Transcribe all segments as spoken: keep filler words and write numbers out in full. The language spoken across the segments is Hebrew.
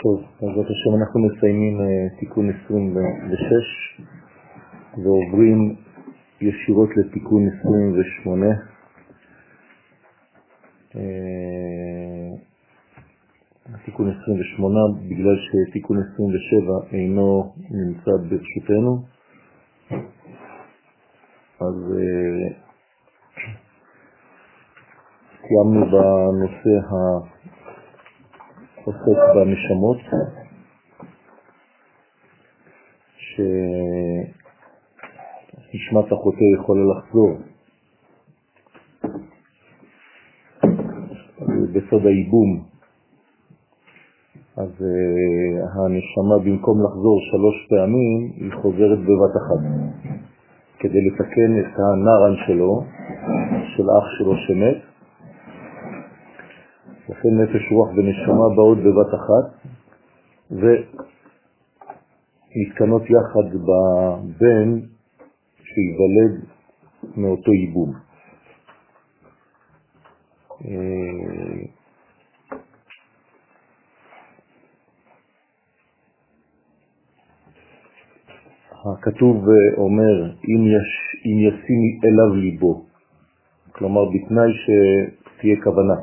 טוב, בעזרת השם אנחנו מסיימים תיקון עשרים ושש ועוברים ישירות לתיקון עשרים ושמונה. תיקון עשרים ושמונה, בגלל שתיקון עשרים ושבע אינו נמצא ברשותנו, אז סיימנו בנושא העוסק בנשמות, שנשמת החוטא יכולה לחזור בסוד האיבום. אז uh, הנשמה במקום לחזור שלוש פעמים היא חוזרת בבת אחת כדי לתקן את הנערן שלו, של אח שלו שמת. לכן נפש רוח ונשמה באות בבת אחת ומתקנות יחד בבן שיוולד מאותו ייבום. הכתוב אומר אם, יש, אם ישים אליו ליבו, כלומר בתנאי שתהיה כוונה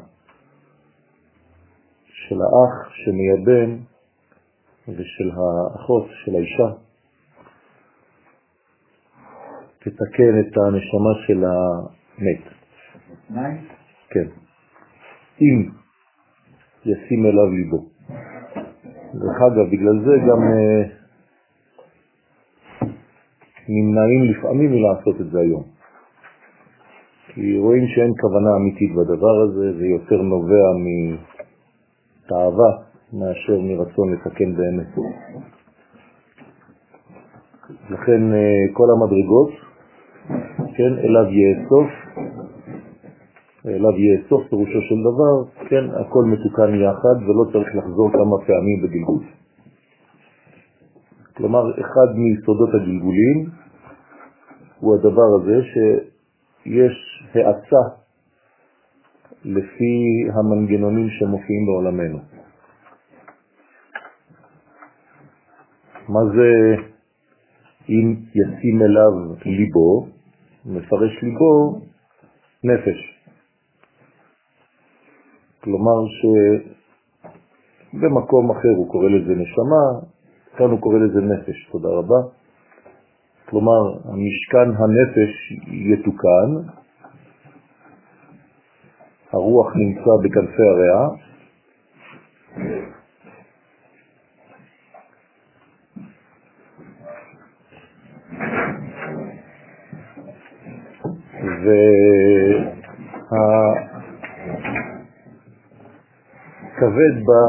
של האח שמייבן ושל האחות של האישה תתקן את הנשמה של המת. כן, אם ישים אליו ליבו. ואגב, בגלל זה גם נמנעים לפעמים מלעשות את זה היום, כי רואים שאין כוונה אמיתית בדבר הזה, זה יותר נובע מתאווה מאשר מרצון לתקן באמת. לכן כל המדרגות, כן, אליו יאסוף, אליו יאסוף פירושו של דבר, כן, הכל מתוקן יחד ולא צריך לחזור כמה פעמים בגלגול. כלומר, אחד מיסודות הגלגולים הוא הדבר הזה שיש העצה לפי המנגנונים שמופיעים בעולמנו. מה זה אם ישים אליו ליבו? מפרש ליבו נפש. כלומר שבמקום אחר הוא קורא לזה נשמה, כאן הוא קורא לזה נפש. תודה רבה. כלומר, המשכן הנפש יתוקן, הרוח נמצא בכנפי הריאה, והכבד בה,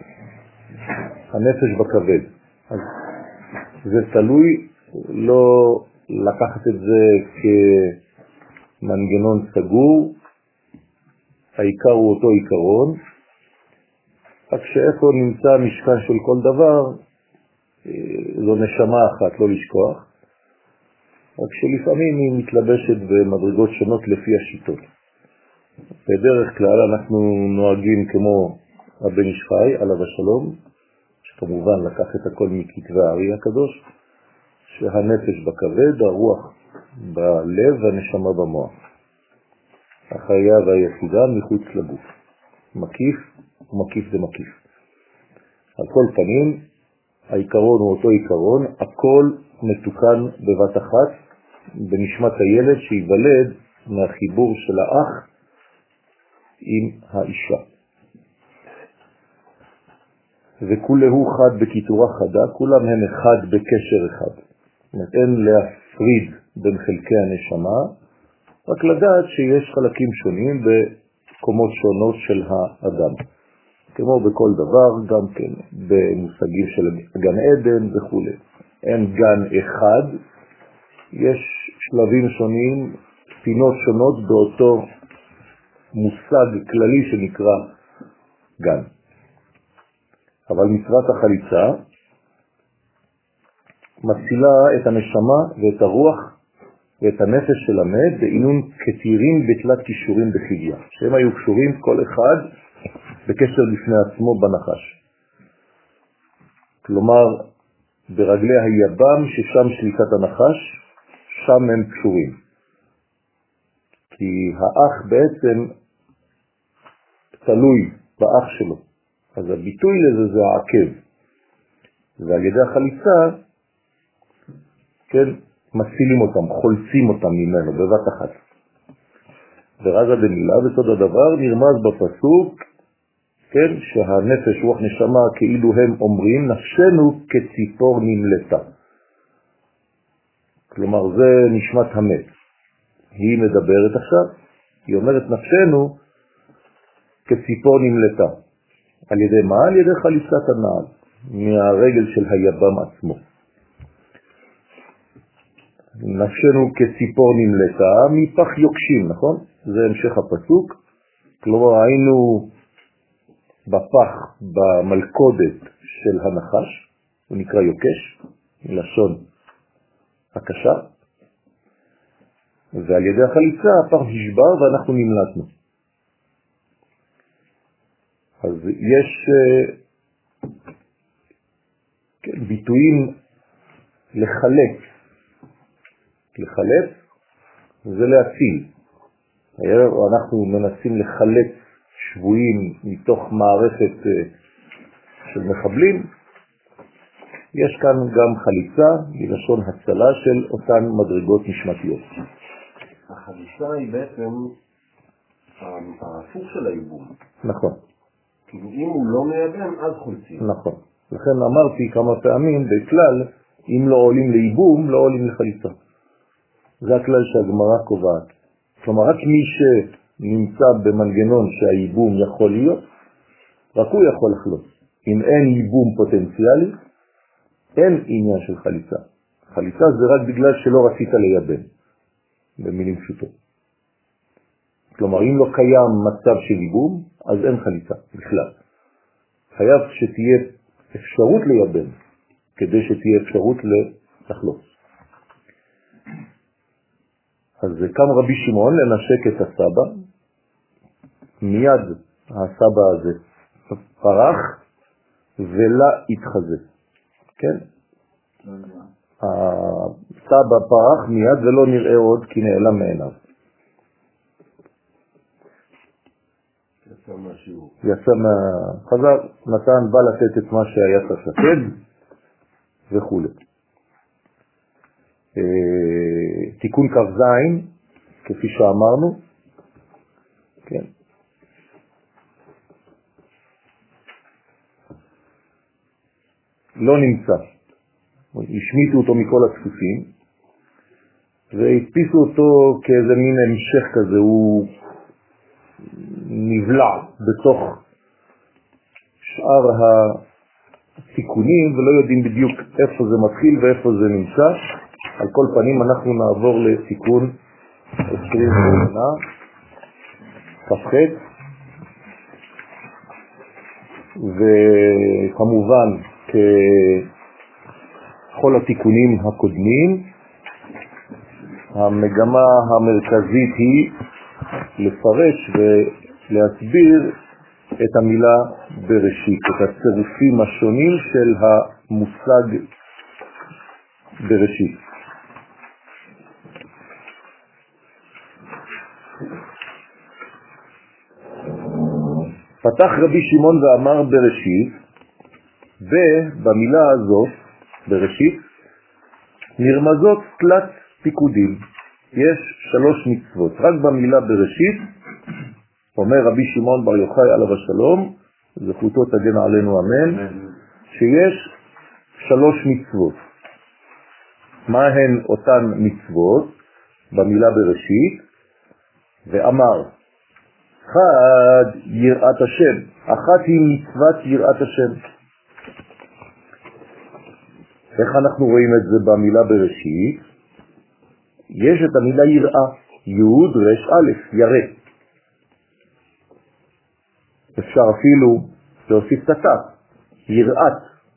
הנפש בכבד. אז זה תלוי, לא לקחת את זה כמנגנון סגור, העיקר הוא אותו עיקרון, רק שאיפה נמצא משכן של כל דבר, זו נשמה אחת, לא לשכוח, רק שלפעמים היא מתלבשת במדרגות שונות לפי השיטות. בדרך כלל אנחנו נוהגים כמו הבן איש חי, עליו השלום, שכמובן לקח את הכל מכתבי הארי הקדוש, שהנפש בכבד, הרוח בלב והנשמה במוח. החיה והיחידה מחוץ לגוף. מקיף ומקיף זה מקיף. על כל פנים, העיקרון הוא אותו עיקרון, הכל מתוקן בבת אחת, בנשמת הילד שיוולד מהחיבור של האח עם האישה. וכולהו חד בכיתורה חדה, כולם הם אחד בקשר אחד. אין להפריד בין חלקי הנשמה, רק לדעת שיש חלקים שונים בקומות שונות של האדם. כמו בכל דבר, גם כן במושגים של גן עדן וכו'. אין גן אחד, יש שלבים שונים, פינות שונות באותו מושג כללי שנקרא גן. אבל מצוות החליצה מצילה את הנשמה ואת הרוח ואת הנפש של המת בעינון כתירים בתלת קישורים בחיגיה, שהם היו קשורים כל אחד בקשר לפני עצמו בנחש. כלומר ברגלי היבם ששם שליטת הנחש, שם הם קשורים. כי האח בעצם תלוי באח שלו. אז הביטוי לזה זה העקב. ועל ידי החליצה, כן, מצילים אותם, חולצים אותם ממנו בבת אחת. ורזה במילה, בסוד הדבר, נרמז בפסוק, כן, שהנפש רוח נשמה כאילו הם אומרים, נפשנו כציפור נמלטה. כלומר, זה נשמת המת. היא מדברת עכשיו, היא אומרת נפשנו כציפור נמלטה. על ידי מה? על ידי חליצת הנעל, מהרגל של היבם עצמו. נפשנו כציפור נמלטה מפח יוקשים, נכון? זה המשך הפסוק. כלומר, היינו בפח, במלכודת של הנחש, הוא נקרא יוקש, מלשון הקשה, ועל ידי החליצה הפח נשבר ואנחנו נמלטנו. אז יש כן, ביטויים לחלץ. לחלץ זה להציל. אנחנו מנסים לחלץ שבויים מתוך מערכת של מחבלים. יש כאן גם חליצה, בלשון הצלה של אותן מדרגות נשמתיות. החליצה היא בעצם ההפוך של הייבום. נכון. כאילו אם הוא לא מייבם, אז חולצים. נכון. לכן אמרתי כמה פעמים, בכלל, אם לא עולים לייבום, לא עולים לחליצה. זה הכלל שהגמרא קובעת. כלומר, רק מי שנמצא במנגנון שהייבום יכול להיות, רק הוא יכול לחלוץ. אם אין ייבום פוטנציאלי, אין עניין של חליצה. חליצה זה רק בגלל שלא רצית לייבם, במילים פשוטות. כלומר, אם לא קיים מצב של ייבום, אז אין חליצה בכלל. חייב שתהיה אפשרות לייבם, כדי שתהיה אפשרות לחלוץ. אז קם רבי שמעון לנשק את הסבא, מיד הסבא הזה פרח ולה התחזה. כן? הסבא פרח מיד ולא נראה עוד כי נעלם מעיניו. יצא מהשיעור. יצא מה... חזר, נתן בא לתת את מה שהיה תשתד וכו'. תיקון כף זין, כפי שאמרנו, כן. לא נמצא. השמיטו אותו מכל הדפוסים, והדפיסו אותו כאיזה מין המשך כזה, הוא נבלע בתוך שאר התיקונים, ולא יודעים בדיוק איפה זה מתחיל ואיפה זה נמצא. על כל פנים אנחנו נעבור לתיקון עשרים שנה, כ"ח, וכמובן ככל התיקונים הקודמים, המגמה המרכזית היא לפרש ולהסביר את המילה בראשית, את הצירופים השונים של המושג בראשית. פתח רבי שמעון ואמר בראשית, ובמילה הזאת, בראשית, נרמזות תלת פיקודים. יש שלוש מצוות. רק במילה בראשית, אומר רבי שמעון בר יוחאי עליו השלום, זכותו תגן עלינו אמן, שיש שלוש מצוות. מה הן אותן מצוות במילה בראשית? ואמר, אחד, יראת השם. אחת היא מצוות יראת השם. איך אנחנו רואים את זה במילה בראשית? יש את המילה יראה, יוד רש א', ירא. אפשר אפילו להוסיף תתה, יראת.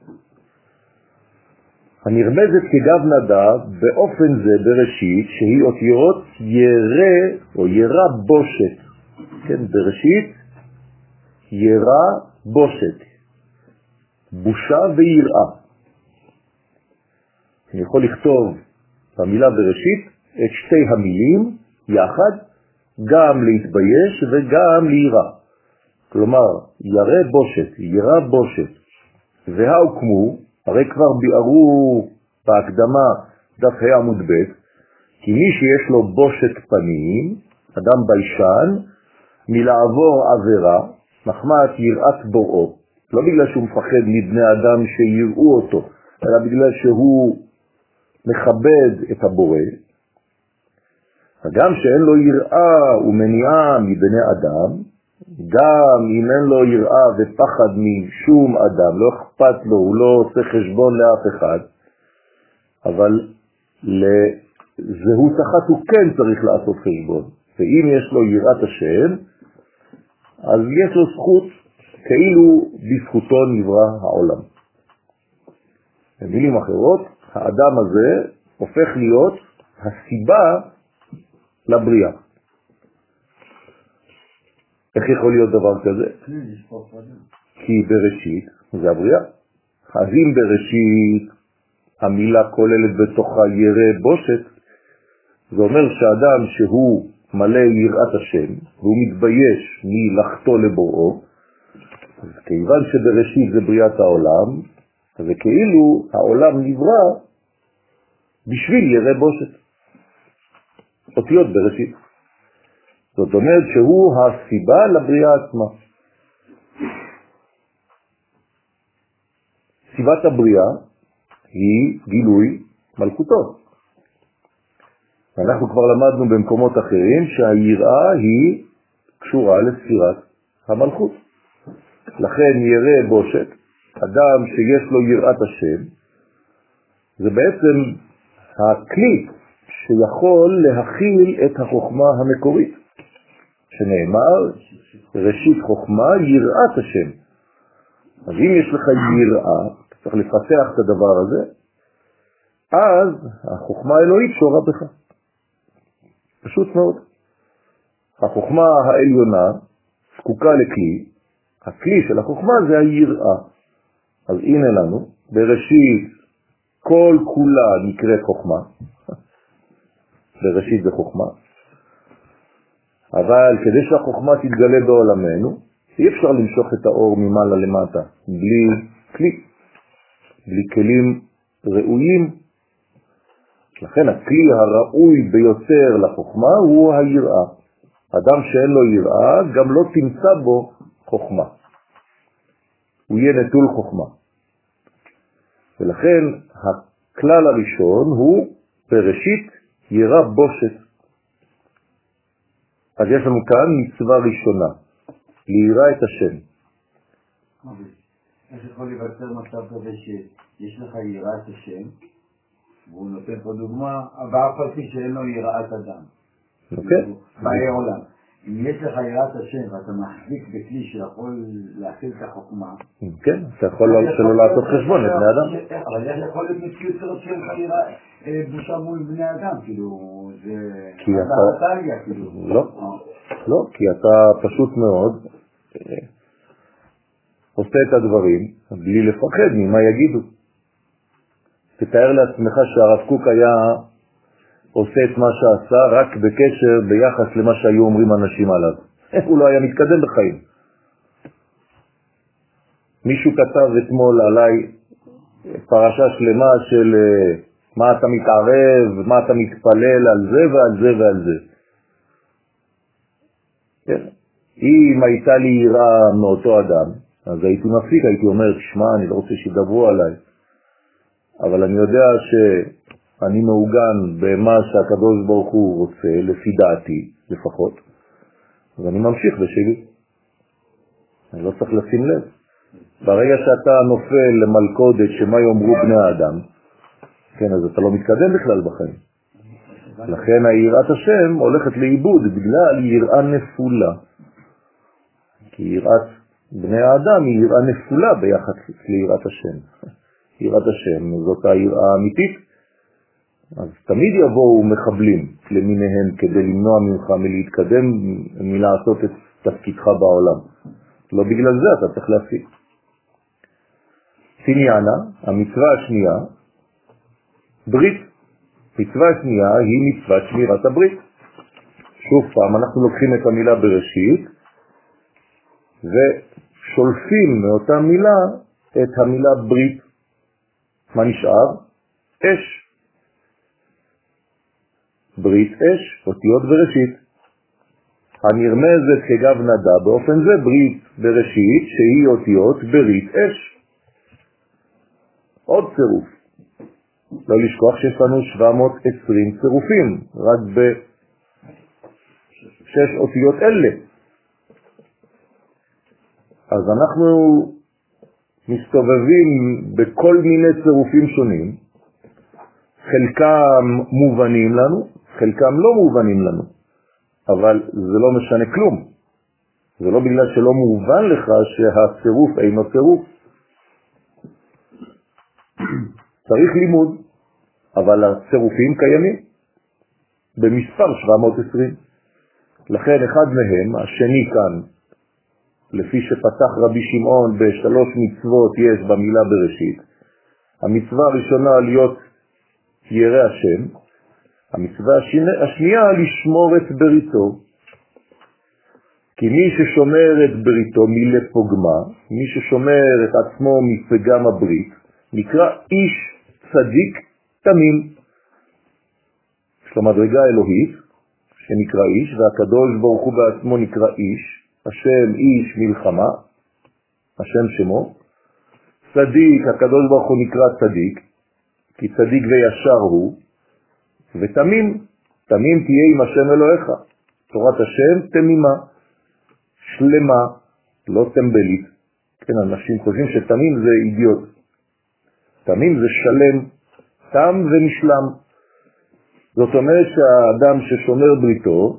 הנרמזת כגב נדב באופן זה בראשית, שהיא אותיות ירא או ירא בושת. כן, בראשית ירא בושת, בושה ויראה. אני יכול לכתוב במילה בראשית את שתי המילים יחד, גם להתבייש וגם לירא. כלומר, ירא בושת, ירא בושת. והוקמו, הרי כבר ביארו בהקדמה דף ה' עמוד ב', כי מי שיש לו בושת פנים, אדם ביישן, מלעבור עבירה, מחמת יראת בוראו, לא בגלל שהוא מפחד מבני אדם שיראו אותו, אלא בגלל שהוא מכבד את הבורא. אדם שאין לו יראה ומניעה מבני אדם, גם אם אין לו יראה ופחד משום אדם, לא אכפת לו, הוא לא עושה חשבון לאף אחד, אבל לזהות אחת הוא כן צריך לעשות חשבון. ואם יש לו יראת השם, אז יש לו זכות, כאילו בזכותו נברא העולם. במילים אחרות, האדם הזה הופך להיות הסיבה לבריאה. איך יכול להיות דבר כזה? כי בראשית זה הבריאה. אז אם בראשית המילה כוללת בתוכה ירא בושת, זה אומר שאדם שהוא מלא יראת השם, והוא מתבייש מלחטוא לבוראו, אז כיוון שבראשית זה בריאת העולם, אז כאילו העולם נברא בשביל ירא בושת. אותיות בראשית. זאת אומרת שהוא הסיבה לבריאה עצמה. סיבת הבריאה היא גילוי מלכותו. אנחנו כבר למדנו במקומות אחרים שהיראה היא קשורה לספירת המלכות. לכן ירא בושת, אדם שיש לו יראת השם, זה בעצם הכלי שיכול להכיל את החוכמה המקורית. שנאמר, ראשית חוכמה יראת השם. אז אם יש לך יראה, צריך לפתח את הדבר הזה, אז החוכמה האלוהית שורה בך. פשוט מאוד. החוכמה העליונה זקוקה לכלי, הכלי של החוכמה זה היראה. אז הנה לנו, בראשית כל כולה נקראת חוכמה, בראשית זה חוכמה, אבל כדי שהחוכמה תתגלה בעולמנו, אי אפשר למשוך את האור ממעלה למטה, בלי כלי, בלי כלים ראויים. לכן הכלי הראוי ביותר לחוכמה הוא היראה. אדם שאין לו יראה, גם לא תמצא בו חוכמה. הוא יהיה נטול חוכמה. ולכן הכלל הראשון הוא בראשית ירא בושת. אז יש לנו כאן מצווה ראשונה, לירא את השם. איך יכול לבצר מצב כזה שיש לך יראת השם, והוא נותן פה דוגמה, ואף על פי שאין לו יראת אדם. אוקיי. באי עולם. אם יש לך יראת השם ואתה מחזיק בכלי שיכול להכיל את החוכמה, כן, אתה יכול שלא לעשות חשבון לבני אדם. אבל איך יכול להיות מציאות שאין לך יראה בושה מול בני אדם, כאילו, זה... כי אתה... לא, לא, כי אתה פשוט מאוד עושה את הדברים בלי לפחד ממה יגידו. תתאר לעצמך שהרב קוק היה עושה את מה שעשה רק בקשר ביחס למה שהיו אומרים אנשים עליו. הוא לא היה מתקדם בחיים. מישהו כתב אתמול עליי פרשה שלמה של מה אתה מתערב, מה אתה מתפלל על זה ועל זה ועל זה. כן. אם הייתה לי יראה מאותו אדם, אז הייתי מפסיק, הייתי אומר, תשמע, אני לא רוצה שידברו עליי. אבל אני יודע שאני מעוגן במה שהקדוש ברוך הוא רוצה, לפי דעתי לפחות, אז אני ממשיך בשלי. אני לא צריך לשים לב. ברגע שאתה נופל למלכודת שמה יאמרו בני האדם, כן, אז אתה לא מתקדם בכלל בחיים. לכן היראת השם הולכת לאיבוד בגלל יראה נפולה. כי יראת בני האדם היא יראה נפולה ביחס ליראת השם. יראת השם זאת היראה האמיתית. אז תמיד יבואו מחבלים למיניהם כדי למנוע ממך מלהתקדם, מלעשות את תפקידך בעולם. לא בגלל זה אתה צריך להפיק. סיניאנה, המצווה השנייה, ברית. מצווה שנייה היא מצוות שמירת הברית. שוב פעם, אנחנו לוקחים את המילה בראשית ושולפים מאותה מילה את המילה ברית. מה נשאר? אש. ברית אש, אותיות בראשית. הנרמזת כגב נדה, באופן זה ברית בראשית שהיא אותיות ברית אש. עוד צירוף. לא לשכוח שיש לנו שבע מאות ועשרים צירופים, רק בשש אותיות אלה. אז אנחנו מסתובבים בכל מיני צירופים שונים, חלקם מובנים לנו, חלקם לא מובנים לנו, אבל זה לא משנה כלום. זה לא בגלל שלא מובן לך שהצירוף אינו צירוף. צריך לימוד, אבל הצירופים קיימים במספר שבע מאות ועשרים. לכן אחד מהם, השני כאן, לפי שפתח רבי שמעון בשלוש מצוות יש במילה בראשית, המצווה הראשונה להיות ירא השם, המצווה השנייה לשמור את בריתו, כי מי ששומר את בריתו מילה פוגמה, מי ששומר את עצמו מפגם הברית, נקרא איש צדיק תמים. יש לו מדרגה אלוהית שנקרא איש, והקדוש ברוך הוא בעצמו נקרא איש, השם איש מלחמה, השם שמו. צדיק, הקדוש ברוך הוא נקרא צדיק, כי צדיק וישר הוא, ותמים, תמים תהיה עם השם אלוהיך. תורת השם תמימה, שלמה, לא טמבלית. כן, אנשים חושבים שתמים זה אידיוט. תמים זה שלם, תם ונשלם. זאת אומרת שהאדם ששומר בריתו,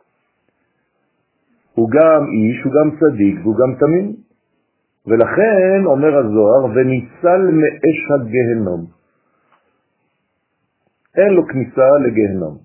הוא גם איש, הוא גם צדיק, והוא גם תמים. ולכן אומר הזוהר, וניצל מאש הגהנום. אין לו כניסה לגהנום.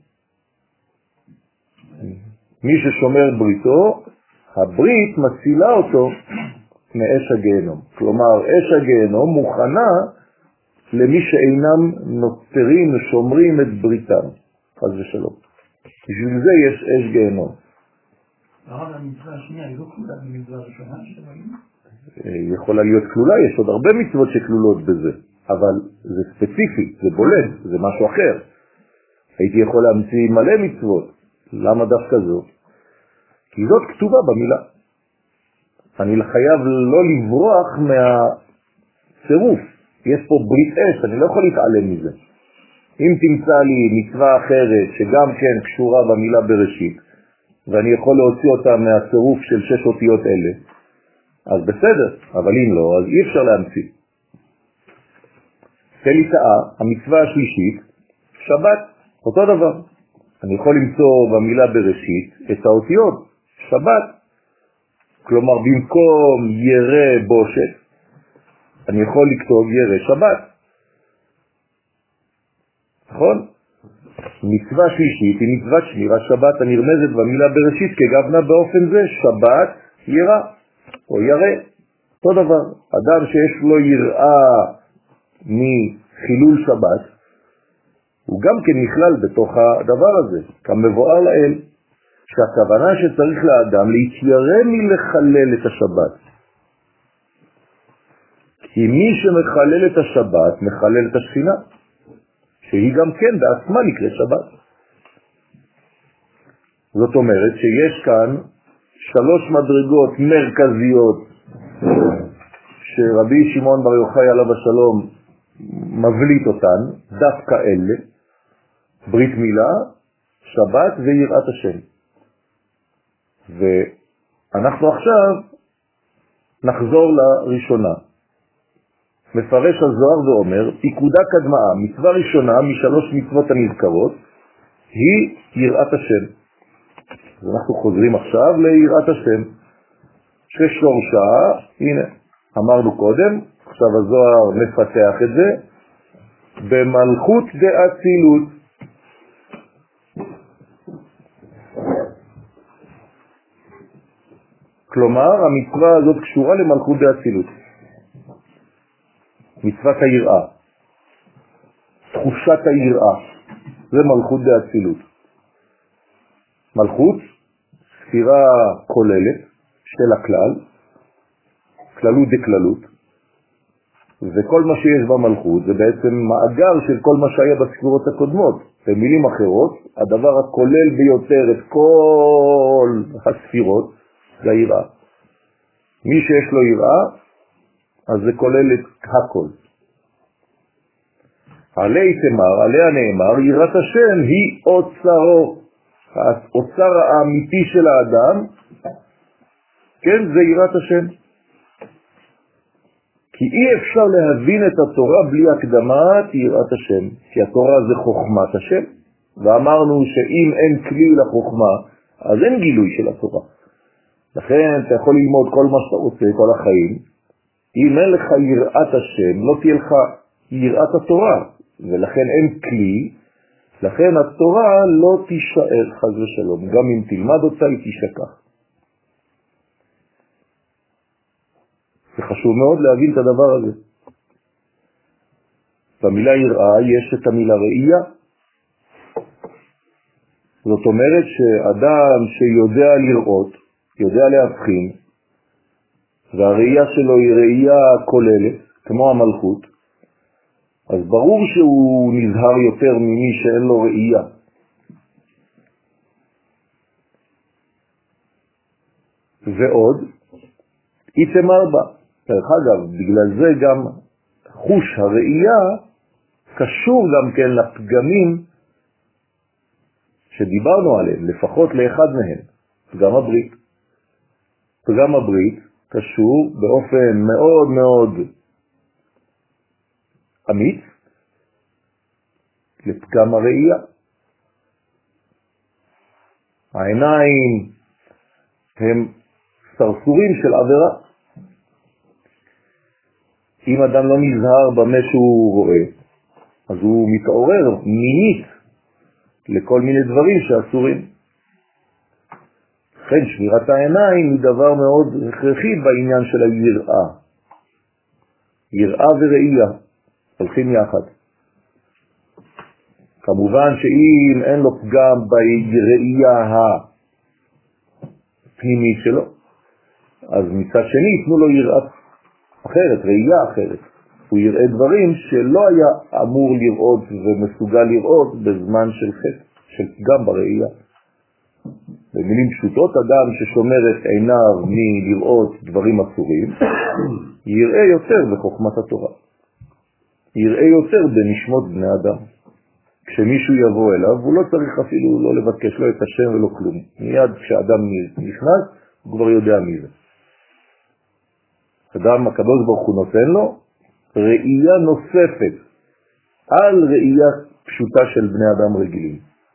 מי ששומר בריתו, הברית מצילה אותו מאש הגהנום. כלומר, אש הגהנום מוכנה למי שאינם נותרים ושומרים את בריתם. חס ושלום. בשביל זה יש אש גהנום. אבל המצווה השנייה היא לא כלולה במצווה הראשונה שבאים? יכולה להיות כלולה, יש עוד הרבה מצוות שכלולות בזה, אבל זה ספציפי, זה בולט, זה משהו אחר. הייתי יכול להמציא מלא מצוות. למה דווקא זאת? כי זאת כתובה במילה. אני חייב לא לברוח מהצירוף. יש פה ברית אש, אני לא יכול להתעלם מזה. אם תמצא לי מצווה אחרת שגם כן קשורה במילה בראשית, ואני יכול להוציא אותה מהצירוף של שש אותיות אלה, אז בסדר, אבל אם לא, אז אי אפשר להמציא. תליטאה, המצווה השלישית, שבת, אותו דבר. אני יכול למצוא במילה בראשית את האותיות, שבת. כלומר, במקום ירא בושת, אני יכול לכתוב ירא שבת. נכון? מצווה שלישית היא מצוות שמירת שבת הנרמזת במילה בראשית כגבנה באופן זה שבת ירא או ירא. אותו דבר, אדם שיש לו יראה מחילול שבת, הוא גם כן נכלל בתוך הדבר הזה, כמבואר לאל, שהכוונה שצריך לאדם להתיירא מלחלל את השבת. כי מי שמחלל את השבת, מחלל את השכינה, שהיא גם כן בעצמה נקראת שבת. זאת אומרת שיש כאן שלוש מדרגות מרכזיות שרבי שמעון בר יוחאי עליו השלום מבליט אותן, דווקא אלה, ברית מילה, שבת ויראת השם. ואנחנו עכשיו נחזור לראשונה. מפרש הזוהר ואומר, פיקודה קדמאה, מצווה ראשונה משלוש מצוות הנזכרות, היא יראת השם. אז אנחנו חוזרים עכשיו ליראת השם, ששורשה, הנה, אמרנו קודם, עכשיו הזוהר מפתח את זה, במלכות דאצילות. כלומר, המצווה הזאת קשורה למלכות דאצילות. מצוות היראה. תחושת היראה. זה מלכות באצילות. מלכות, ספירה כוללת של הכלל, כללות דקללות, וכל מה שיש במלכות זה בעצם מאגר של כל מה שהיה בספירות הקודמות. במילים אחרות, הדבר הכולל ביותר את כל הספירות זה היראה. מי שיש לו יראה, אז זה כולל את הכל. עלי תמר, עליה נאמר, יראת השם היא אוצרו. האוצר האמיתי של האדם, כן, זה יראת השם. כי אי אפשר להבין את התורה בלי הקדמת יראת השם, כי התורה זה חוכמת השם, ואמרנו שאם אין כלי לחוכמה, אז אין גילוי של התורה. לכן אתה יכול ללמוד כל מה שאתה רוצה, כל החיים, אם אין לך יראת השם, לא תהיה לך יראת התורה, ולכן אין כלי, לכן התורה לא תישאר חס ושלום, גם אם תלמד אותה היא תשכח. זה חשוב מאוד להבין את הדבר הזה. במילה יראה יש את המילה ראייה. זאת אומרת שאדם שיודע לראות, יודע להבחין, והראייה שלו היא ראייה כוללת, כמו המלכות, אז ברור שהוא נזהר יותר ממי שאין לו ראייה. ועוד, איתמר בה. דרך אגב, בגלל זה גם חוש הראייה קשור גם כן לפגמים שדיברנו עליהם, לפחות לאחד מהם, פגם הברית. פגם הברית קשור באופן מאוד מאוד אמיץ לפגם הראייה. העיניים הם סרסורים של עבירה. אם אדם לא נזהר במה שהוא רואה, אז הוא מתעורר מינית לכל מיני דברים שאסורים. לכן שמירת העיניים היא דבר מאוד הכרחי בעניין של היראה. יראה וראייה הולכים יחד. כמובן שאם אין לו פגם בראייה הפנימית שלו, אז מצד שני יתנו לו יראה אחרת, ראייה אחרת. הוא יראה דברים שלא היה אמור לראות ומסוגל לראות בזמן של חטא, של פגם בראייה. במילים פשוטות, אדם ששומר את עיניו מלראות דברים אסורים, יראה יותר בחוכמת התורה. יראה יותר בנשמות בני אדם. כשמישהו יבוא אליו, הוא לא צריך אפילו לא לבקש לו את השם ולא כלום. מיד כשאדם נכנס, הוא כבר יודע מי זה. אדם, הקדוש ברוך הוא נותן לו ראייה נוספת על ראייה פשוטה של בני אדם רגילים.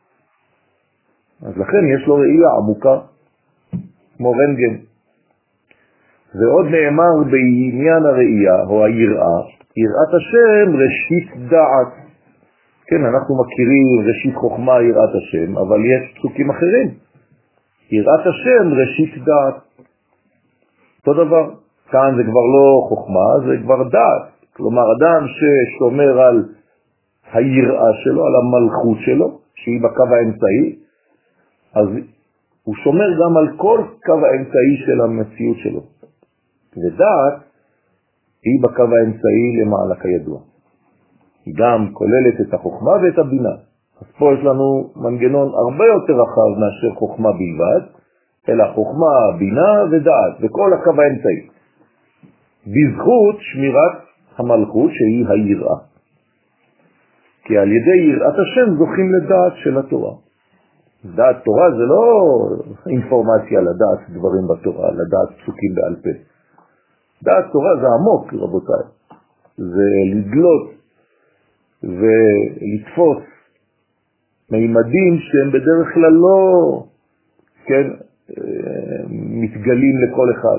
אז לכן יש לו ראייה עמוקה, כמו רנטגן. ועוד נאמר בעניין הראייה, או היראה, יראת השם ראשית דעת. כן, אנחנו מכירים ראשית חוכמה יראת השם, אבל יש פסוקים אחרים. יראת השם ראשית דעת. אותו דבר. כאן זה כבר לא חוכמה, זה כבר דעת. כלומר, אדם ששומר על היראה שלו, על המלכות שלו, שהיא בקו האמצעי, אז הוא שומר גם על כל קו האמצעי של המציאות שלו. ודעת היא בקו האמצעי למעלה כידוע. היא גם כוללת את החוכמה ואת הבינה. אז פה יש לנו מנגנון הרבה יותר רחב מאשר חוכמה בלבד, אלא חוכמה, בינה ודעת, וכל הקו האמצעי. בזכות שמירת המלכות שהיא היראה. כי על ידי יראת השם זוכים לדעת של התורה. דעת תורה זה לא אינפורמציה לדעת דברים בתורה, לדעת פסוקים בעל פה. דעת תורה זה עמוק, רבותיי. זה לדלות ולתפוס מימדים שהם בדרך כלל לא, כן, מתגלים לכל אחד.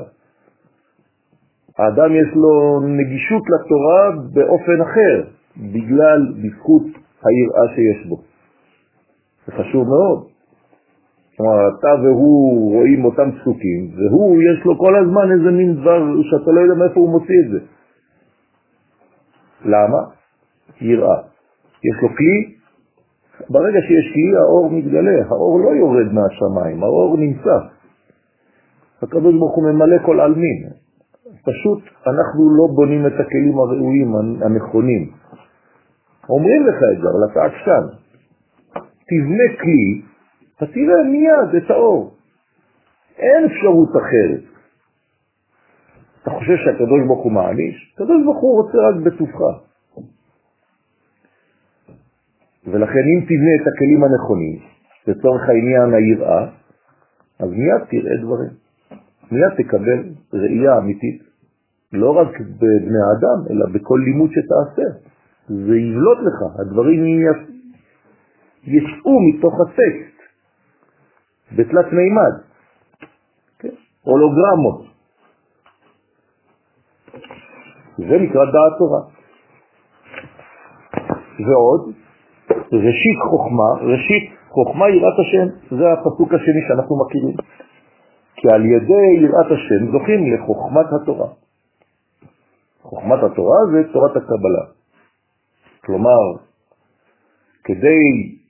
האדם יש לו נגישות לתורה באופן אחר, בגלל בזכות היראה שיש בו. זה חשוב מאוד. כלומר, אתה והוא רואים אותם פסוקים, והוא יש לו כל הזמן איזה מין דבר שאתה לא יודע מאיפה הוא מוציא את זה. למה? יראה. יש לו כלי, ברגע שיש כלי האור מתגלה, האור לא יורד מהשמיים, האור נמצא. הקדוש ברוך הוא ממלא כל עלמין. פשוט אנחנו לא בונים את הכלים הראויים הנכונים. אומרים לך את זה, אבל אתה עקשן. תבנה כלי, אתה תראה מיד את האור. אין אפשרות אחרת. אתה חושב שהקדוש ברוך הוא מעניש? הקדוש ברוך הוא רוצה רק בטובך. ולכן אם תבנה את הכלים הנכונים, לצורך העניין היראה, אז מיד תראה דברים. מיד תקבל ראייה אמיתית. לא רק בבני האדם, אלא בכל לימוד שתעשה. זה יבלוט לך. הדברים יצאו מתוך הטקסט. בתלת מימד. כן? הולוגרמות. זה נקרא דעת תורה. ועוד, ראשית חוכמה, ראשית חוכמה יראת השם, זה הפסוק השני שאנחנו מכירים. כי על ידי יראת השם זוכים לחוכמת התורה. חוכמת התורה זה תורת הקבלה. כלומר, כדי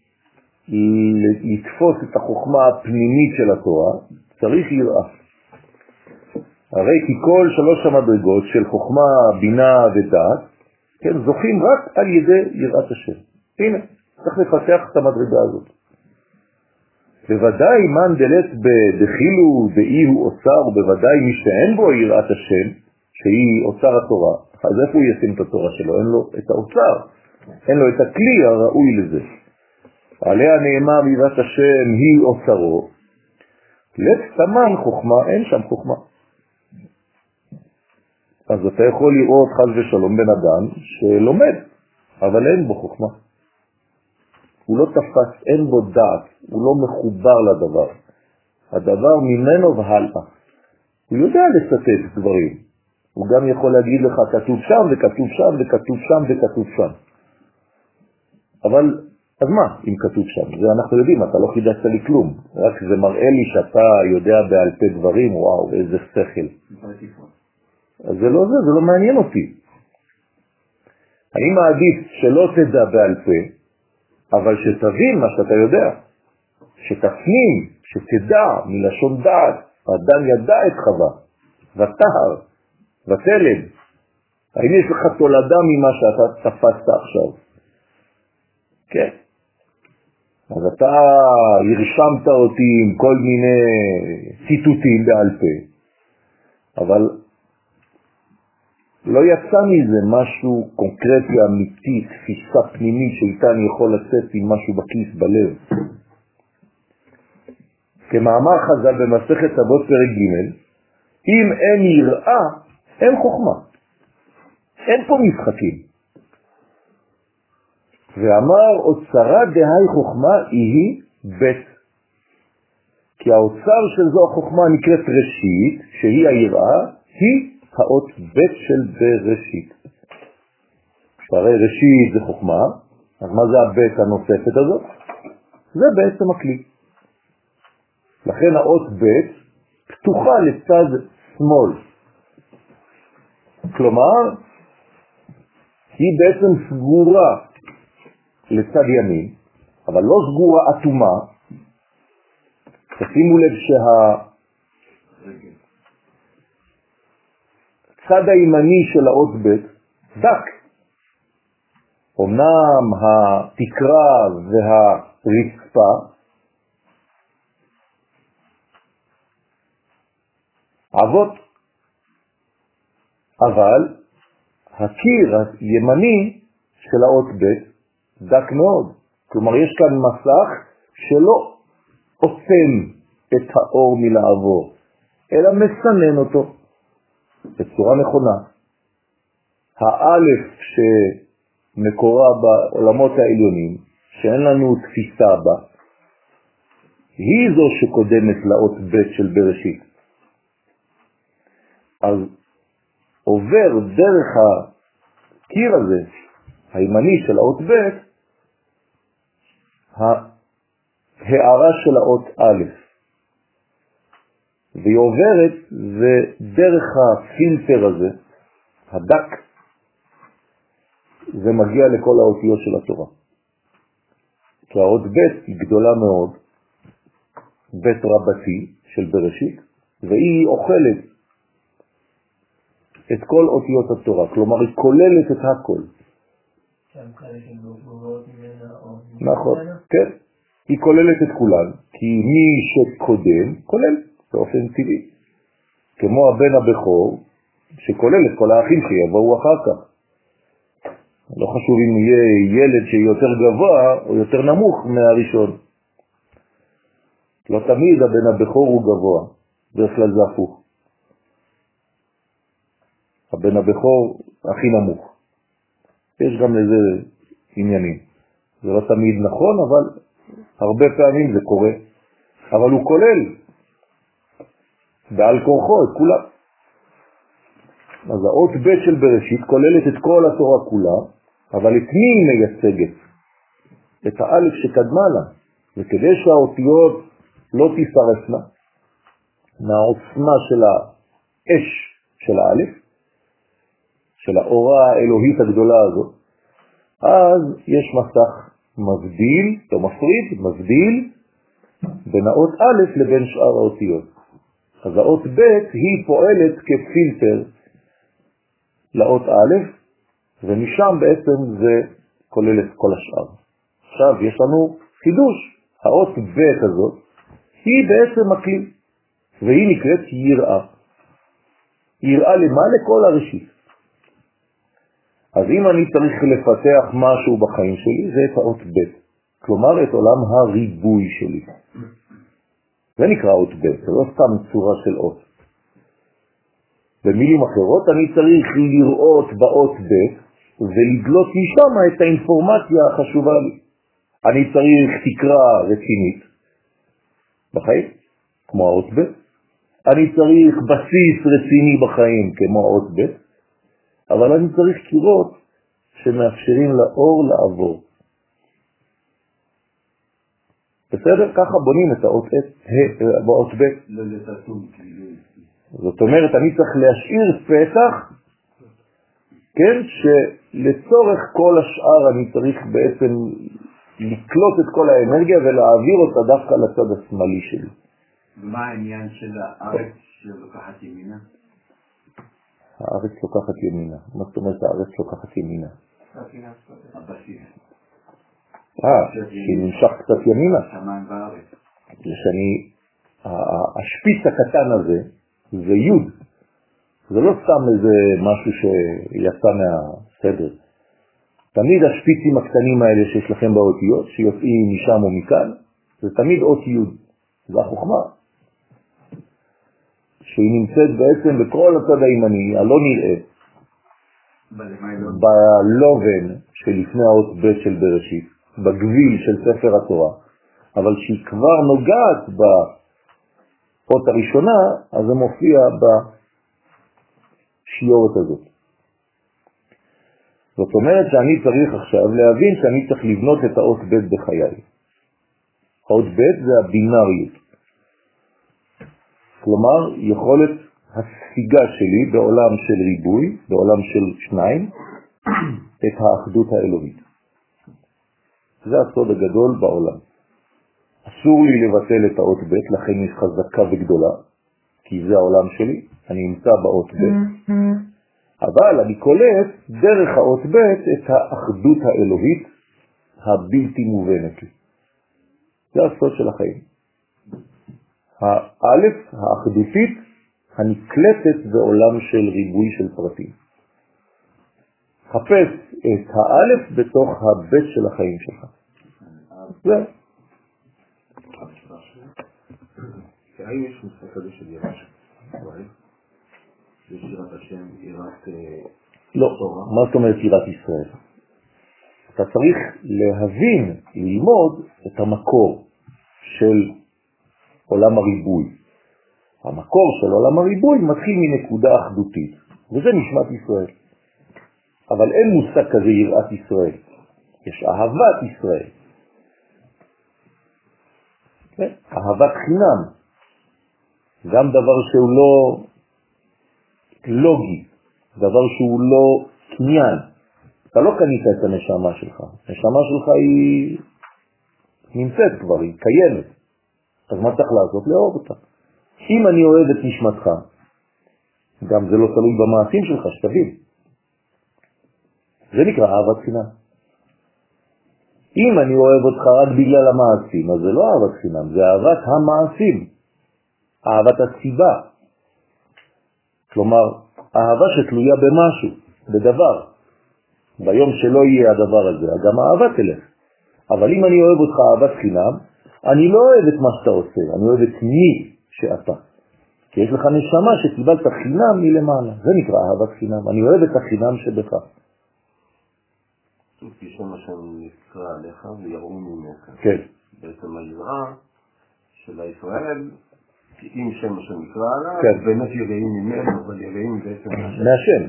לתפוס את החוכמה הפנימית של התורה, צריך יראה. הרי כי כל שלוש המדרגות של חוכמה, בינה ודעת, כן, זוכים רק על ידי יראת השם. הנה, צריך לפתח את המדרגה הזאת. בוודאי מן דלת בדחילו דאי הוא אוצר, ובוודאי מי שאין בו יראת השם, שהיא אוצר התורה, אז איפה הוא ישים את התורה שלו? אין לו את האוצר, אין לו את הכלי הראוי לזה. עליה נאמר יראת השם היא אוצרו, לסתמן חוכמה, אין שם חוכמה. אז אתה יכול לראות חס ושלום בן אדם שלומד, אבל אין בו חוכמה. הוא לא תפס, אין בו דעת, הוא לא מחובר לדבר. הדבר ממנו והלאה. הוא יודע לסטט דברים. הוא גם יכול להגיד לך, כתוב שם וכתוב שם וכתוב שם וכתוב שם. אבל, אז מה אם כתוב שם? זה אנחנו יודעים, אתה לא חידשת לי כלום. רק זה מראה לי שאתה יודע בעל פה דברים, וואו, איזה שכל. אז זה לא זה, זה לא מעניין אותי. אני מעדיף שלא תדע בעל פה, אבל שתבין מה שאתה יודע, שתפנים, שתדע מלשון דעת, האדם ידע את חווה, ותהר, ותלד. האם יש לך תולדה ממה שאתה תפסת עכשיו? כן. אז אתה הרשמת אותי עם כל מיני ציטוטים בעל פה, אבל לא יצא מזה משהו קונקרטי, אמיתי, תפיסה פנימית שאיתה אני יכול לצאת עם משהו בכיס, בלב. כמאמר חז"ל במסכת אבות פרק ג', אם אין יראה, אין חוכמה. אין פה משחקים. ואמר, אוצרה דהי חוכמה היא בית. כי האוצר של זו החוכמה נקראת ראשית, שהיא היראה, היא האות בית של בראשית. שהרי ראשית זה חוכמה, אז מה זה הבית הנוספת הזאת? זה בעצם הכלי. לכן האות בית פתוחה לצד שמאל. כלומר, היא בעצם סגורה לצד ימין, אבל לא סגורה אטומה. תשימו לב שה... צד הימני של האות בית דק. אמנם התקרה והרצפה עבות, אבל הקיר הימני של האות בית דק מאוד. כלומר יש כאן מסך שלא עוצם את האור מלעבור, אלא מסנן אותו בצורה נכונה. האלף שמקורה בעולמות העליונים, שאין לנו תפיסה בה, היא זו שקודמת לאות בית של בראשית. אז עובר דרך הקיר הזה, הימני של האות בית, ההערה של האות א', והיא עוברת ודרך הפילטר הזה, הדק, זה מגיע לכל האותיות של התורה. כי האות ב' היא גדולה מאוד, ב' רבתי של בראשית, והיא אוכלת את כל אותיות התורה, כלומר היא כוללת את הכל. נכון, כן. היא כוללת את כולן, כי מי שקודם כולל באופן טבעי. כמו הבן הבכור, שכולל את כל האחים שיבואו אחר כך. לא חשוב אם יהיה ילד שיותר גבוה או יותר נמוך מהראשון. לא תמיד הבן הבכור הוא גבוה, בדרך כלל זה הפוך. הבן הבכור הכי נמוך. יש גם לזה עניינים. זה לא תמיד נכון, אבל הרבה פעמים זה קורה. אבל הוא כולל בעל כורחו את כולם. אז האות ב' של בראשית כוללת את כל התורה כולה, אבל את מי היא מייצגת? את האלף שקדמה לה. וכדי שהאותיות לא תישרפנה מהעוצמה של האש של האלף, של האורה האלוהית הגדולה הזאת, אז יש מסך מבדיל, לא מפריד, מבדיל, בין האות א' לבין שאר האותיות. אז האות ב' היא פועלת כפילטר לאות א', ומשם בעצם זה כולל את כל השאר. עכשיו יש לנו חידוש, האות ב' הזאת היא בעצם הכלי, והיא נקראת יראה. יראה למה? לכל הראשית. אז אם אני צריך לפתח משהו בחיים שלי, זה את האות ב', כלומר את עולם הריבוי שלי. זה נקרא אות ב', זה לא סתם צורה של אות. במילים אחרות, אני צריך לראות באות ב' ולגלות משם את האינפורמציה החשובה לי. אני צריך תקרה רצינית בחיים, כמו האות ב', אני צריך בסיס רציני בחיים, כמו האות ב', אבל אני צריך קירות שמאפשרים לאור לעבור. בסדר? ככה בונים את האות באות ב'. לא לתתום, כאילו. זאת אומרת, אני צריך להשאיר פתח, כן, שלצורך כל השאר אני צריך בעצם לקלוט את כל האנרגיה ולהעביר אותה דווקא לצד השמאלי שלי. מה העניין של הארץ שלוקחת ימינה? הארץ לוקחת ימינה. מה זאת אומרת הארץ לוקחת ימינה? הבסיס. אה, שהיא נמשך קצת ימינה. השמיים בארץ. שאני, השפיץ הקטן הזה, זה יוד. זה לא סתם איזה משהו שיצא מהסדר. תמיד השפיצים הקטנים האלה שיש לכם באותיות, שיוצאים משם או מכאן, זה תמיד אות יוד. זה החוכמה. שהיא נמצאת בעצם בכל הצד הימני, הלא נראה, בלובן שלפני האות ב' של בראשית, בגביל של ספר התורה, אבל שהיא כבר נוגעת באות הראשונה, אז זה מופיע בשיורת הזאת. זאת אומרת שאני צריך עכשיו להבין שאני צריך לבנות את האות ב' בחיי. האות ב' זה הבינאריות. כלומר, יכולת הספיגה שלי בעולם של ריבוי, בעולם של שניים, את האחדות האלוהית. זה הסוד הגדול בעולם. אסור לי לבטל את האות ב', לכן יש חזקה וגדולה, כי זה העולם שלי, אני נמצא באות ב'. אבל אני קולט דרך האות ב' את האחדות האלוהית הבלתי מובנת לי. זה הסוד של החיים. האלף, האחדותית, הנקלטת בעולם של ריבוי של פרטים. חפש את האלף בתוך הבית של החיים שלך. זה. האם יש מושג כזה של יראת ישראל? יש יראת השם, יראת... לא, מה זאת אומרת יראת ישראל? אתה צריך להבין, ללמוד את המקור של עולם הריבוי. המקור של עולם הריבוי מתחיל מנקודה אחדותית, וזה נשמת ישראל. אבל אין מושג כזה יראת ישראל. יש אהבת ישראל. כן? אהבת חינם. גם דבר שהוא לא לוגי, דבר שהוא לא קניין. אתה לא קנית את הנשמה שלך. הנשמה שלך היא נמצאת כבר, היא קיימת. אז מה צריך לעשות? לאהוב אותה. אם אני אוהב את נשמתך, גם זה לא תלוי במעשים שלך, שתבין. זה נקרא אהבת חינם. אם אני אוהב אותך רק בגלל המעשים, אז זה לא אהבת חינם, זה אהבת המעשים. אהבת הסיבה. כלומר, אהבה שתלויה במשהו, בדבר. ביום שלא יהיה הדבר הזה, גם האהבה תלך. אבל אם אני אוהב אותך אהבת חינם, אני לא אוהב את מה שאתה עושה, אני אוהב את מי שאתה. כי יש לך נשמה שקיבלת חינם מלמעלה. זה נקרא אהבת חינם. אני אוהב את החינם שבך. טוב, כי שם השם נקרא עליך ויראו ממך. כן. בעצם היראה של הישראל, אם שם השם נקרא עליו, כן. באמת יראים ממנו, אבל יראים בעצם מהשם.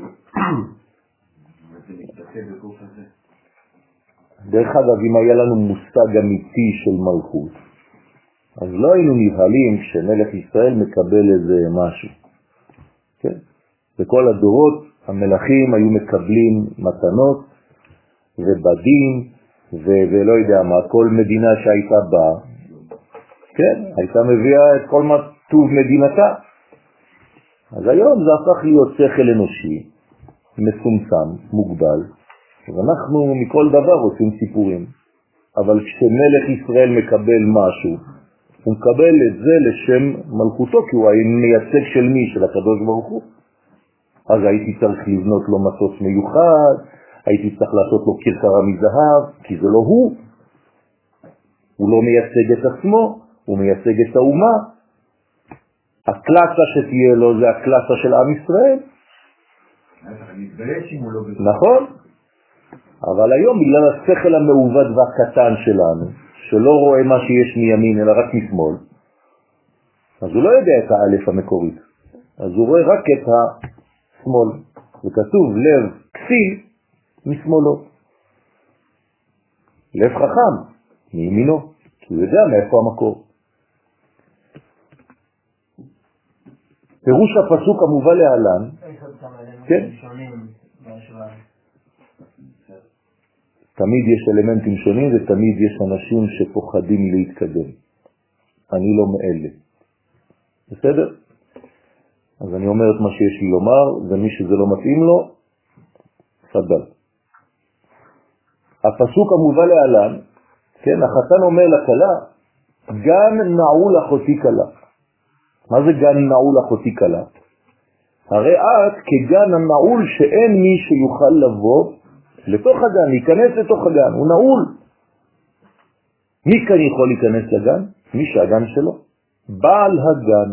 זה מתבטא בגוף הזה. דרך אגב, אם היה לנו מושג אמיתי של מלכות, אז לא היינו נבהלים כשמלך ישראל מקבל איזה משהו. כן? בכל הדורות המלכים היו מקבלים מתנות ובדים ו- ולא יודע מה, כל מדינה שהייתה בה, כן, הייתה מביאה את כל מה טוב מדינתה. אז היום זה הפך להיות שכל אנושי, מסומסם, מוגבל, ואנחנו מכל דבר עושים סיפורים. אבל כשמלך ישראל מקבל משהו, הוא מקבל את זה לשם מלכותו, כי הוא מייצג של מי? של הקדוש ברוך הוא. אז הייתי צריך לבנות לו מטוס מיוחד, הייתי צריך לעשות לו כרכרה מזהב, כי זה לא הוא. הוא לא מייצג את עצמו, הוא מייצג את האומה. הקלאסה שתהיה לו זה הקלאסה של עם ישראל. נכון. אבל היום בגלל השכל המעובד והקטן שלנו, שלא רואה מה שיש מימין אלא רק משמאל, אז הוא לא יודע את האלף המקורית. אז הוא רואה רק את השמאל. וכתוב לב כסיל משמאלו. לב חכם מימינו, כי הוא יודע מאיפה המקור. פירוש הפסוק המובא להלן, כן? תמיד יש אלמנטים שונים ותמיד יש אנשים שפוחדים להתקדם. אני לא מאלה. בסדר? אז אני אומר את מה שיש לי לומר, ומי שזה לא מתאים לו, פדל. הפסוק המובא להלן, כן, החתן אומר לכלה, גן נעול אחותי כלה. מה זה גן נעול אחותי כלה? הרי את כגן הנעול שאין מי שיוכל לבוא לתוך הגן, להיכנס לתוך הגן, הוא נעול. מי כאן יכול להיכנס לגן? מי שהגן שלו. בעל הגן.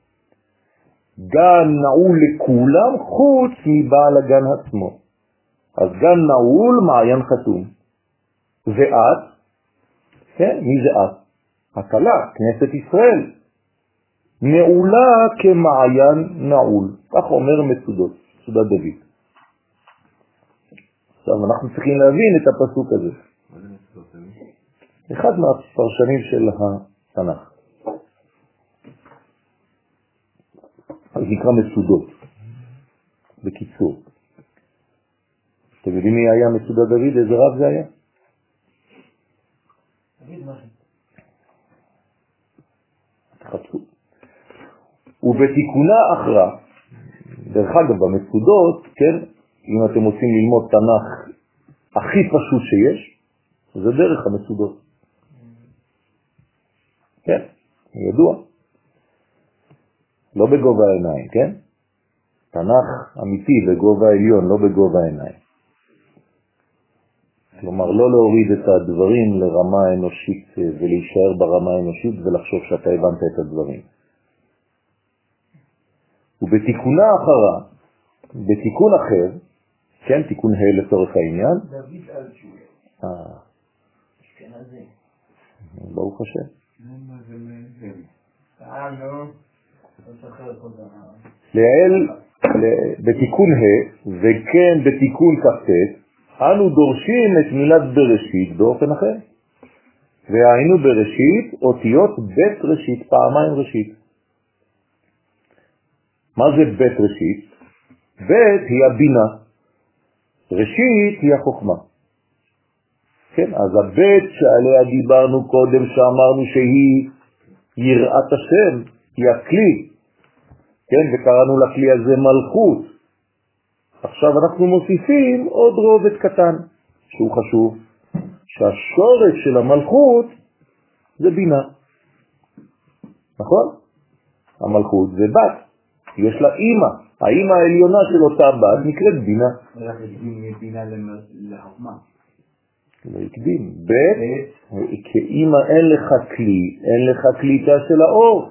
גן נעול לכולם חוץ מבעל הגן עצמו. אז גן נעול מעיין חתום. ואת, כן, מי זה את? הכלה, כנסת ישראל. נעולה כמעיין נעול. כך אומר מצודות, מצודת דוד. עכשיו אנחנו צריכים להבין את הפסוק הזה. מה זה מצודת דוד? אחד מהפרשנים של התנ"ך. אז נקרא מצודות, בקיצור. אתם יודעים מי היה מצודת דוד? איזה רב זה היה? דוד מחי. תחפשו. ובתיקונה אחרה, דרך אגב במצודות, כן, אם אתם רוצים ללמוד תנ"ך הכי פשוט שיש, זה דרך המצודות. כן, ידוע. לא בגובה העיניים, כן? תנ"ך אמיתי בגובה העליון, לא בגובה העיניים. כלומר, לא להוריד את הדברים לרמה האנושית ולהישאר ברמה האנושית ולחשוב שאתה הבנת את הדברים. ובתיקונה אחרה, בתיקון אחר, כן, תיקון ה' לצורך העניין. דוד אלצ'ול. אה. אשכנזי. ברוך השם. מה זה מזל? אה, לא. לא שחרר כל דבר. לעיל, בתיקון ה' וכן בתיקון כ"ט, אנו דורשים את מילת בראשית באופן אחר. והיינו בראשית אותיות בית ראשית, פעמיים ראשית. מה זה בית ראשית? בית היא הבינה. ראשית היא החוכמה. כן, אז הבית שעליה דיברנו קודם, שאמרנו שהיא יראת השם, היא הכלי, כן, וקראנו לכלי הזה מלכות. עכשיו אנחנו מוסיפים עוד רובד קטן, שהוא חשוב, שהשורש של המלכות זה בינה. נכון? המלכות זה בת, יש לה אימא, האימא העליונה של אותה בת נקראת בינה. איך הקדים מבינה לחוכמה? לא הקדים, בית, כאימא אין לך כלי, אין לך קליטה של האור.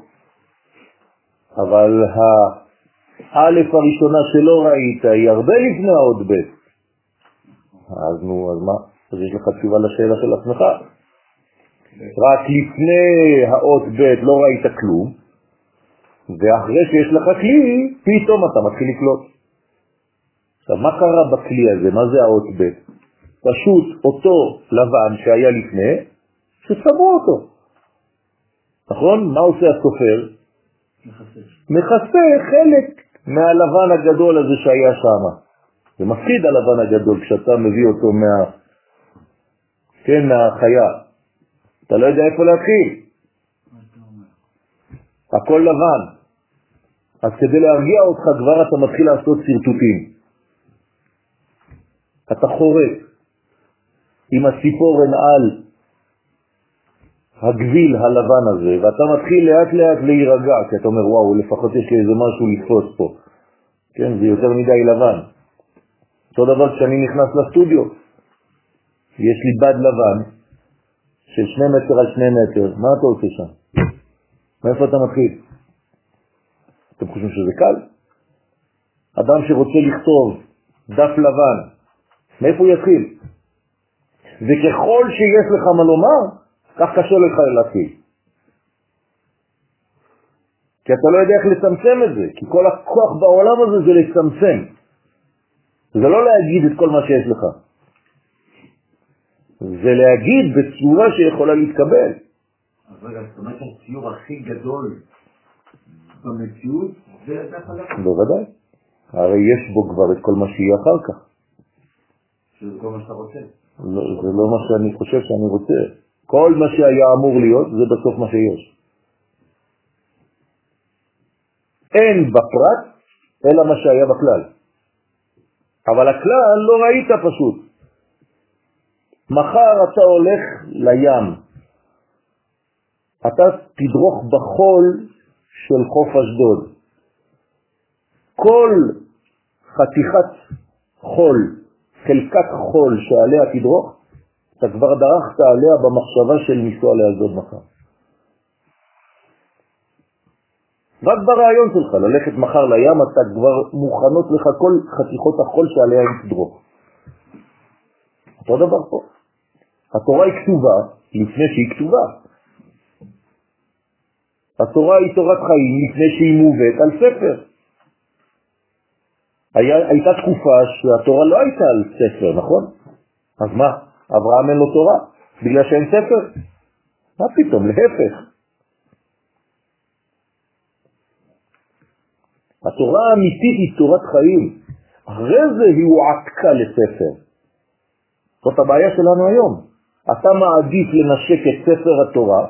אבל האלף הראשונה שלא ראית היא הרבה לפני העוד בית. אז נו, אז מה? אז יש לך תשובה לשאלה של עצמך. רק לפני האות בית לא ראית כלום, ואחרי שיש לך כלי, פתאום אתה מתחיל לקלוט. עכשיו, מה קרה בכלי הזה? מה זה האות בית? פשוט אותו לבן שהיה לפני, ששמו אותו. נכון? מה עושה הסופר? מחסה. מחסה חלק מהלבן הגדול הזה שהיה שם. זה מפחיד הלבן הגדול כשאתה מביא אותו מה... כן, מהחיה. אתה לא יודע איפה להתחיל. הכל לבן. אז כדי להרגיע אותך כבר אתה מתחיל לעשות סרטוטים. אתה חורק עם הציפורן על הגביל הלבן הזה, ואתה מתחיל לאט לאט להירגע, כי אתה אומר, וואו, לפחות יש לי איזה משהו לתפוס פה. כן, זה יותר מדי לבן. אותו דבר כשאני נכנס לסטודיו, יש לי בד לבן של שני מטר על שני מטר, מה אתה עושה שם? מאיפה אתה מתחיל? אתם חושבים שזה קל? אדם שרוצה לכתוב דף לבן, מאיפה הוא יתחיל? וככל שיש לך מה לומר, כך קשה לך להתחיל. כי אתה לא יודע איך לצמצם את זה, כי כל הכוח בעולם הזה זה לצמצם. זה לא להגיד את כל מה שיש לך. זה להגיד בצורה שיכולה להתקבל. אז רגע, זאת אומרת שהציור הכי גדול במציאות זה הדף הלבן. בוודאי. הרי יש בו כבר את כל מה שיהיה אחר כך. שזה כל מה שאתה רוצה. לא, זה לא מה שאני חושב שאני רוצה. כל מה שהיה אמור להיות זה בסוף מה שיש. אין בפרט אלא מה שהיה בכלל. אבל הכלל לא ראית פשוט. מחר אתה הולך לים. אתה תדרוך בחול של חוף אשדוד. כל חתיכת חול, חלקת חול שעליה תדרוך, אתה כבר דרכת עליה במחשבה של ניסוע לאשדוד מחר. רק ברעיון שלך, ללכת מחר לים, אתה כבר מוכנות לך כל חתיכות החול שעליה תדרוך. אותו דבר פה. התורה היא כתובה לפני שהיא כתובה. התורה היא תורת חיים לפני שהיא מובאת על ספר. היה, הייתה תקופה שהתורה לא הייתה על ספר, נכון? אז מה? אברהם אין לו תורה? בגלל שאין ספר? מה פתאום? להפך. התורה האמיתית היא תורת חיים. אחרי זה היא הועתקה לספר. זאת הבעיה שלנו היום. אתה מעדיף לנשק את ספר התורה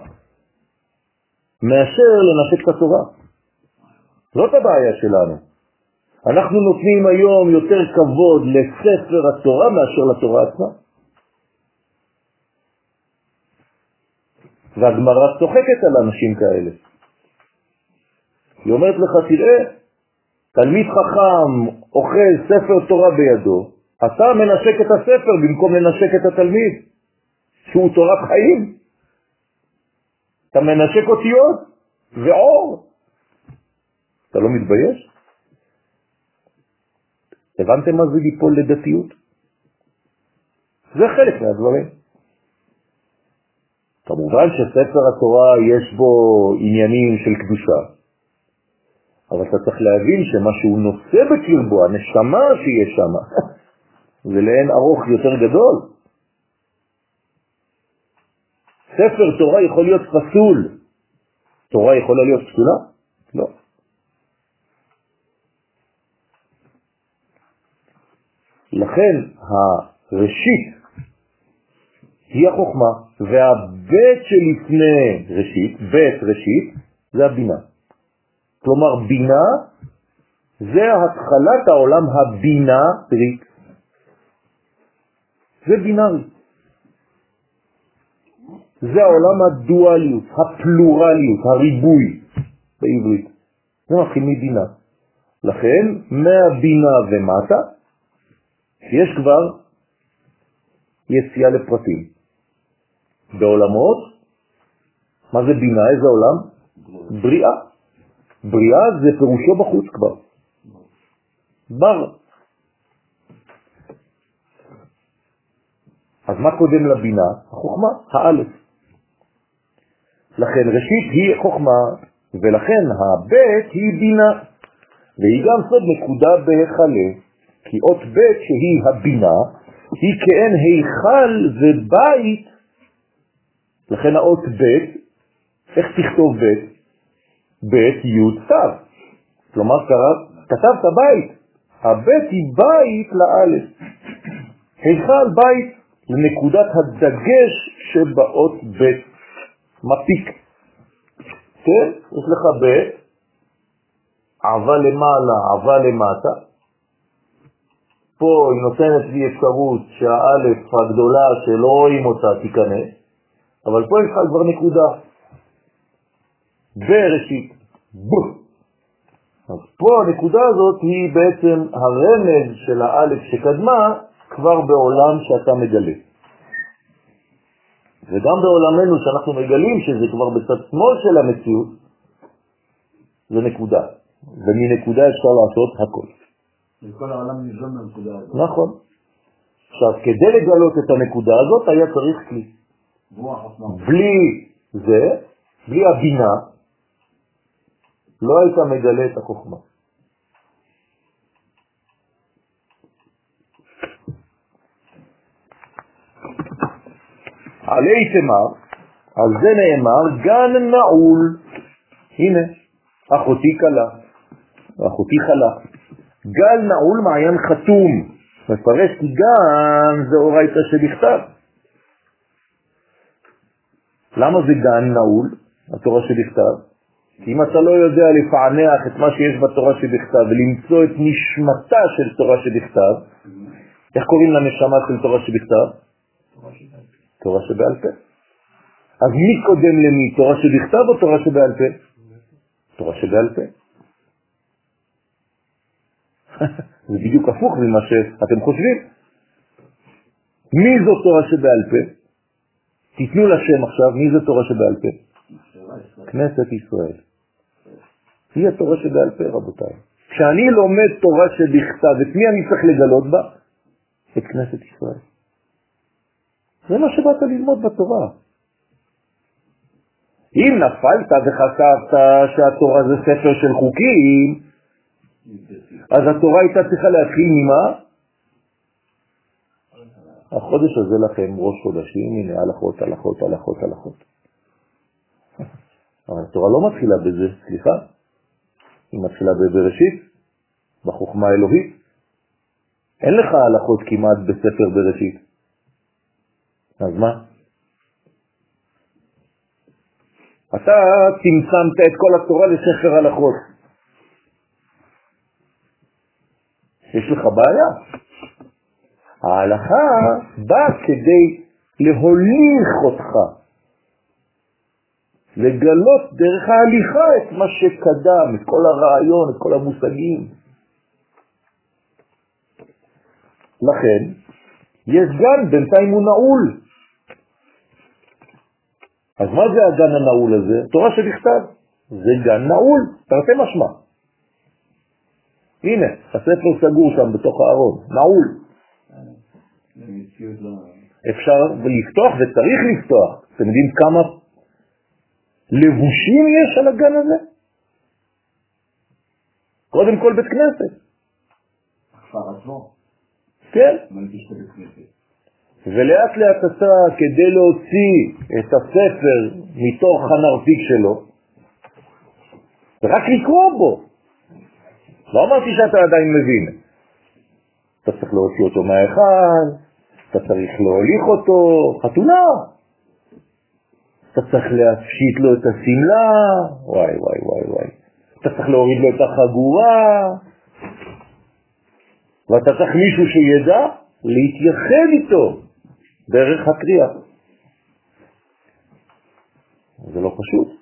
מאשר לנשק את התורה. זאת הבעיה שלנו. אנחנו נותנים היום יותר כבוד לספר התורה מאשר לתורה עצמה. והגמרא צוחקת על אנשים כאלה. היא אומרת לך, תראה, תלמיד חכם אוכל ספר תורה בידו, אתה מנשק את הספר במקום לנשק את התלמיד, שהוא תורת חיים. אתה מנשק אותיות ואור. אתה לא מתבייש? הבנתם מה זה ליפול לדתיות? זה חלק מהדברים. כמובן שספר התורה יש בו עניינים של קדושה, אבל אתה צריך להבין שמה שהוא נושא בקרבו, הנשמה שיש שם, זה לאין ארוך יותר גדול. ספר תורה יכול להיות פסול. תורה יכולה להיות פסולה? לא. לכן הראשית היא החוכמה, והבית שלפני ראשית, בית ראשית, זה הבינה. כלומר, בינה זה התחלת העולם הבינארי. זה בינארי. זה העולם הדואליות, הפלורליות, הריבוי בעברית. זה מתחיל מבינה. לכן, מהבינה ומטה, יש כבר יציאה לפרטים. בעולמות, מה זה בינה? איזה עולם? בריאה. בריאה זה פירושו בחוץ כבר. בר. אז מה קודם לבינה? החוכמה, האלף. לכן ראשית היא חוכמה, ולכן הבית היא בינה. והיא גם סוד נקודה בהיכלה, כי אות בית שהיא הבינה, היא כאין היכל ובית. לכן האות בית, איך תכתוב בית? בית י' תו. כלומר, כתבת בית. הבית היא בית לאלף. היכל בית לנקודת הדגש שבאות בית. מפיק. כן? יש לך בית, עבה למעלה, עבה למטה. פה היא נותנת לי אפשרות שהאלף הגדולה שלא רואים אותה תיכנס, אבל פה יש לך כבר נקודה. בראשית. בו. אז פה הנקודה הזאת היא בעצם הרמז של האלף שקדמה כבר בעולם שאתה מגלה. וגם בעולמנו שאנחנו מגלים שזה כבר בצד שמאל של המציאות, זה נקודה. ומנקודה אפשר לעשות הכל. וכל העולם ניזון מהנקודה הזאת. נכון. עכשיו, כדי לגלות את הנקודה הזאת היה צריך כלי. בלי זה, בלי הבינה, לא היית מגלה את החוכמה. עלי תמר, על זה נאמר, גן נעול. הנה, אחותי קלה, אחותי חלה. גל נעול מעיין חתום. מפרש כי גן זה אורייתא שבכתב. למה זה גן נעול, התורה שבכתב? כי אם אתה לא יודע לפענח את מה שיש בתורה שבכתב ולמצוא את נשמתה של תורה שבכתב, איך קוראים לנשמה של תורה שבכתב? תורה שבעל פה. אז מי קודם למי? תורה שבכתב או תורה שבעל פה? תורה שבעל פה. זה בדיוק הפוך ממה שאתם חושבים. מי זו תורה שבעל פה? תיתנו לשם עכשיו, מי זו תורה שבעל פה? כנסת ישראל. היא התורה שבעל פה, רבותיי. כשאני לומד תורה שבכתב, את מי אני צריך לגלות בה? את כנסת ישראל. זה מה שבאת ללמוד בתורה. אם נפלת וחשבת שהתורה זה ספר של חוקים, אז התורה הייתה צריכה להתחיל ממה? החודש הזה לכם ראש חודשים, הנה הלכות, הלכות, הלכות, הלכות. אבל התורה לא מתחילה בזה, סליחה. היא מתחילה בבראשית, בחוכמה האלוהית. אין לך הלכות כמעט בספר בראשית. אז מה? אתה צמצמת את כל התורה לספר הלכות. יש לך בעיה. ההלכה באה כדי להוליך אותך, לגלות דרך ההליכה את מה שקדם, את כל הרעיון, את כל המושגים. לכן, יש גן, בינתיים הוא נעול. אז מה זה הגן הנעול הזה? תורה שבכתב. זה גן נעול, תרתי משמע. הנה, הספר סגור שם בתוך הארון, נעול. אפשר לפתוח וצריך לפתוח. אתם יודעים כמה לבושים יש על הגן הזה? קודם כל בית כנסת. הכפר עצמו? כן. מה יש בית כנסת? ולאט לאט אתה, כדי להוציא את הספר מתוך הנרתיק שלו, רק לקרוא בו. לא אמרתי שאתה עדיין מבין. אתה צריך להוציא אותו מהאחד, אתה צריך להוליך אותו, חתונה. אתה צריך להפשיט לו את הסמלה, וואי וואי וואי וואי. אתה צריך להוריד לו את החגורה, ואתה צריך מישהו שידע להתייחד איתו דרך הקריאה. זה לא פשוט.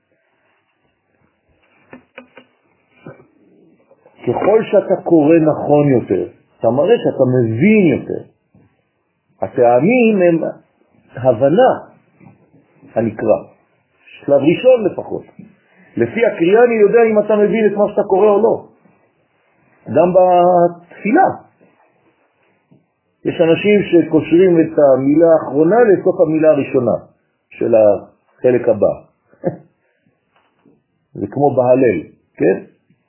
ככל שאתה קורא נכון יותר, אתה מראה שאתה מבין יותר. הטעמים הם הבנה הנקרא, שלב ראשון לפחות. לפי הקריאה אני יודע אם אתה מבין את מה שאתה קורא או לא. גם בתפילה. יש אנשים שקושרים את המילה האחרונה לסוף המילה הראשונה של החלק הבא. זה כמו בהלל, כן?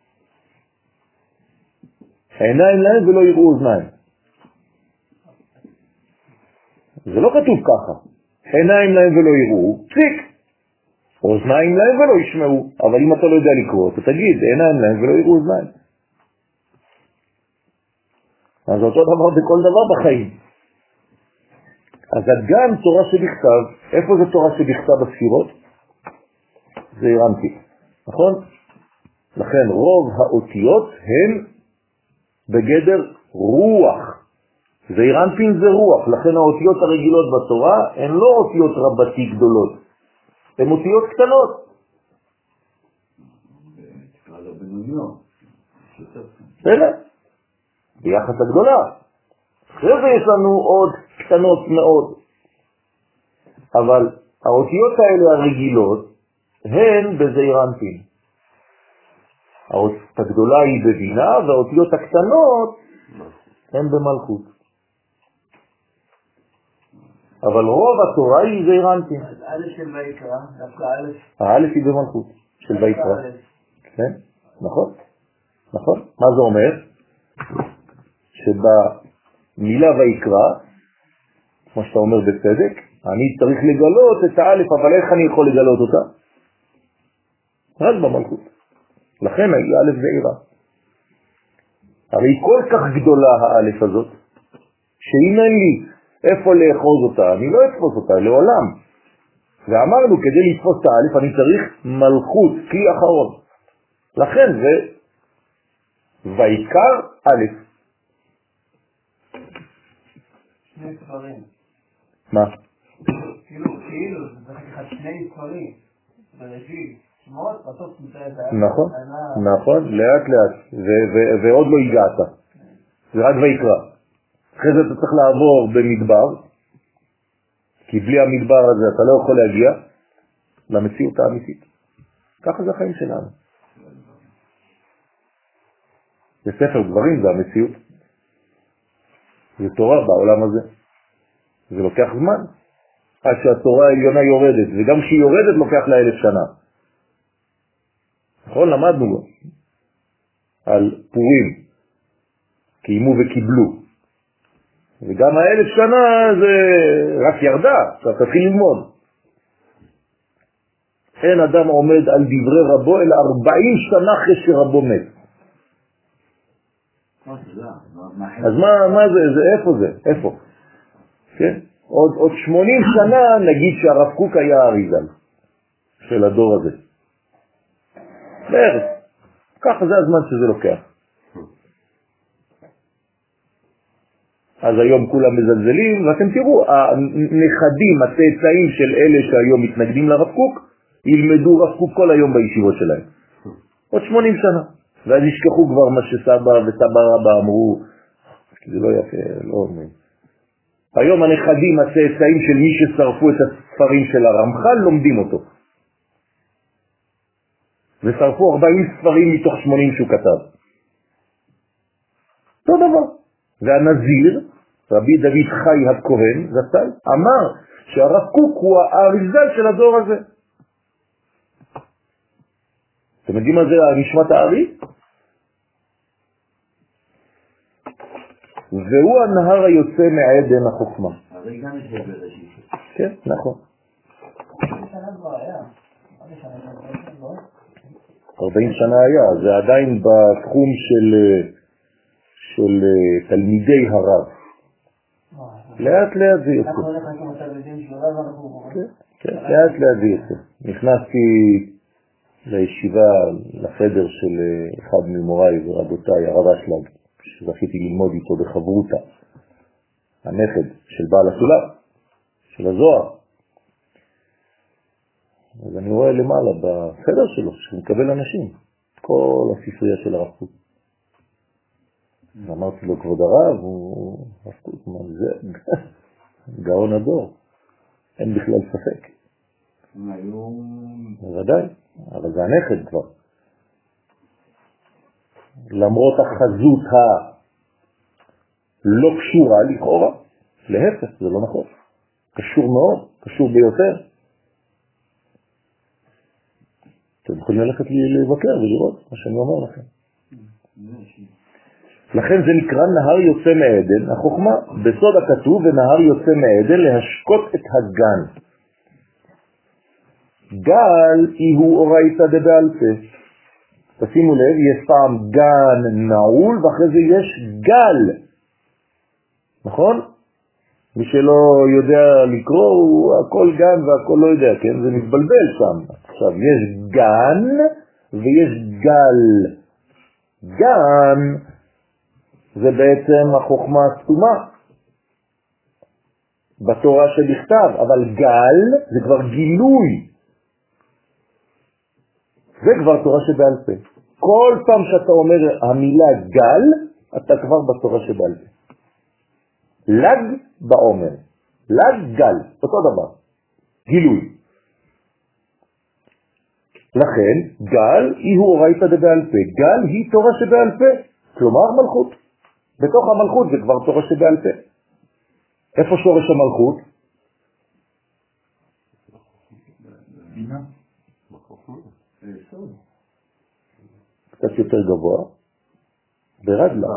העיניים להם ולא יראו אוזניים. זה לא כתוב ככה. עיניים להם ולא יראו, פסיק. אוזניים להם ולא ישמעו. אבל אם אתה לא יודע לקרוא, אתה תגיד, עיניים להם ולא יראו אוזניים. אז אותו דבר בכל דבר בחיים. אז גם תורה שבכתב, איפה זה תורה שבכתב בספירות? זה הרמתי, נכון? לכן רוב האותיות הן בגדר רוח. זה הרמפין זה רוח, לכן האותיות הרגילות בתורה הן לא אותיות רבתי גדולות, הן אותיות קטנות. תקרא לו בינוניות. בסדר? ביחס הגדולה. אחרי זה יש לנו עוד קטנות מאוד. אבל האותיות האלה הרגילות הן בזעיר אנפין. האותיות הגדולה היא בבינה והאותיות הקטנות הן במלכות. אבל רוב התורה היא זעיר אנפין. אז א' של ויקרא, דווקא א'. האלף היא במלכות של ויקרא. כן? נכון? נכון? מה זה אומר? שבמילה ויקרא, כמו שאתה אומר בצדק, אני צריך לגלות את האלף, אבל איך אני יכול לגלות אותה? רק במלכות. לכן היא אלף זעירה. הרי היא כל כך גדולה האלף הזאת, שאם אין לי איפה לאחוז אותה, אני לא אתפוס אותה לעולם. ואמרנו, כדי לתפוס את האלף אני צריך מלכות, כלי אחרון. לכן זה ויקרא אלף. שני ספרים. מה? כאילו, כאילו, זה צריך לקחת שני ספרים. בראשית, שמות, בסוף תמצא את האלף. נכון, נכון, לאט לאט. ועוד לא הגעת. זה רק ויקרא. אחרי זה אתה צריך לעבור במדבר, כי בלי המדבר הזה אתה לא יכול להגיע למציאות האמיתית. ככה זה החיים שלנו. זה ספר דברים, זה המציאות. זה תורה בעולם הזה. זה לוקח זמן. עד שהתורה העליונה יורדת, וגם כשהיא יורדת לוקח לה אלף שנה. נכון? למדנו על פורים. קיימו וקיבלו. וגם האלף שנה זה רק ירדה, עכשיו תתחיל ללמוד. אין אדם עומד על דברי רבו, אלא ארבעים שנה אחרי שרבו מת. אז מה, מה זה, זה, איפה זה, איפה? כן? עוד, עוד שמונים שנה נגיד שהרב קוק היה אריזל של הדור הזה. בערך. ככה זה הזמן שזה לוקח. אז היום כולם מזלזלים, ואתם תראו, הנכדים, הצאצאים של אלה שהיום מתנגדים לרב קוק, ילמדו רב קוק כל היום בישיבות שלהם. עוד שמונים שנה. ואז ישכחו כבר מה שסבא וסבא רבא אמרו, זה לא יפה, לא אומרים. היום הנכדים, הצאצאים של מי ששרפו את הספרים של הרמח"ל, לומדים אותו. ושרפו ארבעים ספרים מתוך שמונים שהוא כתב. אותו דבר. והנזיר, רבי דוד חי הכהן, זצ"ל, אמר שהרב קוק הוא האריזל של הדור הזה. אתם יודעים מה זה נשמת הארי? והוא הנהר היוצא מעדן החוכמה. הרי גם יש בראשית. כן, נכון. ארבעים שנה היה, זה עדיין בתחום של של תלמידי הרב. לאט לאט זה יוצא. אנחנו הולכים עם התלמידים של הרב, אנחנו... כן, לאט לאט זה יוצא. נכנסתי לישיבה, לחדר של אחד ממוריי ורבותיי, הרב אשלג, שזכיתי ללמוד איתו בחברותה, הנכד של בעל הסולם, של הזוהר. אז אני רואה למעלה בחדר שלו, שהוא מקבל אנשים, כל הספרייה של הרב קוק. אמרתי לו, כבוד הרב, הוא הרב קוק, מה זה? גאון הדור, אין בכלל ספק. בוודאי, אבל זה הנכד כבר. למרות החזות הלא קשורה לכאורה, להפך, זה לא נכון. קשור מאוד, קשור ביותר. אתם יכולים ללכת לבקר ולראות מה שאני אומר לכם. לכן זה נקרא נהר יוצא מעדן, החוכמה בסוד הכתוב, ונהר יוצא מעדן להשקות את הגן. גל היא הוא אורייתא דבעל פה. תשימו לב, יש פעם גן נעול ואחרי זה יש גל. נכון? מי שלא יודע לקרוא, הוא הכל גן והכל לא יודע, כן? זה מתבלבל שם. עכשיו, יש גן ויש גל. גן זה בעצם החוכמה הסתומה בתורה שבכתב, אבל גל זה כבר גילוי. זה כבר תורה שבעל פה. כל פעם שאתה אומר המילה גל, אתה כבר בתורה שבעל פה. לג בעומר. לג גל, אותו דבר. גילוי. לכן, גל היא הוא אורייתא דבעל פה. גל היא תורה שבעל פה. כלומר מלכות. בתוך המלכות זה כבר תורה שבעל פה. איפה שורש המלכות? בינה. קצת יותר גבוה. ברגלה.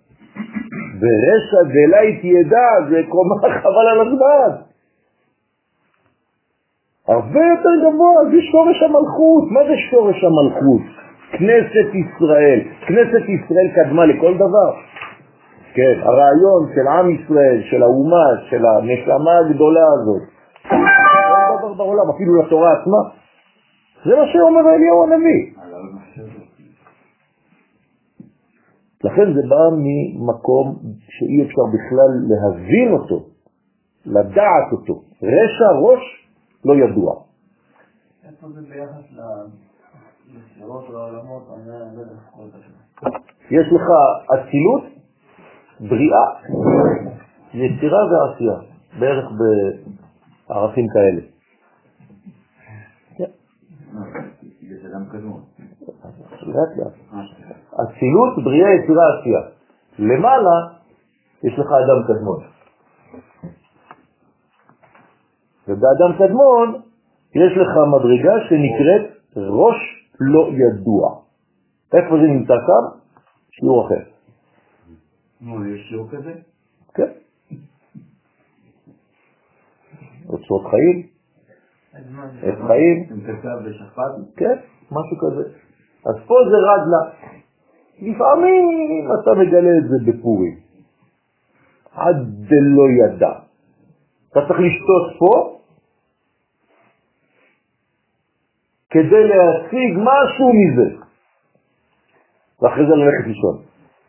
ורשע דלית ידע, זה קומה חבל על הזמן. הרבה יותר גבוה, זה שורש המלכות. מה זה שורש המלכות? כנסת ישראל. כנסת ישראל קדמה לכל דבר. כן, הרעיון של עם ישראל, של האומה, של הנשמה הגדולה הזאת. כל דבר בעולם, אפילו לתורה עצמה. זה מה שאומר אליהו הנביא. לכן זה בא ממקום שאי אפשר בכלל להבין אותו, לדעת אותו. רשע ראש לא ידוע. איפה זה ביחס לספירות ולעולמות? אני לא יודע כל זה. יש לך אצילות, בריאה, יצירה ועשייה, בערך בערכים כאלה. יש אדם קדמון. לאט לאט. אצילות, בריאה, יצירה, עשייה. למעלה יש לך אדם קדמון. ובאדם קדמון יש לך מדרגה שנקראת ראש לא ידוע. איפה זה נמצא כאן? שיעור אחר. נו, יש שיעור כזה? כן. אוצרות חיים. את חיים. עם כתב ושכפת? כן, משהו כזה. אז פה זה רדלה. לפעמים אתה מגלה את זה בפורים. עד דלא ידע. אתה צריך לשתות פה כדי להשיג משהו מזה. ואחרי זה ללכת לישון.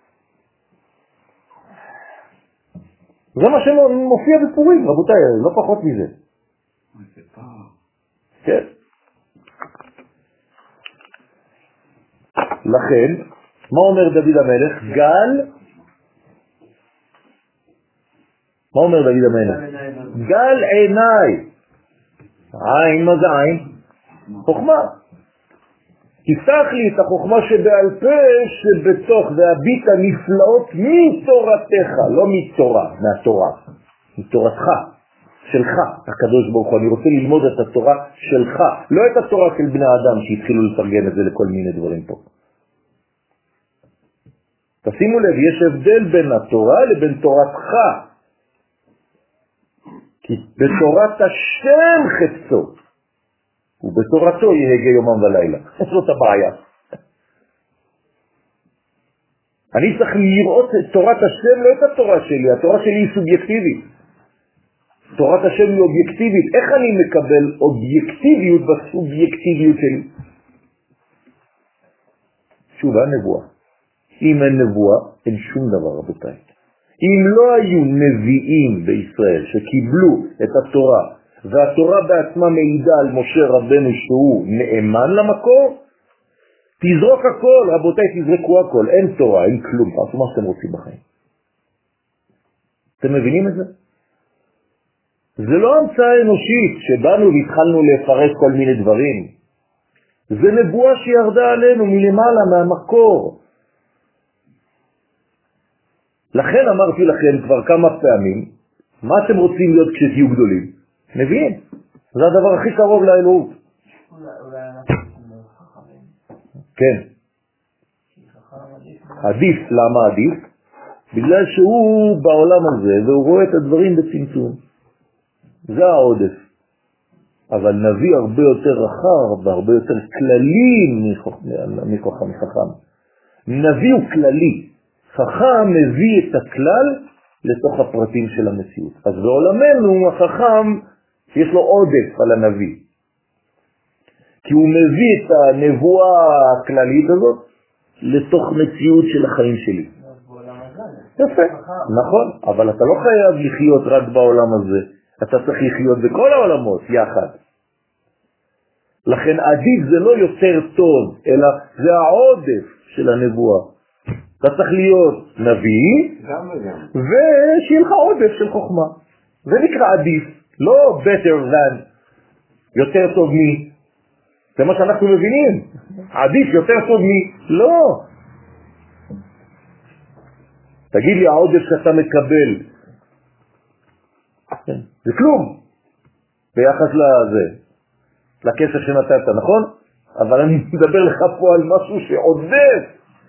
זה מה שמופיע בפורים, רבותיי, לא פחות מזה. זה פעם. כן. לכן, מה אומר דוד המלך? גל, מה אומר דוד המלך? גל עיניי. עין, מה זה עין? חוכמה. תפתח לי את החוכמה שבעל פה שבתוך והביט הנפלאות מתורתך, לא מתורה, מהתורה, מתורתך, שלך, הקדוש ברוך הוא. אני רוצה ללמוד את התורה שלך, לא את התורה של בני האדם שהתחילו לתרגם את זה לכל מיני דברים פה. תשימו לב, יש הבדל בין התורה לבין תורתך. כי בתורת השם חפצו, ובתורתו יהגה יומם ולילה. זאת הבעיה. אני צריך לראות את תורת השם, לא את התורה שלי. התורה שלי היא סובייקטיבית. תורת השם היא אובייקטיבית. איך אני מקבל אובייקטיביות בסובייקטיביות שלי? שוב, הנבואה. אם אין נבואה, אין שום דבר, רבותיי. אם לא היו נביאים בישראל שקיבלו את התורה, והתורה בעצמה מעידה על משה רבנו שהוא נאמן למקור, תזרוק הכל, רבותיי, תזרקו הכל. אין תורה, אין כלום. תעשו מה שאתם רוצים בחיים. אתם מבינים את זה? זה לא המצאה אנושית שבאנו והתחלנו לפרש כל מיני דברים. זה נבואה שירדה עלינו מלמעלה, מהמקור. לכן אמרתי לכם כבר כמה פעמים, מה אתם רוצים להיות כשתהיו גדולים? נביאים. זה הדבר הכי קרוב לאלוהות. כן. עדיף. למה עדיף? בגלל שהוא בעולם הזה והוא רואה את הדברים בצמצום. זה העודף. אבל נביא הרבה יותר רחב והרבה יותר כללי מחכם מחכם. נביא הוא כללי. חכם מביא את הכלל לתוך הפרטים של המציאות. אז בעולמנו החכם יש לו עודף על הנביא. כי הוא מביא את הנבואה הכללית הזאת לתוך מציאות של החיים שלי. יפה, נכון, אבל אתה לא חייב לחיות רק בעולם הזה. אתה צריך לחיות בכל העולמות יחד. לכן עדיף זה לא יותר טוב, אלא זה העודף של הנבואה. אתה צריך להיות נביא, ושיהיה לך עודף של חוכמה. זה נקרא עדיף, לא better than, יותר טוב מי. זה מה שאנחנו מבינים. עדיף יותר טוב מי. לא. תגיד לי, העודף שאתה מקבל, זה כלום ביחס לזה, לכסף שנתת, נכון? אבל אני מדבר לך פה על משהו שעודף,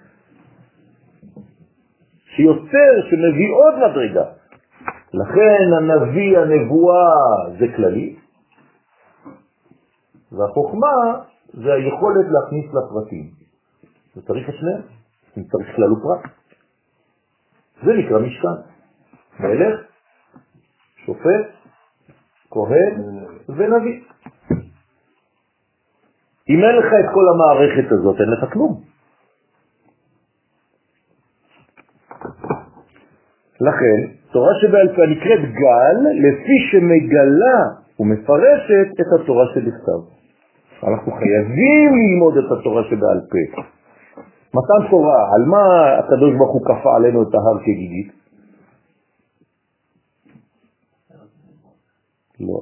שיותר, שמביא עוד מדרגה. לכן הנביא, הנבואה, זה כללי, והחוכמה זה היכולת להכניס לפרטים. זה צריך את שניהם, צריך כלל ופרט. זה נקרא משכן. מלך, שופט, כהן ונביא. אם אין לך את כל המערכת הזאת, אין לך כלום. לכן, תורה שבעל פה נקראת גל, לפי שמגלה ומפרשת את התורה שבכתב. אנחנו חייבים ללמוד את התורה שבעל פה. מתן תורה, על מה הקדוש ברוך הוא כפה עלינו את ההר כגיגית? לא.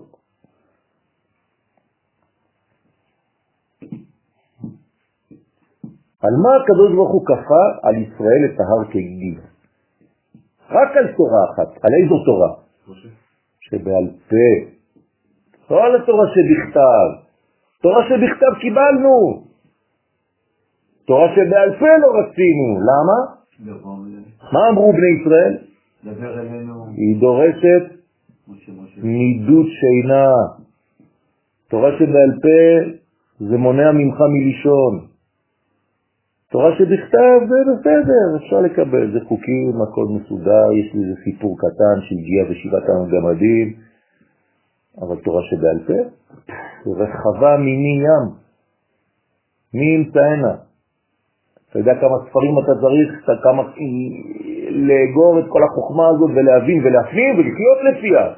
על מה הקדוש ברוך הוא כפה על ישראל את ההר כגיגית? רק על תורה אחת. על איזו תורה? שבעל פה. לא על התורה שבכתב. תורה שבכתב קיבלנו. תורה שבעל פה לא רצינו. למה? מה אמרו בני ישראל? היא דורשת נידות שינה. תורה שבעל פה זה מונע ממך מלישון. תורה שבכתב זה בסדר, אפשר לקבל, זה חוקים, הכל מסודר, יש לי איזה סיפור קטן שהגיע בשבעת הגמדים, אבל תורה שבעל פה זה רחבה מיני ים. מי ימצא הנה? אתה יודע כמה ספרים אתה צריך, אתה כמה לאגור את כל החוכמה הזאת ולהבין ולהפנים ולחיות לפיה.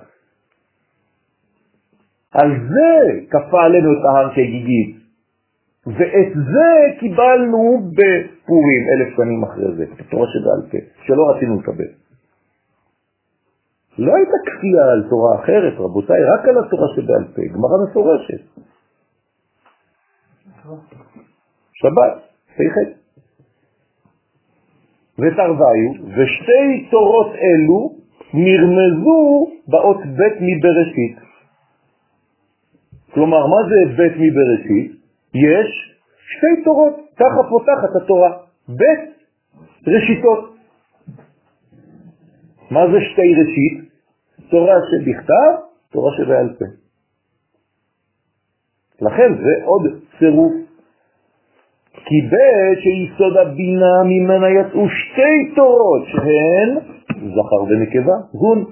על זה כפה עלינו את ההר כגיגית. ואת זה קיבלנו בפורים, אלף שנים אחרי זה, תורה שבעל פה, שלא רצינו לקבל. לא הייתה כפייה על תורה אחרת, רבותיי, רק על התורה שבעל פה, גמרא מפורשת. שבת, סייחת. ותרוויו, ושתי תורות אלו נרמזו באות בית מבראשית. כלומר, מה זה בית מבראשית? יש שתי תורות, ככה פותחת התורה, בית ראשיתות. מה זה שתי ראשית? תורה שבכתב, תורה שבעל פה. לכן זה עוד צירוף. כי בית שיסוד הבינה ממנה יצאו שתי תורות שהן זכר ונקבה, גון.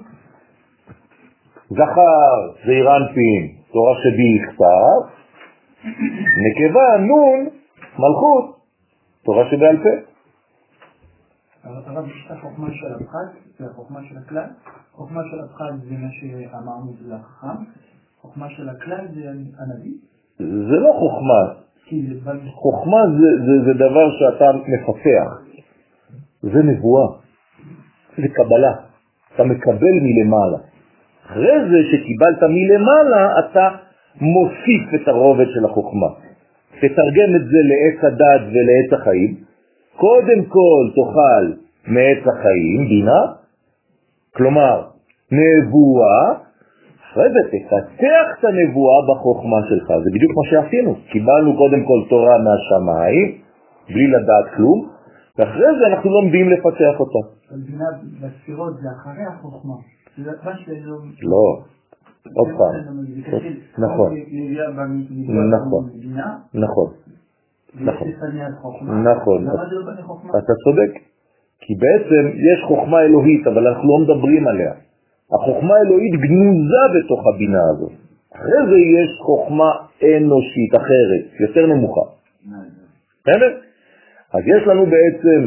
זכר זה אירנפין, תורה שבכתב, נקבה נון מלכות, תורה שבעל פה. אבל הרב, יש את החוכמה של הפחד והחוכמה של הכלל. חוכמה של הפחד זה מה שאמרנו זה החכם, חוכמה של הכלל זה הנביא. זה לא חוכמה, חוכמה זה, זה, זה דבר שאתה מפתח, זה נבואה, זה קבלה, אתה מקבל מלמעלה. אחרי זה שקיבלת מלמעלה אתה מוסיף את הרובד של החוכמה. תתרגם את זה לעת הדעת ולעת החיים. קודם כל תאכל מעץ החיים, בינה, כלומר נבואה, אחרי זה תפתח את הנבואה בחוכמה שלך. זה בדיוק מה שעשינו. קיבלנו קודם כל תורה מהשמיים, בלי לדעת כלום, ואחרי זה אנחנו לומדים לפתח אותה. בינה בספירות זה אחרי החוכמה. זה מה שלא... לא. עוד פעם. נכון. נכון. נכון. נכון. נכון. אתה צודק. כי בעצם יש חוכמה אלוהית, אבל אנחנו לא מדברים עליה. החוכמה האלוהית גנוזה בתוך הבינה הזאת. אחרי זה יש חוכמה אנושית אחרת, יותר נמוכה. בסדר? אז יש לנו בעצם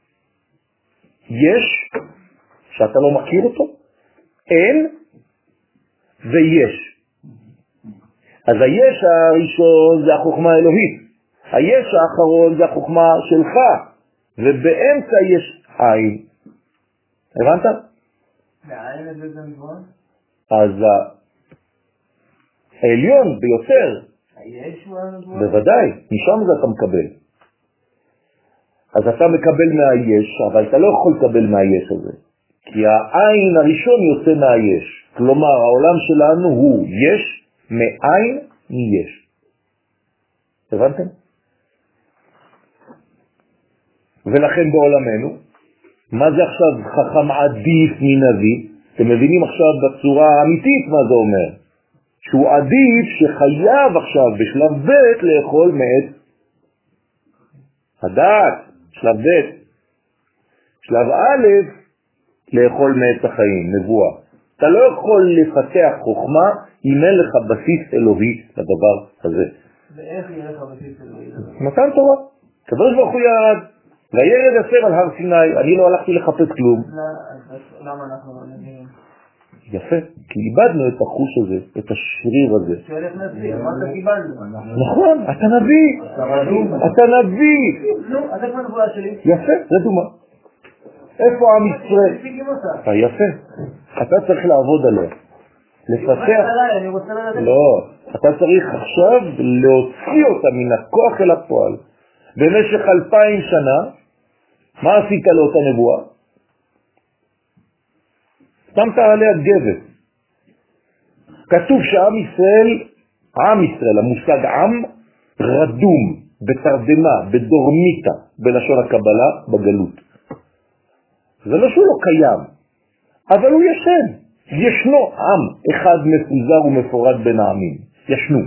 יש, שאתה לא מכיר אותו, אין ויש. אז היש הראשון זה החוכמה האלוהית, היש האחרון זה החוכמה שלך, ובאמצע יש עין. הבנת? והעין הזה זה נבואה? אז העליון ביותר, היש הוא הנבואה? בוודאי, משם זה אתה מקבל. אז אתה מקבל מהיש, אבל אתה לא יכול לקבל מהיש הזה. כי העין הראשון יוצא מהיש. כלומר, העולם שלנו הוא יש מעין מיש. הבנתם? ולכן בעולמנו, מה זה עכשיו חכם עדיף מנביא? אתם מבינים עכשיו בצורה האמיתית מה זה אומר? שהוא עדיף שחייב עכשיו בשלב ב' לאכול מעץ הדעת, שלב ב'. שלב א' לאכול מעץ החיים, נבואה. אתה לא יכול לפתח חוכמה אם אין לך בסיס אלוהי לדבר הזה. ואיך יהיה לך בסיס אלוהי? מתן תורה. הקדוש ברוך הוא ירד. וירד אסר על הר סיני, אני לא הלכתי לחפש כלום. למה אנחנו לא נביאים? יפה, כי איבדנו את החוש הזה, את השריר הזה. שאלך נביא, מה אתה קיבלנו? נכון, אתה נביא. אתה נביא. נו, אז איפה הנבואה שלי? יפה, זה דומה. איפה עם ישראל? יפה, אתה צריך לעבוד עליה. לפתח. אני רוצה לדעת. לא, אתה צריך עכשיו להוציא אותה מן הכוח אל הפועל. במשך אלפיים שנה, מה עשית לאותה נבואה? שמת עליה גבס. כתוב שעם ישראל, עם ישראל, המושג עם, רדום, בתרדמה, בדורמיטה, בלשון הקבלה, בגלות. זה לא שהוא לא קיים, אבל הוא ישן. ישנו עם אחד מפוזר ומפורד בין העמים. ישנו.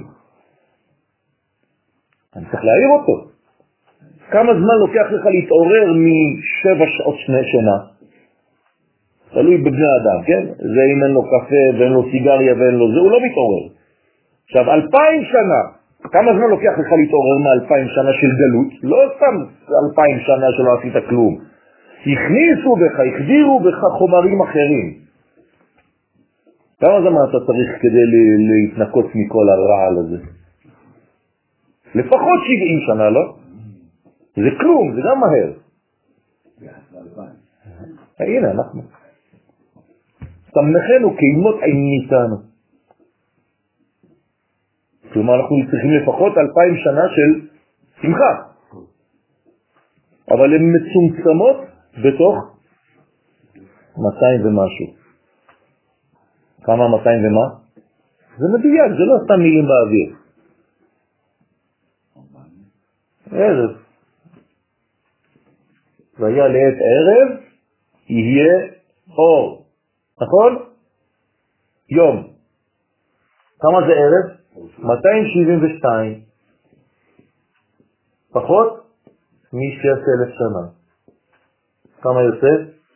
אני צריך להעיר אותו. כמה זמן לוקח לך להתעורר משבע שעות שני שנה? תלוי בבני אדם, כן? זה אם אין לו קפה ואין לו סיגריה ואין לו זה, הוא לא מתעורר. עכשיו, אלפיים שנה, כמה זמן לוקח לך להתעורר מאלפיים שנה של גלות? לא סתם אלפיים שנה שלא עשית כלום. הכניסו בך, החדירו בך חומרים אחרים. כמה זמן אתה צריך כדי להתנקוץ מכל הרעל הזה? לפחות שבעים שנה, לא? זה כלום, זה גם מהר. הנה, אנחנו. סמכנו כאימות עיניתנו. כלומר, אנחנו צריכים לפחות אלפיים שנה של שמחה. אבל הן מצומצמות בתוך מאתיים ומשהו. כמה מאתיים ומה? זה מדויק, זה לא סתם מילים באוויר. ערב. והיה לעת ערב, יהיה אור. נכון? יום. כמה זה ערב? מאתיים שבעים ושתיים. פחות מ-ששת אלף שנה. כמה יוצא?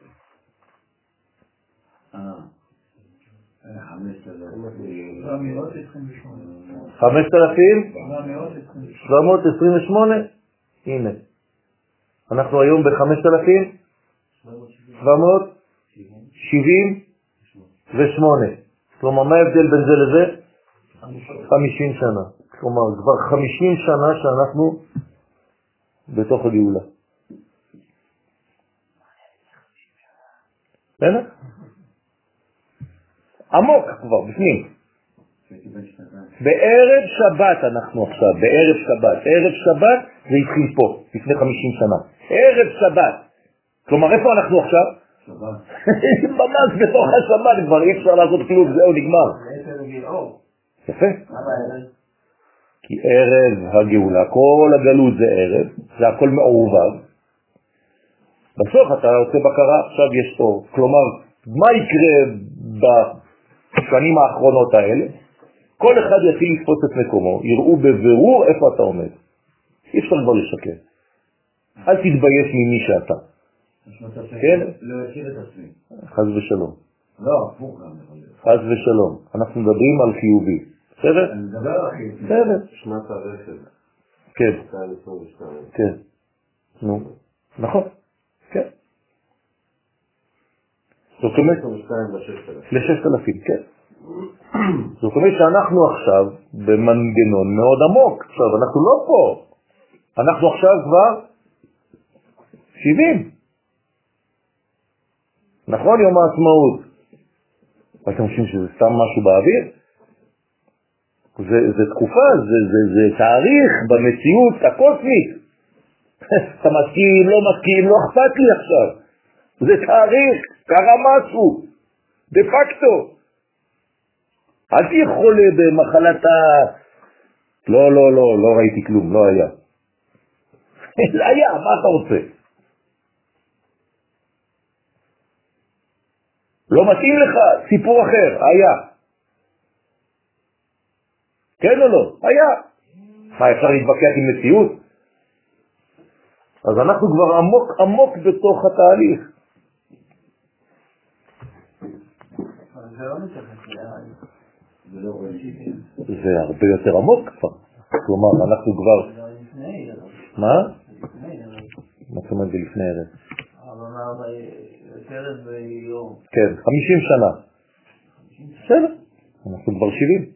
חמשת אלפים שבע מאות עשרים ושמונה. הנה. אנחנו היום ב-חמשת אלפים שבע מאות שבעים ושמונה. כלומר, מה ההבדל בין זה לזה? חמישים שנה. כלומר, כבר חמישים שנה שאנחנו בתוך הגאולה. בסדר? עמוק כבר, בפנים. בערב שבת אנחנו עכשיו, בערב שבת. ערב שבת זה התחיל פה, לפני חמישים שנה. ערב שבת. כלומר, איפה אנחנו עכשיו? שבת. ממש בתוך השבת כבר, אי אפשר לעשות כלום, זהו, נגמר. יפה. כי ערב הגאולה, כל הגלות זה ערב, זה הכל מעורבב. בסוף אתה עושה בקרה, עכשיו יש פה, כלומר, מה יקרה בשנים האחרונות האלה? כל אחד יתחיל לתפוס את מקומו, יראו בבירור איפה אתה עומד. אי אפשר כבר לשקר. אל תתבייש ממי שאתה. כן? לא ישאיר את עצמי. חס ושלום. לא, הפוך גם. חס ושלום. אנחנו מדברים על חיובי. בסדר? אני מדבר על חיובי. בסדר. שנת הרכב. כן. שתיים עשרים ושתיים. כן. נו. נכון. כן. זאת אומרת, ל-ששת אלפים, כן. זאת אומרת שאנחנו עכשיו במנגנון מאוד עמוק. עכשיו, אנחנו לא פה. אנחנו עכשיו כבר שבעים. נכון, יום העצמאות. אתם חושבים שזה סתם משהו באוויר? זה, זה תקופה, זה, זה, זה תאריך במציאות הקוסמית. אתה מסכים, לא מסכים, לא אכפת לי עכשיו. זה תאריך, קרה משהו, דה פקטו. אל תהיה חולה במחלת ה... לא, לא, לא, לא ראיתי כלום, לא היה. זה היה, מה אתה רוצה? לא מתאים לך, סיפור אחר, היה. כן או לא? היה. מה, אפשר להתווכח עם מציאות? אז אנחנו כבר עמוק עמוק בתוך התהליך. זה לא מתייחס להיי. זה לא רואה. זה הרבה יותר עמוק כבר. כלומר, אנחנו כבר... זה לפני ערב. מה? לפני ערב. מה זאת אומרת זה לפני ערב? אבל אמר, ערב ויום. כן, חמישים שנה. בסדר, אנחנו כבר שבעים.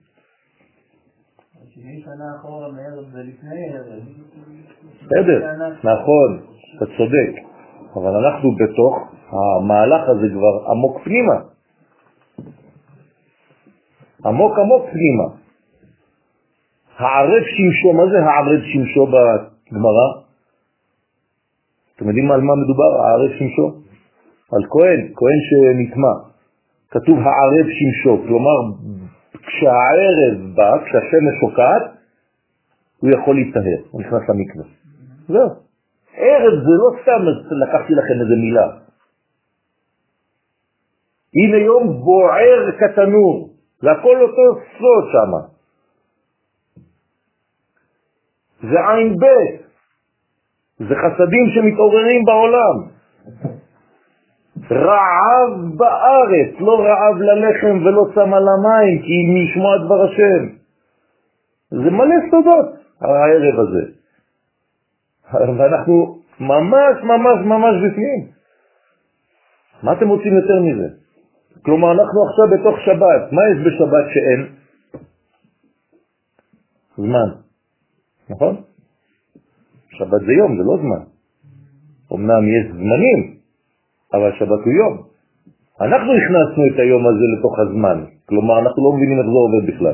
שבעים שנה אחורה מערב זה לפני ערב. בסדר, נכון, אתה צודק. אבל אנחנו בתוך המהלך הזה כבר עמוק פנימה. עמוק עמוק פנימה. הערב שמשו, מה זה הערב שמשו בגמרא? אתם יודעים על מה מדובר? הערב שמשו? על כהן, כהן שנטמע. כתוב הערב שמשו, כלומר כשהערב בא, כשהשמש שוקעת, הוא יכול להתטהר, הוא נכנס למקווה. זהו. ערב זה לא סתם, לקחתי לכם איזה מילה. הנה יום בוער כתנור, זה הכל אותו סוד שם. זה עין בית, זה חסדים שמתעוררים בעולם. רעב בארץ, לא רעב ללחם ולא צמא למים, כי נשמע דבר השם. זה מלא סודות, הערב הזה. ואנחנו ממש ממש ממש בפנים. מה אתם רוצים יותר מזה? כלומר, אנחנו עכשיו בתוך שבת. מה יש בשבת שאין? זמן. נכון? שבת זה יום, זה לא זמן. אמנם יש זמנים, אבל שבת הוא יום. אנחנו הכנסנו את היום הזה לתוך הזמן. כלומר, אנחנו לא מבינים איך זה עובד בכלל.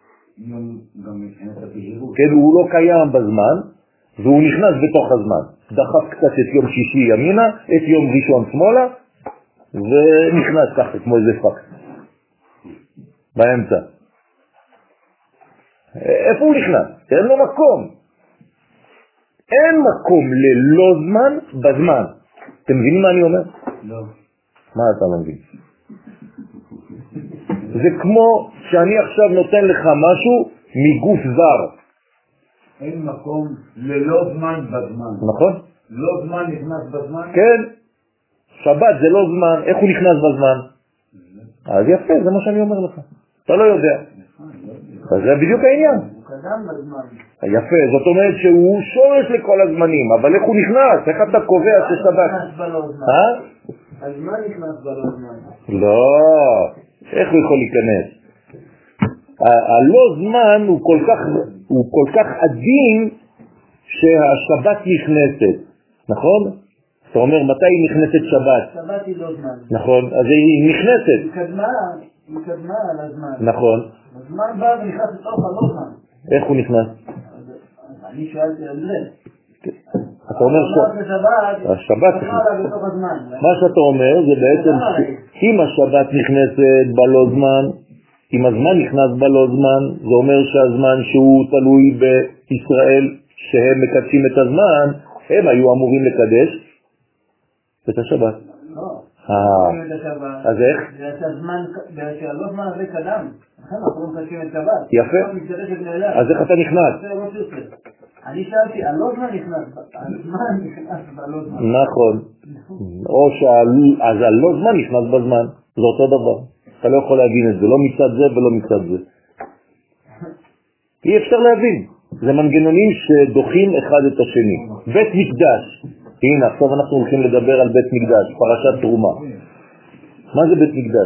כן, הוא לא קיים בזמן, והוא נכנס בתוך הזמן. דחף קצת את יום שישי ימינה, את יום ראשון שמאלה, ונכנס ככה כמו איזה פקס. באמצע. איפה הוא נכנס? אין לו מקום. אין מקום ללא זמן בזמן. אתם מבינים מה אני אומר? לא. מה אתה לא מבין? זה כמו שאני עכשיו נותן לך משהו מגוף זר. אין מקום ללא זמן בזמן. נכון? לא זמן נכנס בזמן? כן. שבת זה לא זמן, איך הוא נכנס בזמן? אז יפה, זה מה שאני אומר לך. אתה לא יודע. אז זה בדיוק העניין. הוא קדם בזמן. יפה, זאת אומרת שהוא שורש לכל הזמנים, אבל איך הוא נכנס? איך אתה קובע ששבת? אה? הזמן נכנס בלא זמן. לא, איך הוא יכול להיכנס? הלא זמן הוא כל כך, הוא כל כך עדין שהשבת נכנסת, נכון? אתה אומר, מתי היא נכנסת שבת? שבת היא לא זמן. נכון, אז היא נכנסת. היא קדמה, היא קדמה על הזמן. נכון. הזמן בא ונכנס לתוך הלא זמן. איך הוא נכנס? אני שאלתי על זה. אתה אומר שהשבת, מה שאתה אומר זה בעצם אם השבת נכנסת בלא זמן, אם הזמן נכנס בלא זמן, זה אומר שהזמן שהוא תלוי בישראל, שהם מקדשים את הזמן, הם היו אמורים לקדש את השבת. לא. אז איך? בגלל שהלא זמן הזה קדם, לכן אנחנו לא מקדשים את שבת. יפה. אז איך אתה נכנס? אני שאלתי, הלא זמן נכנס, הזמן נכנס בלא זמן. נכון. או אז הלא זמן נכנס בזמן, זה אותו דבר. אתה לא יכול להבין את זה, לא מצד זה ולא מצד זה. אי אפשר להבין. זה מנגנונים שדוחים אחד את השני. בית מקדש. הנה, עכשיו אנחנו הולכים לדבר על בית מקדש, פרשת תרומה. מה זה בית מקדש?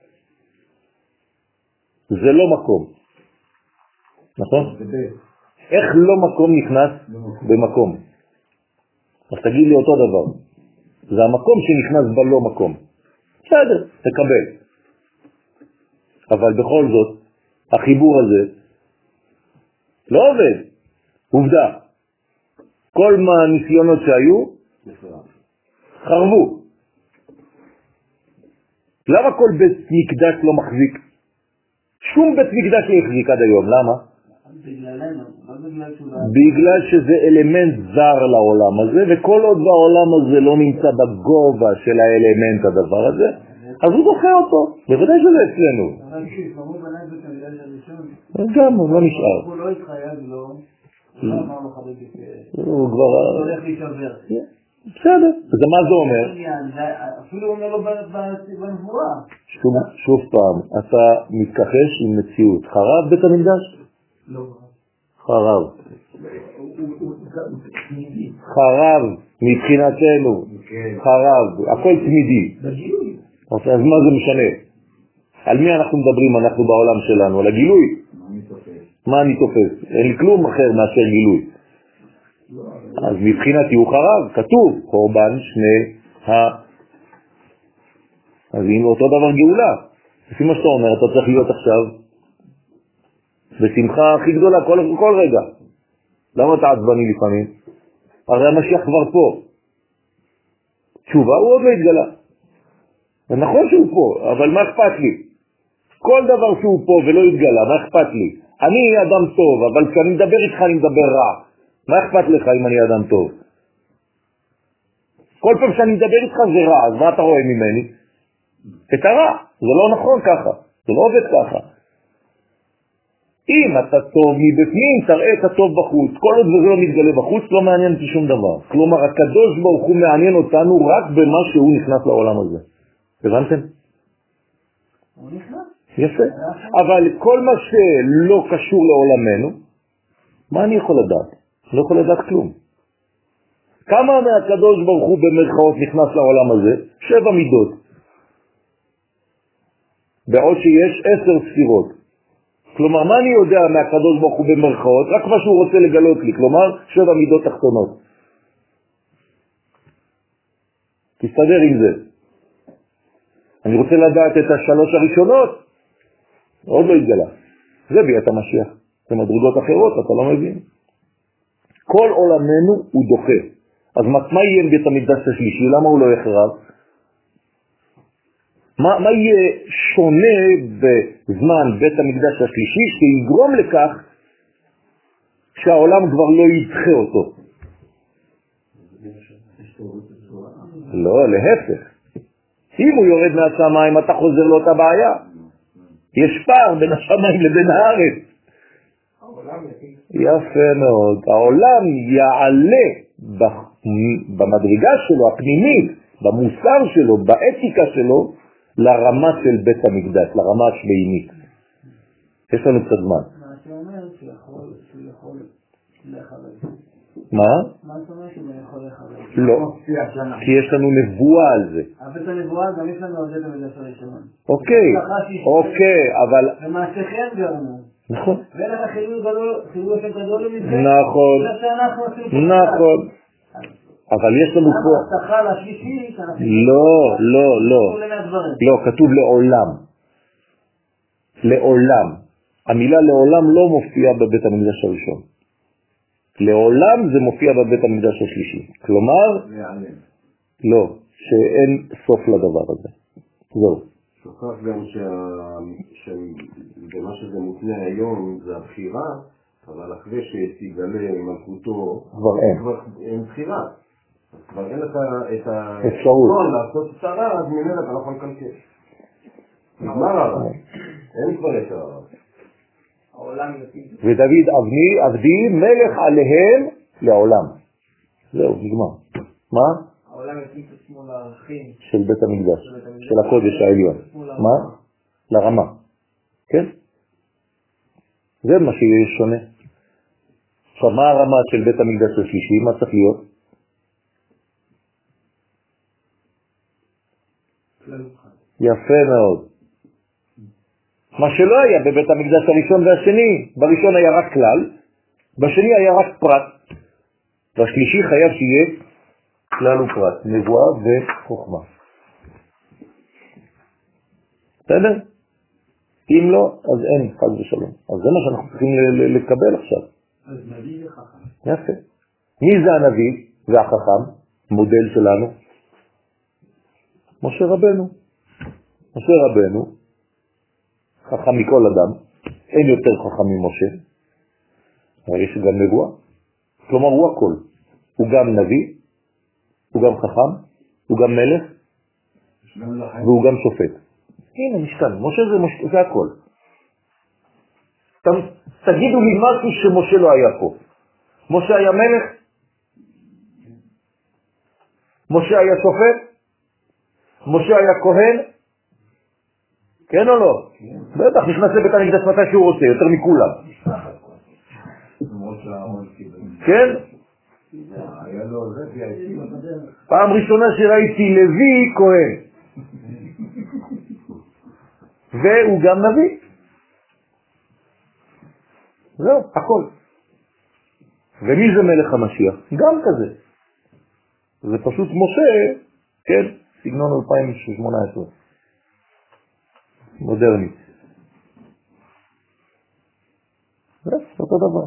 זה לא מקום. נכון? איך לא מקום נכנס במקום? אז תגיד לי אותו דבר. זה המקום שנכנס בלא מקום. בסדר, תקבל. אבל בכל זאת, החיבור הזה לא עובד. עובדה. כל מה הניסיונות שהיו, חרבו. למה כל בית מקדש לא מחזיק? שום בית מקדש לא החזיק עד היום. למה? בגללנו, לא בגלל שהוא... בגלל שזה אלמנט זר לעולם הזה, וכל עוד בעולם הזה לא נמצא בגובה של האלמנט הדבר הזה, אז הוא דוחה אותו. בוודאי שזה אצלנו. אבל כששמרו בנית בקנדל הראשון, גם, הוא לא נשאר. הוא לא התחייב לו, לא אמר לו חבר בקנדל. הוא כבר... הוא הולך להישבר. בסדר, אז מה זה אומר? אפילו הוא אומר לו בנבואה. שוב פעם, אתה מתכחש עם מציאות. חרב בית המקדש? לא. חרב. חרב מבחינתנו. חרב, הכל תמידי. בגילוי. אז מה זה משנה? על מי אנחנו מדברים אנחנו בעולם שלנו? על הגילוי? מה אני תופס? אין לי כלום אחר מאשר גילוי. אז מבחינתי הוא חרב, כתוב, קורבן שני ה... אז הנה אותו דבר גאולה. לפי מה שאתה אומר, אתה צריך להיות עכשיו בשמחה הכי גדולה כל, כל רגע. למה אתה עצבני לפעמים? הרי המשיח כבר פה. תשובה הוא עוד לא התגלה. נכון שהוא פה, אבל מה אכפת לי? כל דבר שהוא פה ולא התגלה, מה אכפת לי? אני אדם טוב, אבל כשאני מדבר איתך אני מדבר רע. מה אכפת לך אם אני אדם טוב? כל פעם שאני מדבר איתך זה רע, אז מה אתה רואה ממני? את הרע. זה לא נכון ככה, זה לא עובד ככה. אם אתה טוב מבפנים, תראה את הטוב בחוץ. כל עוד זה לא מתגלה בחוץ, לא מעניין אותי שום דבר. כלומר, הקדוש ברוך הוא מעניין אותנו רק במה שהוא נכנס לעולם הזה. הבנתם? הוא נכנס. יפה. אבל כל מה שלא קשור לעולמנו, מה אני יכול לדעת? לא יכול לדעת כלום. כמה מהקדוש ברוך הוא במרכאות נכנס לעולם הזה? שבע מידות. בעוד שיש עשר ספירות. כלומר, מה אני יודע מהקדוש ברוך הוא במרכאות? רק מה שהוא רוצה לגלות לי. כלומר, שבע מידות תחתונות. תסתדר עם זה. אני רוצה לדעת את השלוש הראשונות. עוד לא התגלה. זה ביאת המשיח. זה מדרגות אחרות, אתה לא מבין. כל עולמנו הוא דוחה. אז מה יהיה עם בית המקדש השלישי? למה הוא לא יחרב? מה, מה יהיה שונה בזמן בית המקדש השלישי שיגרום לכך שהעולם כבר לא ידחה אותו? לא, להפך. אם הוא יורד מהשמיים אתה חוזר לאותה בעיה. יש פער בין השמיים לבין הארץ. יפה מאוד. העולם יעלה במדרגה שלו, הפנימית, במוסר שלו, באתיקה שלו, לרמה של בית המקדש, לרמה השביעינית. יש לנו קצת זמן. מה שאומר שהוא יכול לחבר? מה? מה שאומר שהוא יכול לחבר? לא, כי יש לנו נבואה על זה. אבל את הנבואה גם יש לנו על זה במקדש הראשון. אוקיי, אוקיי, אבל... ומעשיכם גרמו. נכון. ואין לך חילול השם גדול מזה. נכון. נכון. אבל יש לנו פה... הבטחה לשלישי שאנחנו... לא, לא, לא. לא, כתוב לעולם. לעולם. המילה לעולם לא מופיעה בבית המקדש הראשון. לעולם זה מופיע בבית המקדש השלישי. כלומר, לא, שאין סוף לדבר הזה. זהו. שוכח גם שבמה שזה מותנה היום זה הבחירה, אבל אחרי שתגלה מלכותו, כבר אין. אין בחירה. כבר אין לך את האפשרות לעשות את הרע, אז ממילא אתה לא יכול לקלקל. נגמר הרע. אין כבר את הרע. ודוד אבני, עבדי מלך עליהם לעולם. זהו, נגמר. מה? העולם יתאים את עצמו לערכים של בית המקדש, של הקודש העליון. מה? לרמה. כן? זה מה שיש שונה. עכשיו, מה הרמה של בית המקדש השלישי? מה צריך להיות? יפה מאוד. מה שלא היה בבית המקדש הראשון והשני, בראשון היה רק כלל, בשני היה רק פרט, והשלישי חייב שיהיה כלל ופרט, נבואה וחוכמה. בסדר? אם לא, אז אין חג ושלום. אז זה מה שאנחנו צריכים לקבל עכשיו. אז נביא וחכם. יפה. מי זה הנביא והחכם? מודל שלנו? משה רבנו. משה רבנו, חכם מכל אדם, אין יותר חכם ממשה, אבל יש גם נבואה. כלומר הוא הכל. הוא גם נביא, הוא גם חכם, הוא גם מלך, והוא גם שופט. הנה משכן, משה זה, מש... זה הכל. ת... תגידו לי משהו שמשה לא היה פה. משה היה מלך? משה היה שופט? משה היה כהן? כן או לא? בטח, נכנס לבית המקדש מתי שהוא רוצה, יותר מכולם. כן? פעם ראשונה שראיתי לוי כהן. והוא גם נביא. זהו, הכל. ומי זה מלך המשיח? גם כזה. זה פשוט משה, כן? סגנון אלפיים שמונה עשרה. מודרני. זה אותו דבר.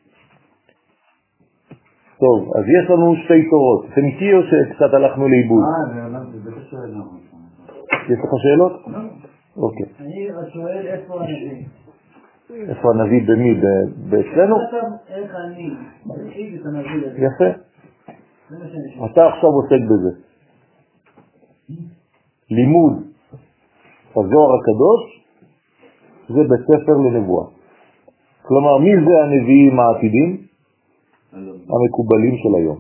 טוב, אז יש לנו שתי תורות. אתם איתי או שקצת הלכנו לאיבוד? אה, זה בטח שאלה. יש לך שאלות? אוקיי. אני שואל איפה הנביא. איפה הנביא במי? באצלנו? איך אני מרחיב את הנביא הזה. יפה. אתה עכשיו עוסק בזה. לימוד הזוהר הקדוש זה בית ספר לנבואה. כלומר, מי זה הנביאים העתידים? המקובלים של היום.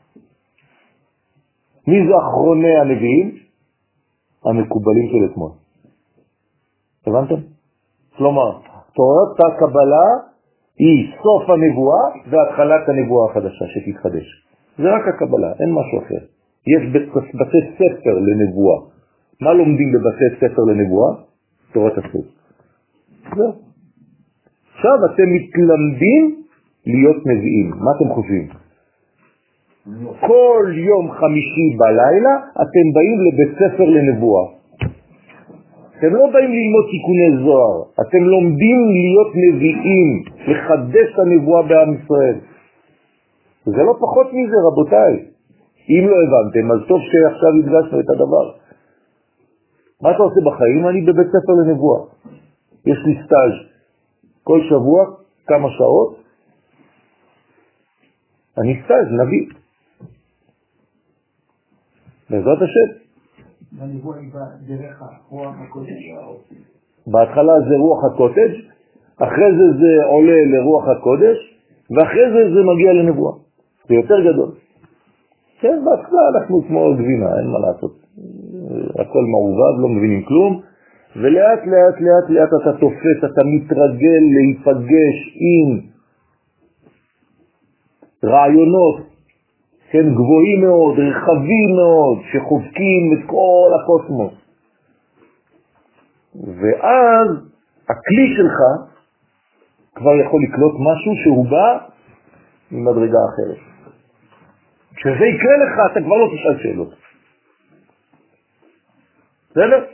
מי זה אחרוני הנביאים? המקובלים של אתמול. הבנתם? כלומר, תורת הקבלה היא סוף הנבואה והתחלת הנבואה החדשה שתתחדש. זה רק הקבלה, אין משהו אחר. יש בתי ספר לנבואה. מה לומדים בבתי ספר לנבואה? תורת הסוף. זהו. עכשיו אתם מתלמדים להיות נביאים. מה אתם חושבים? כל יום חמישי בלילה אתם באים לבית ספר לנבואה. אתם לא באים ללמוד תיקוני זוהר. אתם לומדים להיות נביאים, לחדש את הנבואה בעם ישראל. זה לא פחות מזה, רבותיי. אם לא הבנתם, אז טוב שעכשיו הדגשנו את הדבר. מה אתה עושה בחיים? אני בבית ספר לנבואה. יש לי סטאז' כל שבוע, כמה שעות. אני סטאז' נביא. בעזרת השם. והנבואה היא דרך רוח הקודש. בהתחלה זה רוח הקודש, אחרי זה זה עולה לרוח הקודש, ואחרי זה זה מגיע לנבואה. זה יותר גדול. כן, בהתחלה אנחנו כמו גבינה, אין מה לעשות. הכל מעובד, לא מבינים כלום, ולאט לאט לאט לאט אתה תופס, אתה מתרגל להיפגש עם רעיונות, כן, גבוהים מאוד, רחבים מאוד, שחובקים את כל הקוסמוס. ואז הכלי שלך כבר יכול לקלוט משהו שהוא בא ממדרגה אחרת. כשזה יקרה לך, אתה כבר לא תשאל שאלות. בסדר?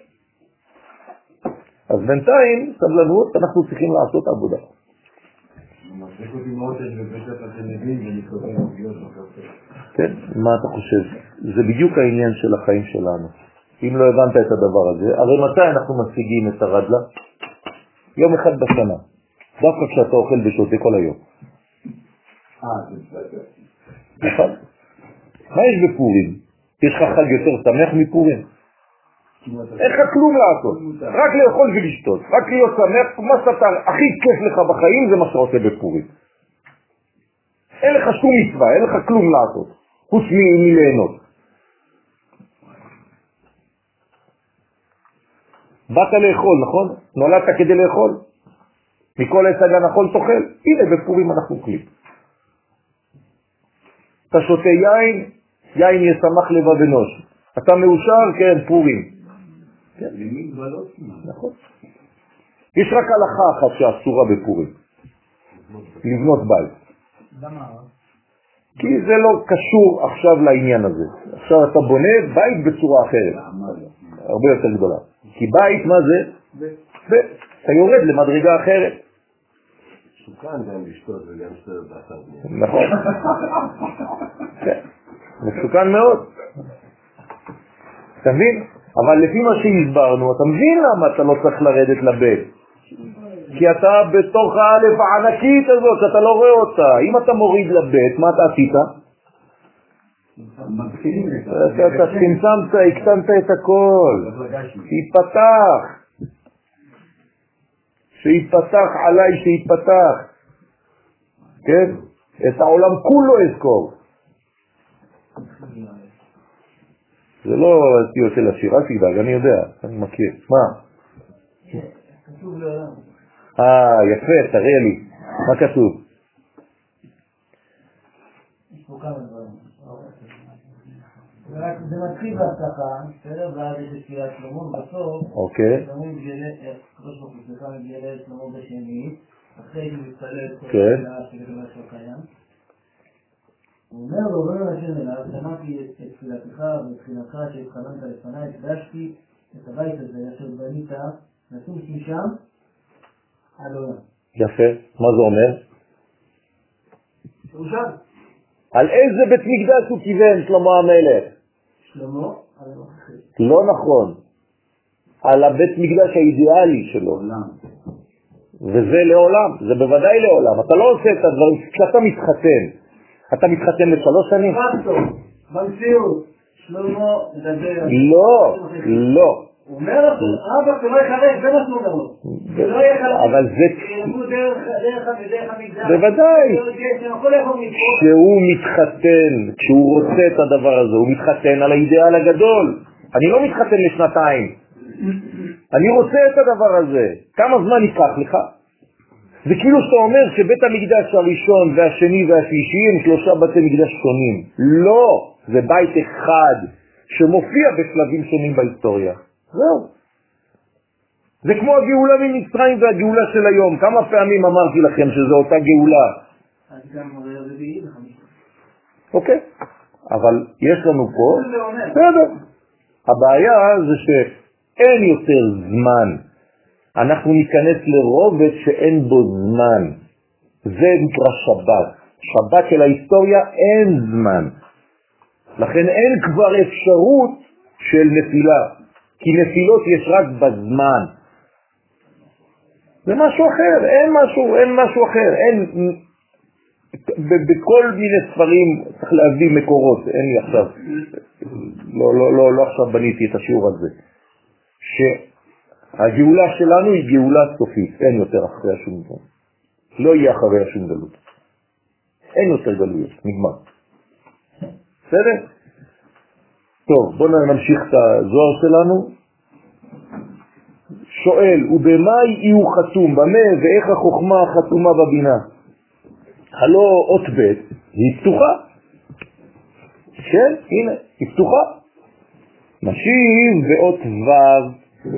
אז בינתיים, סבלנות, אנחנו צריכים לעשות עבודה. מחזיק אותי מאוד שיש בבית התלמידים ולקבל פגיעות בקפה. כן, מה אתה חושב? זה בדיוק העניין של החיים שלנו. אם לא הבנת את הדבר הזה, הרי מתי אנחנו משיגים את הרדלה? יום אחד בשנה. דווקא כשאתה אוכל ושותה כל היום. אה, זה בסדר. נכון? מה יש בפורים? יש לך חג יותר שמח מפורים? אין לך כלום לעשות, רק לאכול ולשתות, רק להיות שמח, מה שאתה הכי כיף לך בחיים זה מה שאתה עושה בפורים. אין לך שום מצווה, אין לך כלום לעשות, חוץ מליהנות. באת לאכול, נכון? נולדת כדי לאכול. מכל עץ הנחול תאכל. הנה בפורים אנחנו כלים. אתה שותה יין, יין ישמח לבב אנוש. אתה מאושר, כן, פורים. למי גבלות? נכון. יש רק הלכה אחת שאסורה בפורים. לבנות בית. למה? כי זה לא קשור עכשיו לעניין הזה. עכשיו אתה בונה בית בצורה אחרת. הרבה יותר גדולה. כי בית מה זה? אתה יורד למדרגה אחרת. מסוכן גם לשתות וגם לשתות באתר בנייה. נכון. מסוכן מאוד. אתה מבין? אבל לפי מה שהסברנו, אתה מבין למה אתה לא צריך לרדת לבית? כי אתה בתוך האלף הענקית הזאת, אתה לא רואה אותה. אם אתה מוריד לבית, מה אתה עשית? אתה צמצמת, הקטנת את הכל. שיפתח. שיפתח עליי, שיפתח. כן? את העולם כולו אזכור. זה לא הציור של השיר, אל תדאג, אני יודע, אני מכיר. מה? כתוב לעולם. אה, יפה, תראה לי. מה כתוב? יש פה כמה דברים. זה מתחיל בהבטחה, בסדר? ואז יש תפילת שלמה, בסוף, אוקיי. שלמה מתגלה, קדוש ברוך הוא סליחה מתגלה את שלמה בשני, אחרי שהוא מתפלל את כל כן. השאלה של משהו קיים. הוא אומר לו, אומר לשם אליו, שמעתי את תפילתך ובתחילתך שהתחננת לפניי, הקדשתי את הבית הזה, אשר בנית, נטוס משם עד עולם. יפה, מה זה אומר? שהוא שם. על איזה בית מקדש הוא כיוון שלמה המלך? שלמה, על המחשב. לא נכון. על הבית מקדש האידיאלי שלו. וזה לעולם, זה בוודאי לעולם. אתה לא עושה את הדברים, כשאתה מתחתן, אתה מתחתן לשלוש שנים? במציאות, שלמה מדבר. לא, לא. הוא אומר לך, אבא שלא יחרק, זה מה שהוא אומר לו. שלא יחרק. אבל זה... שירמו דרך המגדל. בוודאי. כשהוא מתחתן, כשהוא רוצה את הדבר הזה, הוא מתחתן על האידאל הגדול. אני לא מתחתן לשנתיים. אני רוצה את הדבר הזה. כמה זמן ייקח לך? זה כאילו שאתה אומר שבית המקדש הראשון והשני והשלישי הם שלושה בתי מקדש שונים. לא, זה בית אחד שמופיע בשלבים שונים בהיסטוריה. זהו. זה כמו הגאולה ממצרים והגאולה של היום. כמה פעמים אמרתי לכם שזו אותה גאולה? אז גם רביעי וחמישי. אוקיי. אבל יש לנו פה... בסדר. הבעיה זה שאין יותר זמן. אנחנו ניכנס לרובד שאין בו זמן. זה נקרא שבת. שבת של ההיסטוריה אין זמן. לכן אין כבר אפשרות של נפילה. כי נפילות יש רק בזמן. זה משהו אחר, אין משהו, אין משהו אחר. אין, בכל מיני ספרים צריך להביא מקורות, אין לי עכשיו, לא, לא, לא, לא עכשיו בניתי את השיעור הזה. הגאולה שלנו היא גאולה סופית, אין יותר אחריה שום דבר. לא יהיה אחריה שום גלות. אין יותר גלויות, נגמר. בסדר? טוב, בואו נמשיך את הזוהר שלנו. שואל, ובמה הוא חתום? במה ואיך החוכמה חתומה בבינה? הלא אות ב' היא פתוחה. כן, הנה, היא פתוחה. משיב ואות ו'.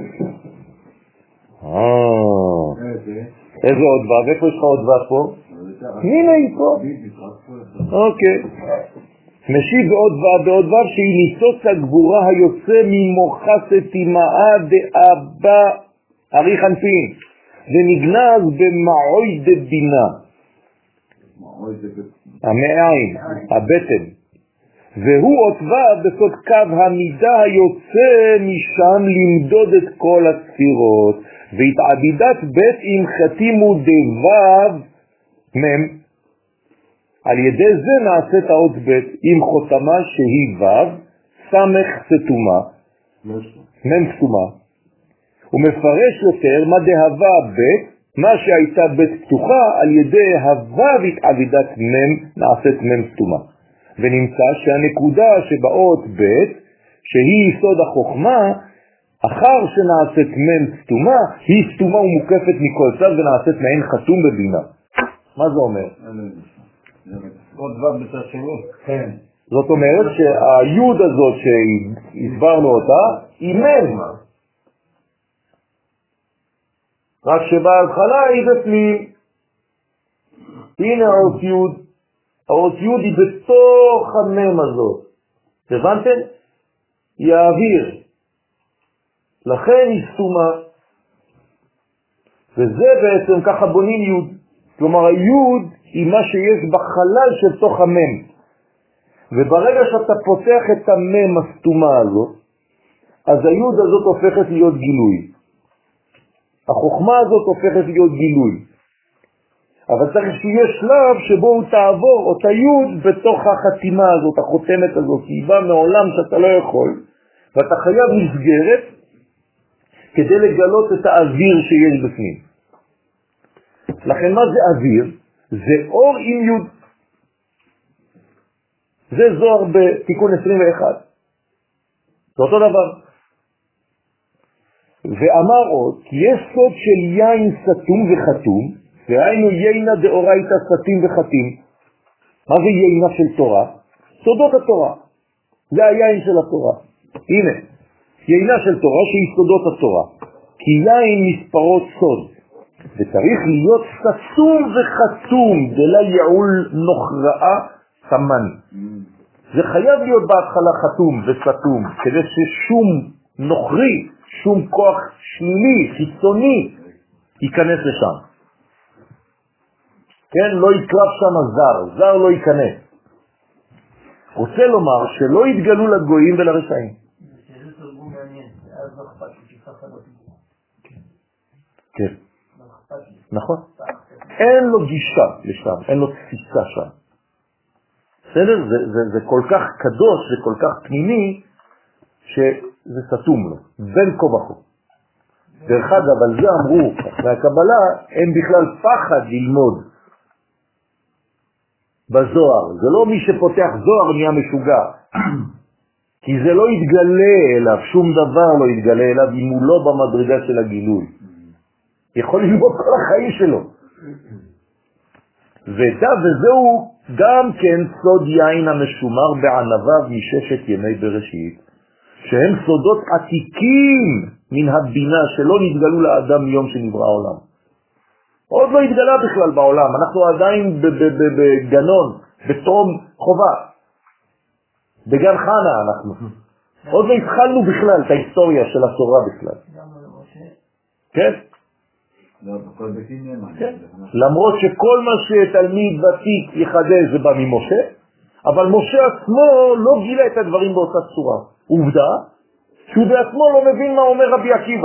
איזה עוד ו'? איפה יש לך עוד ו' פה? הנה היא פה. אוקיי. משיב ועוד ו' ועוד ו' שהיא ניסוץ הגבורה היוצא ממוחה סתימאה דאבא ארי חנפין ונגנז במעוי דבינה המעיים, הבטן, והוא עוד ו' בסוד קו המידה היוצא משם למדוד את כל הספירות והתעבידת בית עם חתימו דו' מם. על ידי זה נעשית האות בית עם חותמה שהיא ו' סמך סתומה מם סתומה. הוא מפרש יותר מה דהווה בית, מה שהייתה בית פתוחה על ידי הווה והתעבידת מם נעשית מם סתומה. ונמצא שהנקודה שבאות בית שהיא יסוד החוכמה אחר שנעשית מם סתומה היא סתומה ומוקפת מכל צד ונעשית מעין חתום בבינה. מה זה אומר? עוד ו' בצד שני. כן. זאת אומרת שהיוד הזאת שהסברנו אותה היא מם. רק שבהתחלה היא בפנים. הנה האות יוד. האות יוד היא בתוך המם הזאת. הבנתם? היא האוויר. לכן היא סתומה. וזה בעצם ככה בונים יוד. כלומר היוד היא מה שיש בחלל של תוך המם. וברגע שאתה פותח את המם הסתומה הזאת, אז היוד הזאת הופכת להיות גילוי. החוכמה הזאת הופכת להיות גילוי. אבל צריך שיהיה שלב שבו הוא תעבור אותה יוד בתוך החתימה הזאת, החותמת הזאת, היא באה מעולם שאתה לא יכול, ואתה חייב מסגרת כדי לגלות את האוויר שיש בפנים. לכן מה זה אוויר? זה אור עם יוד. זה זוהר בתיקון עשרים ואחת. זה אותו דבר. ואמר עוד, כי יש סוד של יין סתום וחתום, והיינו יינה דאורייתא סתים וחתים. מה זה יינה של תורה? סודות התורה. זה היין של התורה. הנה, יינה של תורה שהיא סודות התורה. כי יין מספרות סוד. וצריך להיות סתום וחתום, דלה יעול נוכרעה סמן. זה חייב להיות בהתחלה חתום וסתום, כדי ששום נוכרי, שום כוח שלילי, חיצוני, ייכנס לשם. כן, לא יקרב שם זר, זר לא ייכנס. רוצה לומר שלא יתגלו לגויים ולרשעים. זה תרגום מעניין, אז לא אכפת לי שככה לא תגלו. כן. נכון. אין לו גישה לשם, אין לו תפיסה שם. בסדר? זה, זה, זה כל כך קדוש וכל כך פנימי שזה סתום לו, בין כה וכה. דרך אגב, על זה אמרו מהקבלה, אין בכלל פחד ללמוד בזוהר. זה לא מי שפותח זוהר נהיה משוגע. כי זה לא יתגלה אליו, שום דבר לא יתגלה אליו אם הוא לא במדרגה של הגילוי. יכול ללמוד כל החיים שלו. ודע, וזהו גם כן סוד יין המשומר בענביו מששת ימי בראשית, שהם סודות עתיקים מן הבינה שלא נתגלו לאדם מיום שנברא העולם. עוד לא התגלה בכלל בעולם, אנחנו עדיין בגנון, בתום חובה. בגן חנה אנחנו. עוד לא התחלנו בכלל את ההיסטוריה של התורה בכלל. כן? למרות שכל מה שתלמיד ותיק יחדש זה בא ממשה, אבל משה עצמו לא גילה את הדברים באותה צורה. עובדה שהוא בעצמו לא מבין מה אומר רבי עקיבא.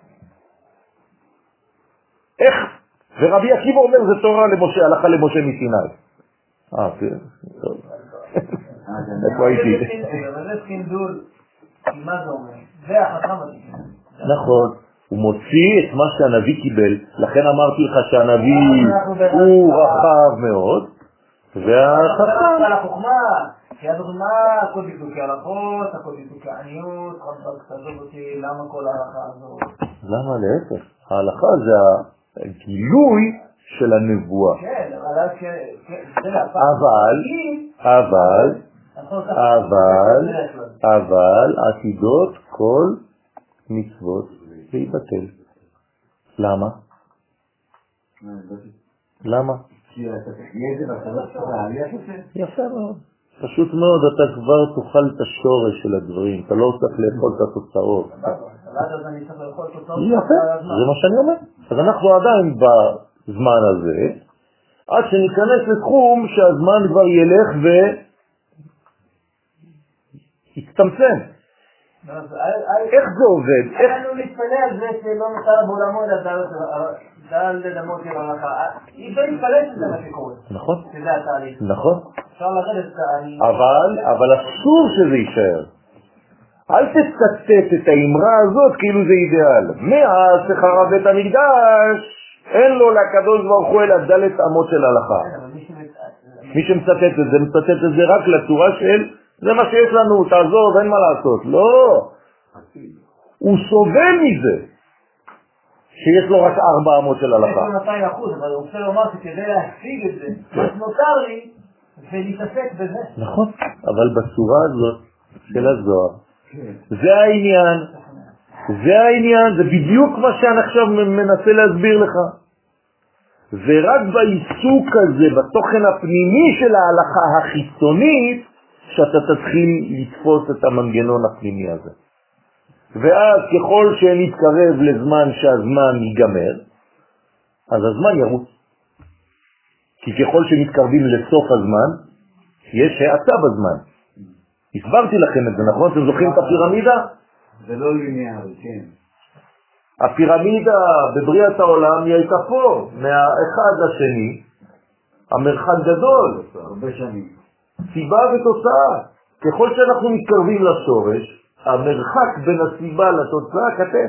איך? ורבי עקיבא אומר זה תורה למשה, הלכה למשה מסיני. אה, כן. טוב. איפה הייתי? אבל זה סינדול, כי מה זה אומר? זה החכם הזה. נכון. הוא מוציא את מה שהנביא קיבל, לכן אמרתי לך שהנביא הוא רחב מאוד, והחכם... על החוכמה, כי הדוגמה, הכל דקדוקי הלכות, הכל דקדוקי עניות, רבק תעזוב אותי, למה כל ההלכה הזאת? למה להפך? ההלכה זה הגילוי של הנבואה. כן, אבל... אבל, אבל, אבל, אבל, עתידות כל מצוות להיבטל. למה? למה? כי אתה תחיה את זה ואתה לא צריך להעליח את זה? יפה מאוד. פשוט מאוד, אתה כבר תאכל את השורש של הדברים, אתה לא צריך לאכול את התוצאות. יפה, זה מה שאני אומר. אז אנחנו עדיין בזמן הזה, עד שניכנס לתחום שהזמן כבר ילך ויצטמצם. איך זה עובד? אנחנו נתפלא על זה שלא נותר בעולמו דל לדמות של הלכה. אי אפשר להתפלא שזה מה שקורה. נכון. שזה התהליך. נכון. אפשר לרדת... אבל, אבל אסור שזה יישאר. אל תצטט את האמרה הזאת כאילו זה אידיאל. מאז שחרב בית המקדש, אין לו לקדוש ברוך הוא אלא דלת אמות של הלכה. מי שמצטט את זה, מצטט את זה רק לצורה של זה מה שיש לנו, תעזוב, אין מה לעשות. לא. הוא סובל מזה שיש לו רק ארבע אמות של הלכה. יש לו מאתיים אחוז, אבל הוא רוצה לומר שכדי להשיג את זה, מה שנותר לי, ולהתעסק בזה. נכון, אבל בצורה הזאת של הזוהר, זה העניין, זה העניין, זה בדיוק מה שאני עכשיו מנסה להסביר לך. ורק בעיסוק הזה, בתוכן הפנימי של ההלכה החיצונית, שאתה תתחיל לתפוס את המנגנון הפנימי הזה. ואז ככל שנתקרב לזמן שהזמן ייגמר, אז הזמן ירוץ. כי ככל שנתקרבים לסוף הזמן, יש האטה בזמן. הסברתי לכם את זה, נכון? אתם זוכרים את הפירמידה? זה לא ליניארי, כן. הפירמידה בבריאת העולם היא הייתה פה, מהאחד לשני, המרחק גדול. הרבה שנים. סיבה ותוצאה. ככל שאנחנו מתקרבים לשורש, המרחק בין הסיבה לתוצאה קטן.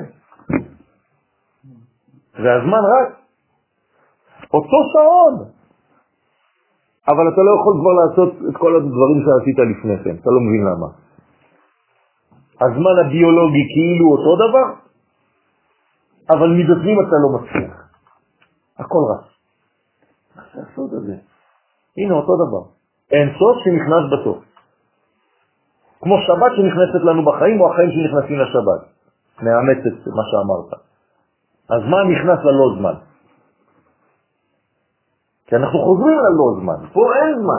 והזמן רק. אותו שעון. אבל אתה לא יכול כבר לעשות את כל הדברים שעשית לפני כן. אתה לא מבין למה. הזמן הביולוגי כאילו אותו דבר, אבל מבפנים אתה לא מצליח. הכל רץ. מה זה הסוד הזה? הנה אותו דבר. אין סוף שנכנס בסוף. כמו שבת שנכנסת לנו בחיים, או החיים שנכנסים לשבת. מאמץ את מה שאמרת. הזמן נכנס ללא זמן. כי אנחנו חוזרים ללא זמן. פה אין זמן.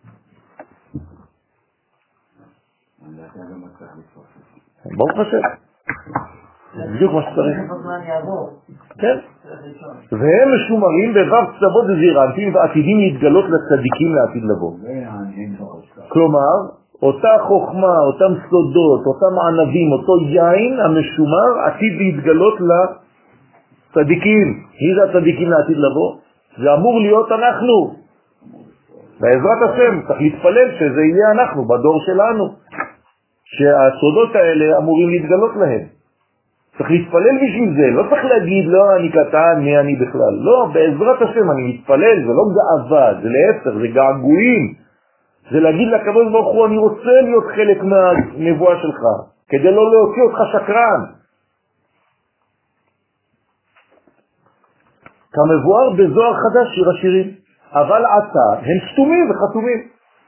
ברוך השם. זה בדיוק מה שצריך. כן. והם משומרים בבב צוות זירנטים ועתידים להתגלות לצדיקים לעתיד לבוא. כלומר, אותה חוכמה, אותם סודות, אותם ענבים, אותו יין המשומר עתיד להתגלות לצדיקים. מי זה הצדיקים לעתיד לבוא? זה אמור להיות אנחנו. בעזרת השם, צריך להתפלל שזה יהיה אנחנו, בדור שלנו. שהסודות האלה אמורים להתגלות להם. צריך להתפלל בשביל זה, לא צריך להגיד, לא, אני קטן, מי אני בכלל. לא, בעזרת השם אני מתפלל, זה לא גאווה, זה להפך, זה געגועים. זה להגיד לקדוש ברוך הוא, אני רוצה להיות חלק מהנבואה שלך, כדי לא להוציא אותך שקרן. כמבואר בזוהר חדש שיר השירים, אבל עתה הם סתומים וחתומים.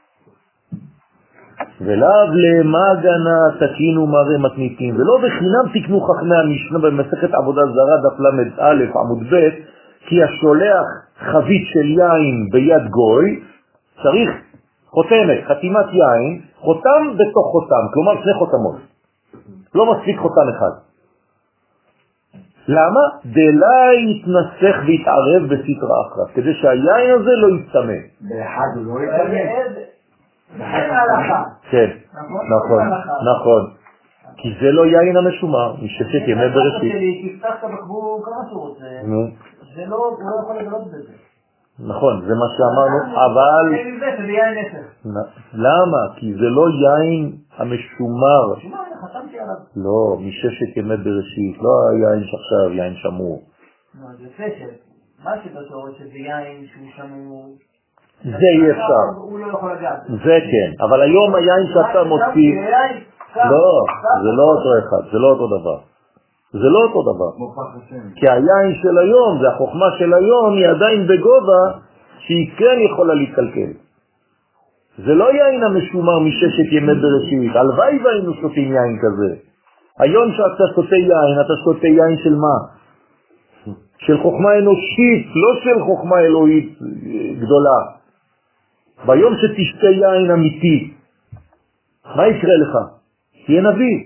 ולאו למה גנה תקינו מראה מתניתים, ולא בחינם תקנו חכמי המשנה במסכת עבודה זרה דף למד א' עמוד ב', כי השולח חבית של יין ביד גוי, צריך חותמת, חתימת יין, חותם בתוך חותם, כלומר שני חותמות. לא מספיק חותם אחד. למה? דלה יתנסח ויתערב בסתרה אחרת, כדי שהיין הזה לא יצטמא. באחד הוא לא יצטמא. כן, נכון, נכון. כי זה לא יין המשומר, מששת ימי בראשית. תפתח את הבקבוק כמה שהוא רוצה, זה לא, הוא לא יכול לגלות בזה. נכון, זה מה שאמרנו, אבל... למה? כי זה לא יין המשומר. לא, מששת ימי בראשית, לא היין שעכשיו, יין שמור. זה פשט, מה שבתורת שזה יין שהוא שמור... זה אי אפשר. הוא לא יכול לגעת. זה כן, אבל היום היין שאתה מוציא... לא, זה לא אותו אחד, זה לא אותו דבר. זה לא אותו דבר. כי היין של היום, זה החוכמה של היום, היא עדיין בגובה שהיא כן יכולה להתקלקל. זה לא יין המשומר מששת ימי בראשית. הלוואי והיינו שותים יין כזה. היום שאתה שותה יין, אתה שותה יין של מה? של חוכמה אנושית, לא של חוכמה אלוהית גדולה. ביום שתשתה יין אמיתי, מה יקרה לך? תהיה נביא.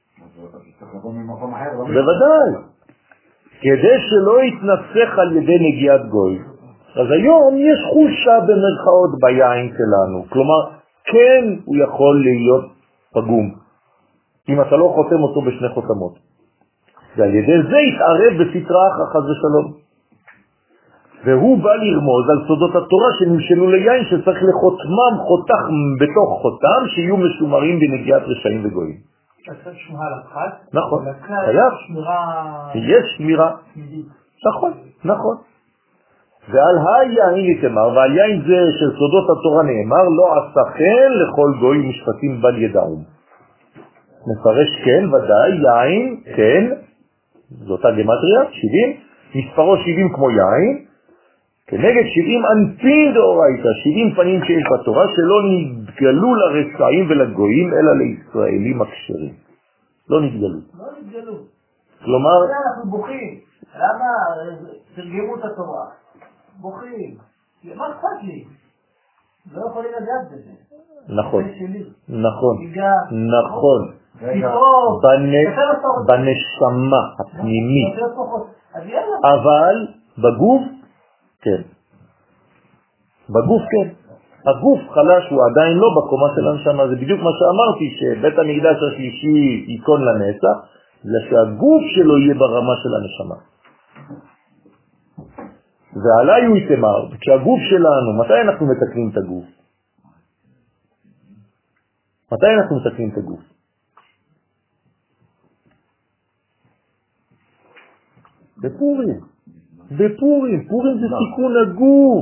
בוודאי. כדי שלא יתנסח על ידי נגיעת גוי. אז היום יש חולשה במרכאות ביין שלנו. כלומר, כן הוא יכול להיות פגום. אם אתה לא חותם אותו בשני חותמות. ועל ידי זה יתערב בסתרה אחת ושלום. והוא בא לרמוז על סודות התורה שנמשלו ליין שצריך לחותמם חותך בתוך חותם שיהיו משומרים בנגיעת רשעים וגויים. צריך שמירה על הפחת? נכון, חייב. יש שמירה. נכון, נכון. ועל היין נתמר, ועל יין זה של סודות התורה נאמר, לא עשה כן לכל גוי משפטים בל ידעום. מפרש כן, ודאי, יין, כן, זאת הגמטריה, שבעים, מספרו שבעים כמו יין, כנגד שבעים אנפין דאורייתא, שבעים פנים שיש בתורה, שלא נתגלו לרשעים ולגויים, אלא לישראלים הכשרים. לא נתגלו. לא נתגלו. כלומר... אנחנו בוכים. למה תרגמו את התורה? בוכים. מה אכפת לי? לא יכולים לדעת בזה. נכון. נכון. נכון. פתאום. בנשמה הפנימית. אבל בגוף כן. בגוף כן. הגוף חלש הוא עדיין לא בקומה של הנשמה. זה בדיוק מה שאמרתי, שבית המקדש השלישי ייכון לנצח, זה שהגוף שלו יהיה ברמה של הנשמה. ועליי הוא יתמר, כשהגוף שלנו, מתי אנחנו מתקנים את הגוף? מתי אנחנו מתקנים את הגוף? בפורים. בפורים, פורים זה תיקון הגוף.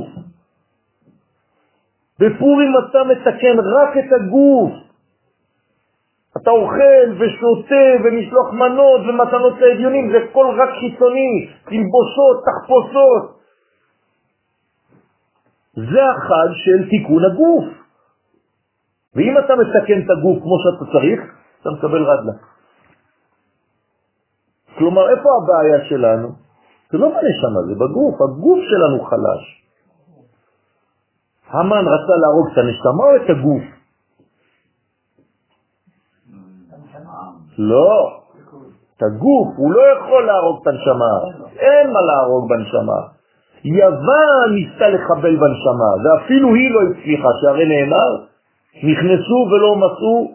בפורים אתה מתקן רק את הגוף. אתה אוכל ושותה ומשלוח מנות ומתנות לאביונים, זה כל רק חיצוני, תלבושות, תחפושות. זה החג של תיקון הגוף. ואם אתה מתקן את הגוף כמו שאתה צריך, אתה מקבל רדלה. כלומר, איפה הבעיה שלנו? זה לא בנשמה, זה בגוף. הגוף שלנו חלש. המן רצה להרוג את הנשמה או את הגוף? לא. את הגוף, הוא לא יכול להרוג את הנשמה. אין מה להרוג בנשמה. יוון ניסתה לחבל בנשמה, ואפילו היא לא הצליחה, שהרי נאמר, נכנסו ולא מצאו.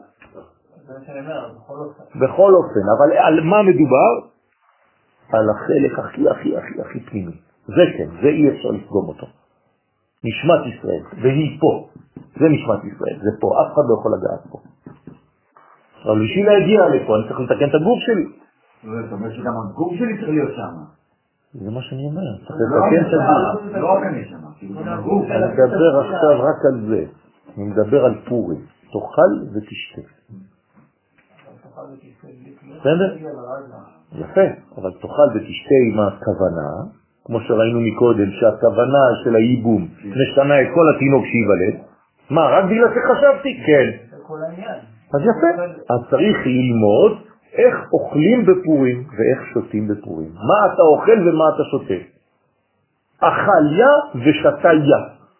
בכל אופן, אבל על מה מדובר? על החלק הכי הכי הכי הכי פנימי. זה כן, זה אי אפשר לפגום אותו. נשמת ישראל, והיא פה. זה נשמת ישראל, זה פה, אף אחד לא יכול לגעת פה. אבל בשביל להגיע לפה, אני צריך לתקן את הגוף שלי. זאת אומרת שגם הגוף שלי צריך להיות שם. זה מה שאני אומר, צריך לתקן את הגוף. לא רק אני שם, אני מדבר עכשיו רק על זה. אני מדבר על פורים. תאכל ותשתה. בסדר? יפה, אבל תאכל ותשתה עם הכוונה, כמו שראינו מקודם, שהכוונה של הייבום משנה את כל התינוק שיוולד. מה, רק בגלל שחשבתי? כן. אז יפה, אז צריך ללמוד איך אוכלים בפורים ואיך שותים בפורים. מה אתה אוכל ומה אתה שותה. אכליה ושתיה.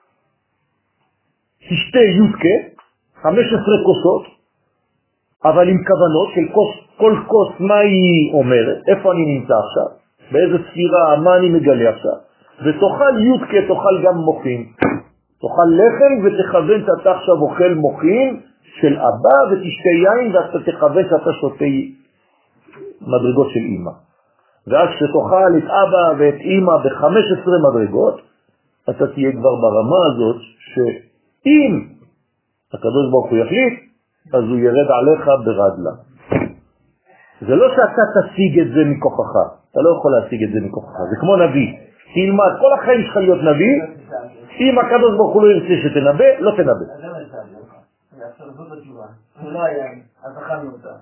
תשתה יודקה, חמש עשרה כוסות, אבל עם כוונות של כוס, כל כוס מה היא אומרת, איפה אני נמצא עכשיו, באיזה ספירה, מה אני מגלה עכשיו. ותאכל יודקה, תאכל גם מוחין. תאכל לחם ותכוון שאתה עכשיו אוכל מוחין של אבא, ותשתה יין ואתה תכוון שאתה שותה מדרגות של אמא. ואז כשתאכל את אבא ואת אמא ב-חמש עשרה מדרגות, אתה תהיה כבר ברמה הזאת שאם הקדוש ברוך הוא יחליט, אז הוא ירד עליך ברדלה. זה לא שאתה תשיג את זה מכוחך, אתה לא יכול להשיג את זה מכוחך, זה כמו נביא. תלמד, כל החיים שלך להיות נביא, אם הקדוש ברוך הוא לא ירצה שתנבא, לא תנבא. עכשיו זאת התשובה, זה לא היה, אז אכלנו אותה.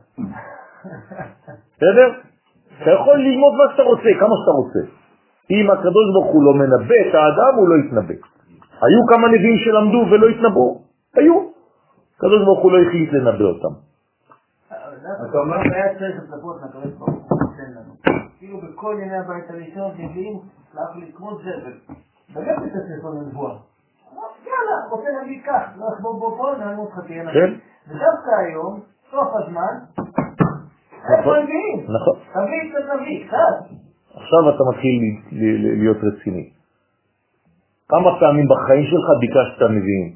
בסדר? אתה יכול ללמוד מה שאתה רוצה, כמה שאתה רוצה. אם הקדוש ברוך הוא לא מנבא את האדם, הוא לא יתנבא. היו כמה נביאים שלמדו ולא התנבאו, היו. הקדוש ברוך הוא לא החליט לנבא אותם. אתה אומר, היה צריך לצפות מהקדוש ברוך הוא נותן לנו. כאילו בכל ימי הבית הראשון, נביאים, לאף לי כמו זבל. באמת את הספר לנבואה. יאללה, רוצה נביא כך, לא אחבור בו פה, נענו אותך תהיה נביא. ודווקא היום, סוף הזמן, איפה נביאים? נכון. תביא קצת נביא, קצת. עכשיו אתה מתחיל להיות רציני. כמה פעמים בחיים שלך ביקשת נביאים?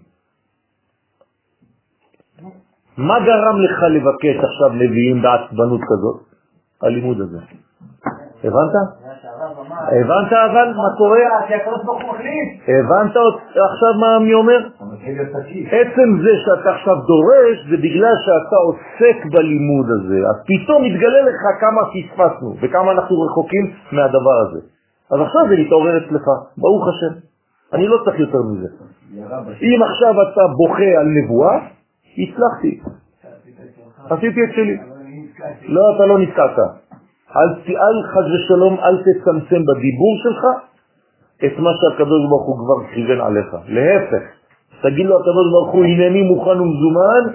מה גרם לך לבקש עכשיו נביאים בעצבנות כזאת? הלימוד הזה. הבנת? הבנת אבל מה קורה? הבנת עכשיו מה אני אומר? עצם זה שאתה עכשיו דורש זה בגלל שאתה עוסק בלימוד הזה. אז פתאום מתגלה לך כמה פספסנו וכמה אנחנו רחוקים מהדבר הזה. אז עכשיו זה מתעורר אצלך, ברוך השם. אני לא צריך יותר מזה. אם עכשיו אתה בוכה על נבואה, הצלחתי. עשיתי את שלי. לא, אתה לא נזכרת. אל, אל חס ושלום, אל תצמצם בדיבור שלך את מה שהקדוש ברוך הוא כבר כיוון עליך. להפך, תגיד לו הקדוש ברוך הוא, הנני מוכן ומזומן,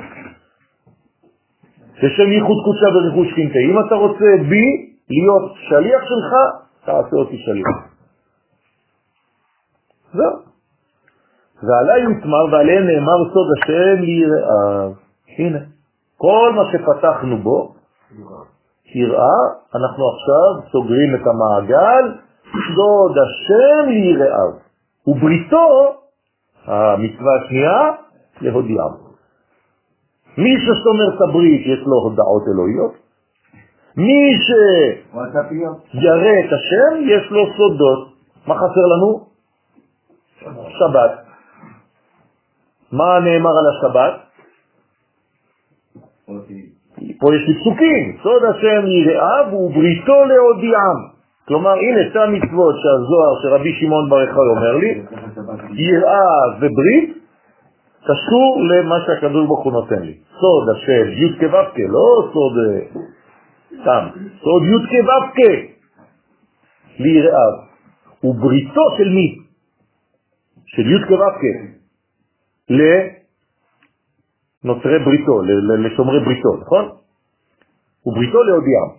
ששם ייחוד קודשה וריחוש שכינתה. אם אתה רוצה בי להיות שליח שלך, תעשה אותי שליח. זהו. ועלי יתמר ועליהם נאמר סוד השם ליראה. הנה, כל מה שפתחנו בו, יראה, אנחנו עכשיו סוגרים את המעגל, סוד השם ליראיו. ובריתו, המצווה השנייה, להודיעם. מי ששומר את הברית יש לו הודעות אלוהיות. מי שירא את השם יש לו סודות. מה חסר לנו? שבת. מה נאמר על השבת? פה יש לי פסוקים, סוד השם יראיו ובריתו להודיעם. כלומר, הנה שתי המצוות שהזוהר שרבי שמעון בר יוחאי אומר לי, יראה וברית, קשור למה שהקדוש ברוך הוא נותן לי. סוד השם י' כו' לא סוד סתם, סוד י' כו' ליראיו. ובריתו של מי? של י' כו' לנוצרי בריתו, לשומרי בריתו, נכון? ובריתו להודיעם.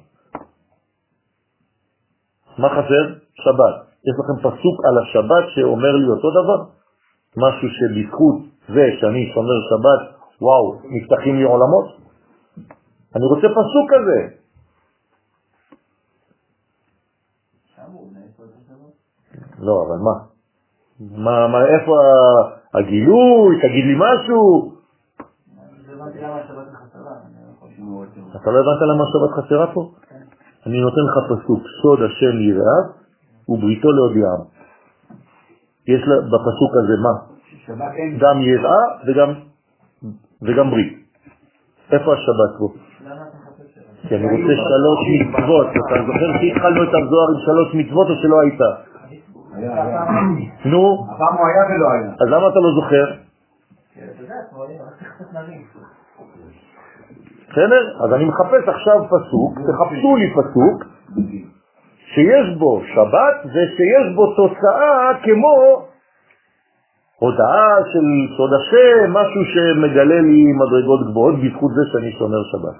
מה חסר? שבת. יש לכם פסוק על השבת שאומר לי אותו דבר? משהו שבזכות זה שאני שומר שבת, וואו, נפתחים לי עולמות? אני רוצה פסוק כזה. לא, אבל מה? מה, מה, איפה הגילוי? תגיד לי משהו. אתה לא הבנת למה השבת חסרה פה? אני נותן לך פסוק, סוד השם יראיו ובריתו להודיעם. יש בפסוק הזה מה? גם יראה וגם, וגם ברית. איפה השבת פה? כי אני רוצה שלוש מצוות. אתה זוכר שהתחלנו את הזוהר עם שלוש מצוות או שלא היית? היה, היה. נו? הפעם הוא היה ולא היה. אז למה אתה לא זוכר? אתה יודע, כמו היה, רק צריך קצת נרים. בסדר? אז אני מחפש עכשיו פסוק, תחפשו לי פסוק שיש בו שבת ושיש בו תוצאה כמו הודעה של סוד השם, משהו שמגלה לי מדרגות גבוהות בזכות זה שאני שומר שבת.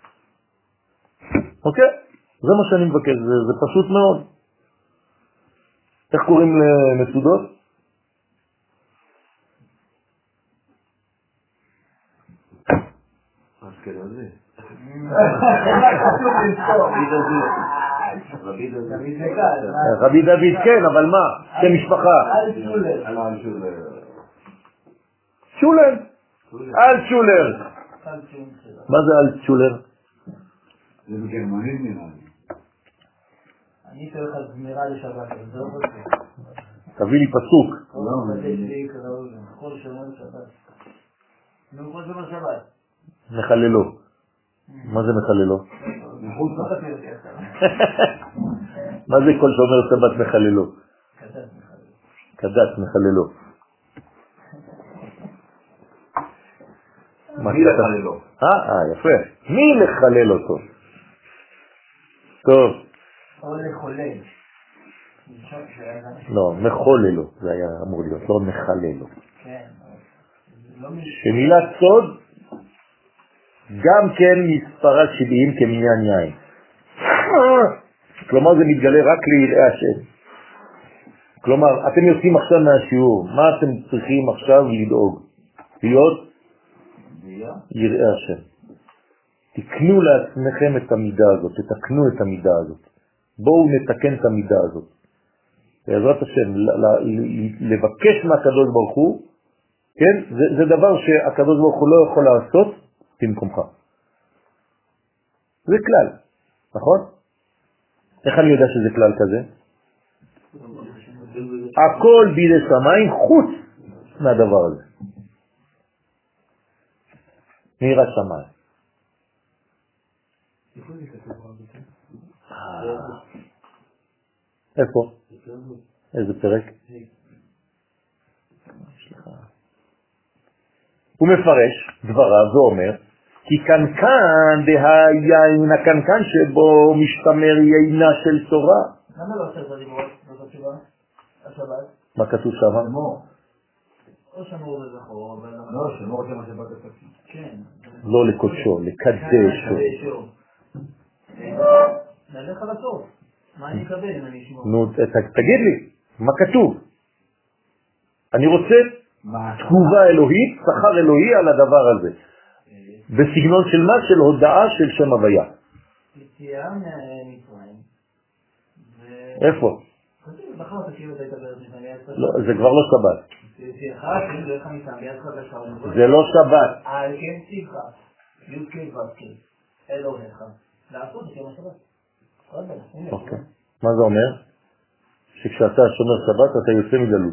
אוקיי? זה מה שאני מבקש, זה, זה פשוט מאוד. איך קוראים למצודות? אשכנזי. רבי דוד, כן, אבל מה? שם משפחה. שולר. אל שולר. מה זה אל שולר? זה בגרמנית נראה לי. אני אתן לך זמירה לשבת, זה לא רוצה. תביא לי פסוק. לא כל שומר שבת. נו, כל שומר שבת. מחללו. מה זה מחללו? מה זה כל שומר שבת מחללו? כדת מחללו. מי לחללו? אה, יפה. מי לחלל אותו? טוב. או לחולל. לא, מחוללו, זה היה אמור להיות, לא מחללו. כן. שמילת סוד גם כן מספרה שבעים כמניין יין. כלומר זה מתגלה רק ליראי השם. כלומר, אתם יוצאים עכשיו מהשיעור, מה אתם צריכים עכשיו לדאוג? להיות יראי השם. תקנו לעצמכם את המידה הזאת, תתקנו את המידה הזאת. בואו נתקן את המידה הזאת. בעזרת השם, לבקש מהקדוש ברוך הוא, כן? זה, זה דבר שהקדוש ברוך הוא לא יכול לעשות במקומך. זה כלל, נכון? איך אני יודע שזה כלל כזה? הכל בידי שמיים חוץ מהדבר הזה. נראה שמיים. איפה? איזה פרק? הוא מפרש דבריו ואומר, כי קנקן דהיין הקנקן שבו משתמר יינה של תורה. למה לא עושה את הדיברות זאת התשובה? השבת? מה כתוב שם? שמור. או שמור לזכור, לא, שמור זה מה שבאת תפסים. כן. לא לקודשו, לקדשו. נלך על הטוב. מה אני אקבל אם אני אשמור? נו, תגיד לי, מה כתוב? אני רוצה תגובה אלוהית, שכר אלוהי על הדבר הזה. בסגנון של מה? של הודעה של שם הוויה. יציאה ממצרים. איפה? בחרת כאילו אתה התאברת לפני. לא, זה כבר לא שבת. יציאך, כאילו איך אני שם ביד חדשה. זה לא שבת. על כן ציבך, י' כן וסקי, אלוהיך, לעשות את יום השבת. אוקיי. מה זה אומר? שכשאתה שומר שבת אתה יוצא מגלות.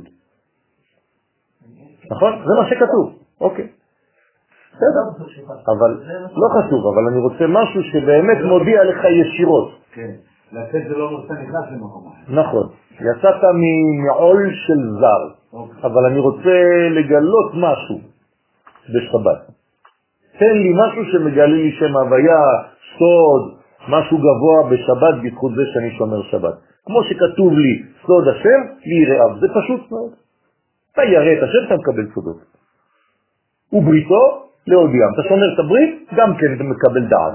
נכון? זה מה שכתוב. אוקיי. בסדר. אבל לא חשוב, אבל אני רוצה משהו שבאמת מודיע לך ישירות. כן. לצאת זה לא נושא נכנס למקום אחר. נכון. יצאת מעול של זר. אבל אני רוצה לגלות משהו בשבת. תן לי משהו שמגלה לי שם הוויה, סוד, משהו גבוה בשבת בזכות זה שאני שומר שבת. כמו שכתוב לי סוד השם, ליראיו. זה פשוט מאוד. אתה ירא את השם, אתה מקבל סודות. ובריתו להודיעם. אתה שומר את הברית, גם כן אתה מקבל דעת.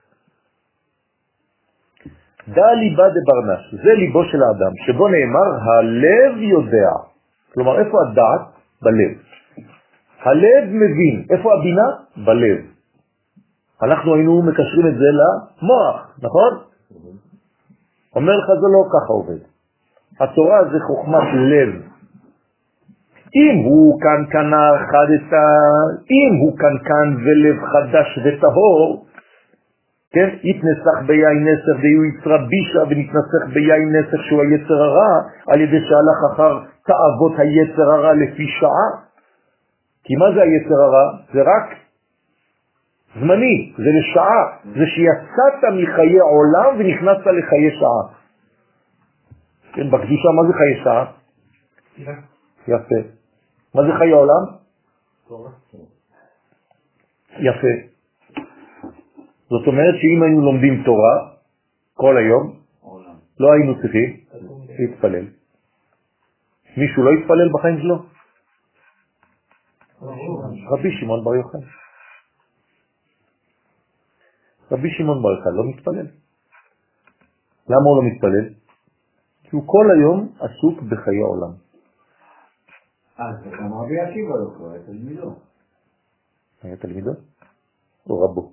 דע ליבה דברנש, זה ליבו של האדם, שבו נאמר הלב יודע. כלומר, איפה הדעת? בלב. הלב מבין. איפה הבינה? בלב. אנחנו היינו מקשרים את זה למוח, נכון? אומר לך זה לא ככה עובד. התורה זה חוכמת לב. אם הוא כאן כאן חדשה, אם הוא כאן כאן ולב חדש וטהור, כן? יתנסח ביין נסך ויהיו יצרה בישה ונתנסח ביין נסך שהוא היצר הרע, על ידי שהלך אחר תאוות היצר הרע לפי שעה. כי מה זה היצר הרע? זה רק זמני, זה לשעה, זה שיצאת מחיי עולם ונכנסת לחיי שעה. כן, בקדושה מה זה חיי שעה? יפה. מה זה חיי עולם? יפה. זאת אומרת שאם היינו לומדים תורה כל היום, לא היינו צריכים להתפלל. מישהו לא יתפלל בחיים שלו? רבי שמעון בר יוחאי. רבי שמעון בר יוחאי לא מתפלל. למה הוא לא מתפלל? כי הוא כל היום עסוק בחיי העולם. אז זה גם רבי עקיבא לא קורא, היה תלמידו. היה תלמידו? או רבו?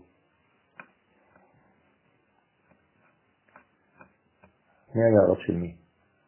מי היה הרב של מי?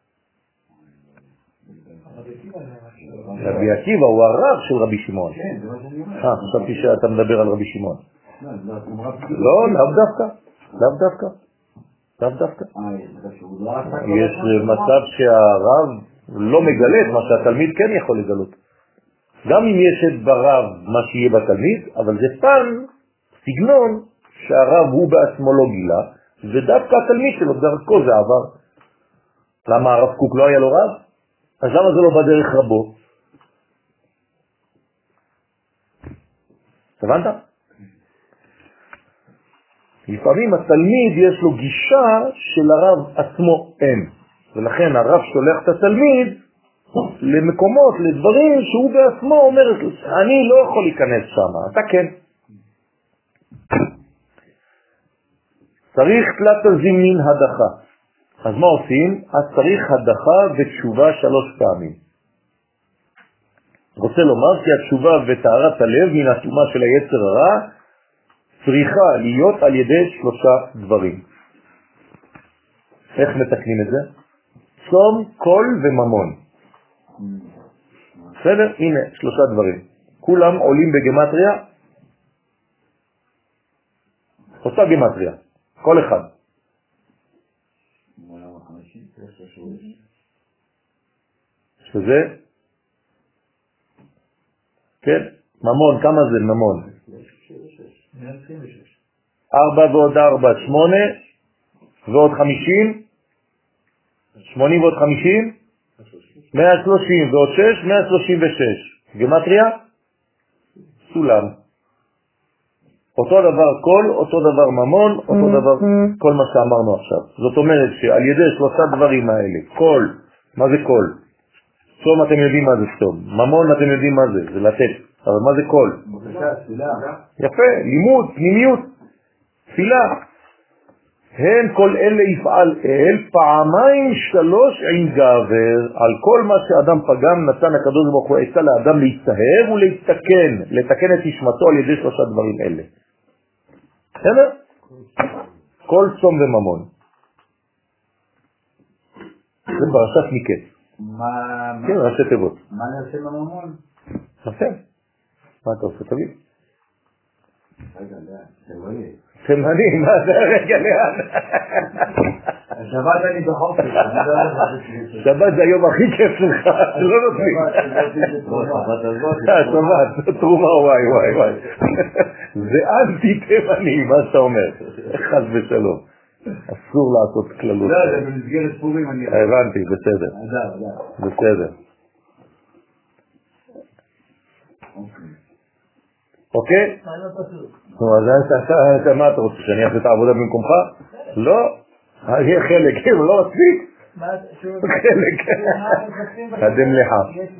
רבי עקיבא הוא הרב של רבי שמעון. כן, זה מה שאני אומר. אה, חשבתי שאתה מדבר על רבי שמעון. לא, לאו דווקא. לאו דווקא. לאו דווקא. יש מצב שהרב לא מגלה את מה שהתלמיד כן יכול לגלות. גם אם יש את ברב מה שיהיה בתלמיד, אבל זה פן, סגנון, שהרב הוא בעצמו לא גילה, ודווקא התלמיד שלו דרכו זה עבר. למה הרב קוק לא היה לו רב? אז למה זה לא בדרך רבו? הבנת? לפעמים התלמיד יש לו גישה של הרב עצמו אין, ולכן הרב שולח את התלמיד למקומות, לדברים שהוא בעצמו אומר, אני לא יכול להיכנס שם, אתה כן. צריך תלת הזימין הדחה. אז מה עושים? אז צריך הדחה ותשובה שלוש פעמים. רוצה לומר כי התשובה וטהרת הלב מן התאומה של היצר הרע צריכה להיות על ידי שלושה דברים. איך מתקנים את זה? צום, קול וממון. בסדר? הנה, שלושה דברים. כולם עולים בגמטריה. אותה גמטריה. כל אחד. שזה? כן? ממון, כמה זה ממון? ארבע ועוד ארבע, שמונה, ועוד חמישים, שמונים ועוד חמישים, מאה שלושים ועוד שש, מאה שלושים ושש. גמטריה? סולם. אותו דבר כל, אותו דבר ממון, אותו דבר כל מה שאמרנו עכשיו. זאת אומרת שעל ידי שלושה דברים האלה, כל, מה זה כל? צום אתם יודעים מה זה צום, ממון אתם יודעים מה זה, זה לתת, אבל מה זה כל? יפה, לימוד, פנימיות, תפילה. הן כל אלה יפעל אל פעמיים שלוש עם גבר, על כל מה שאדם פגם נתן הקדוש ברוך הוא עצה לאדם להצטהר ולהתקן, לתקן את נשמתו על ידי שלושה דברים אלה. בסדר? כל צום וממון. זה פרשת מקץ. מה... כן, ראשי תיבות. מה נעשה בממון? יפה. מה אתה עושה? תביא. רגע, זה לא יהיה. תימני, מה זה רגע לאן? שבת אני בחופש. שבת זה היום הכי כיף שלך, לא נותנים. שבת, תרומה, וואי וואי וואי. זה אנטי תימני, מה שאתה אומר. חס ושלום. אסור לעשות כללות. לא, זה במסגרת פורים אני... הבנתי, בסדר. בסדר. אוקיי? נו, אז מה אתה רוצה, שאני אעשה את העבודה במקומך? לא, יהיה חלק, אם לא מספיק, חלק, קדם לך.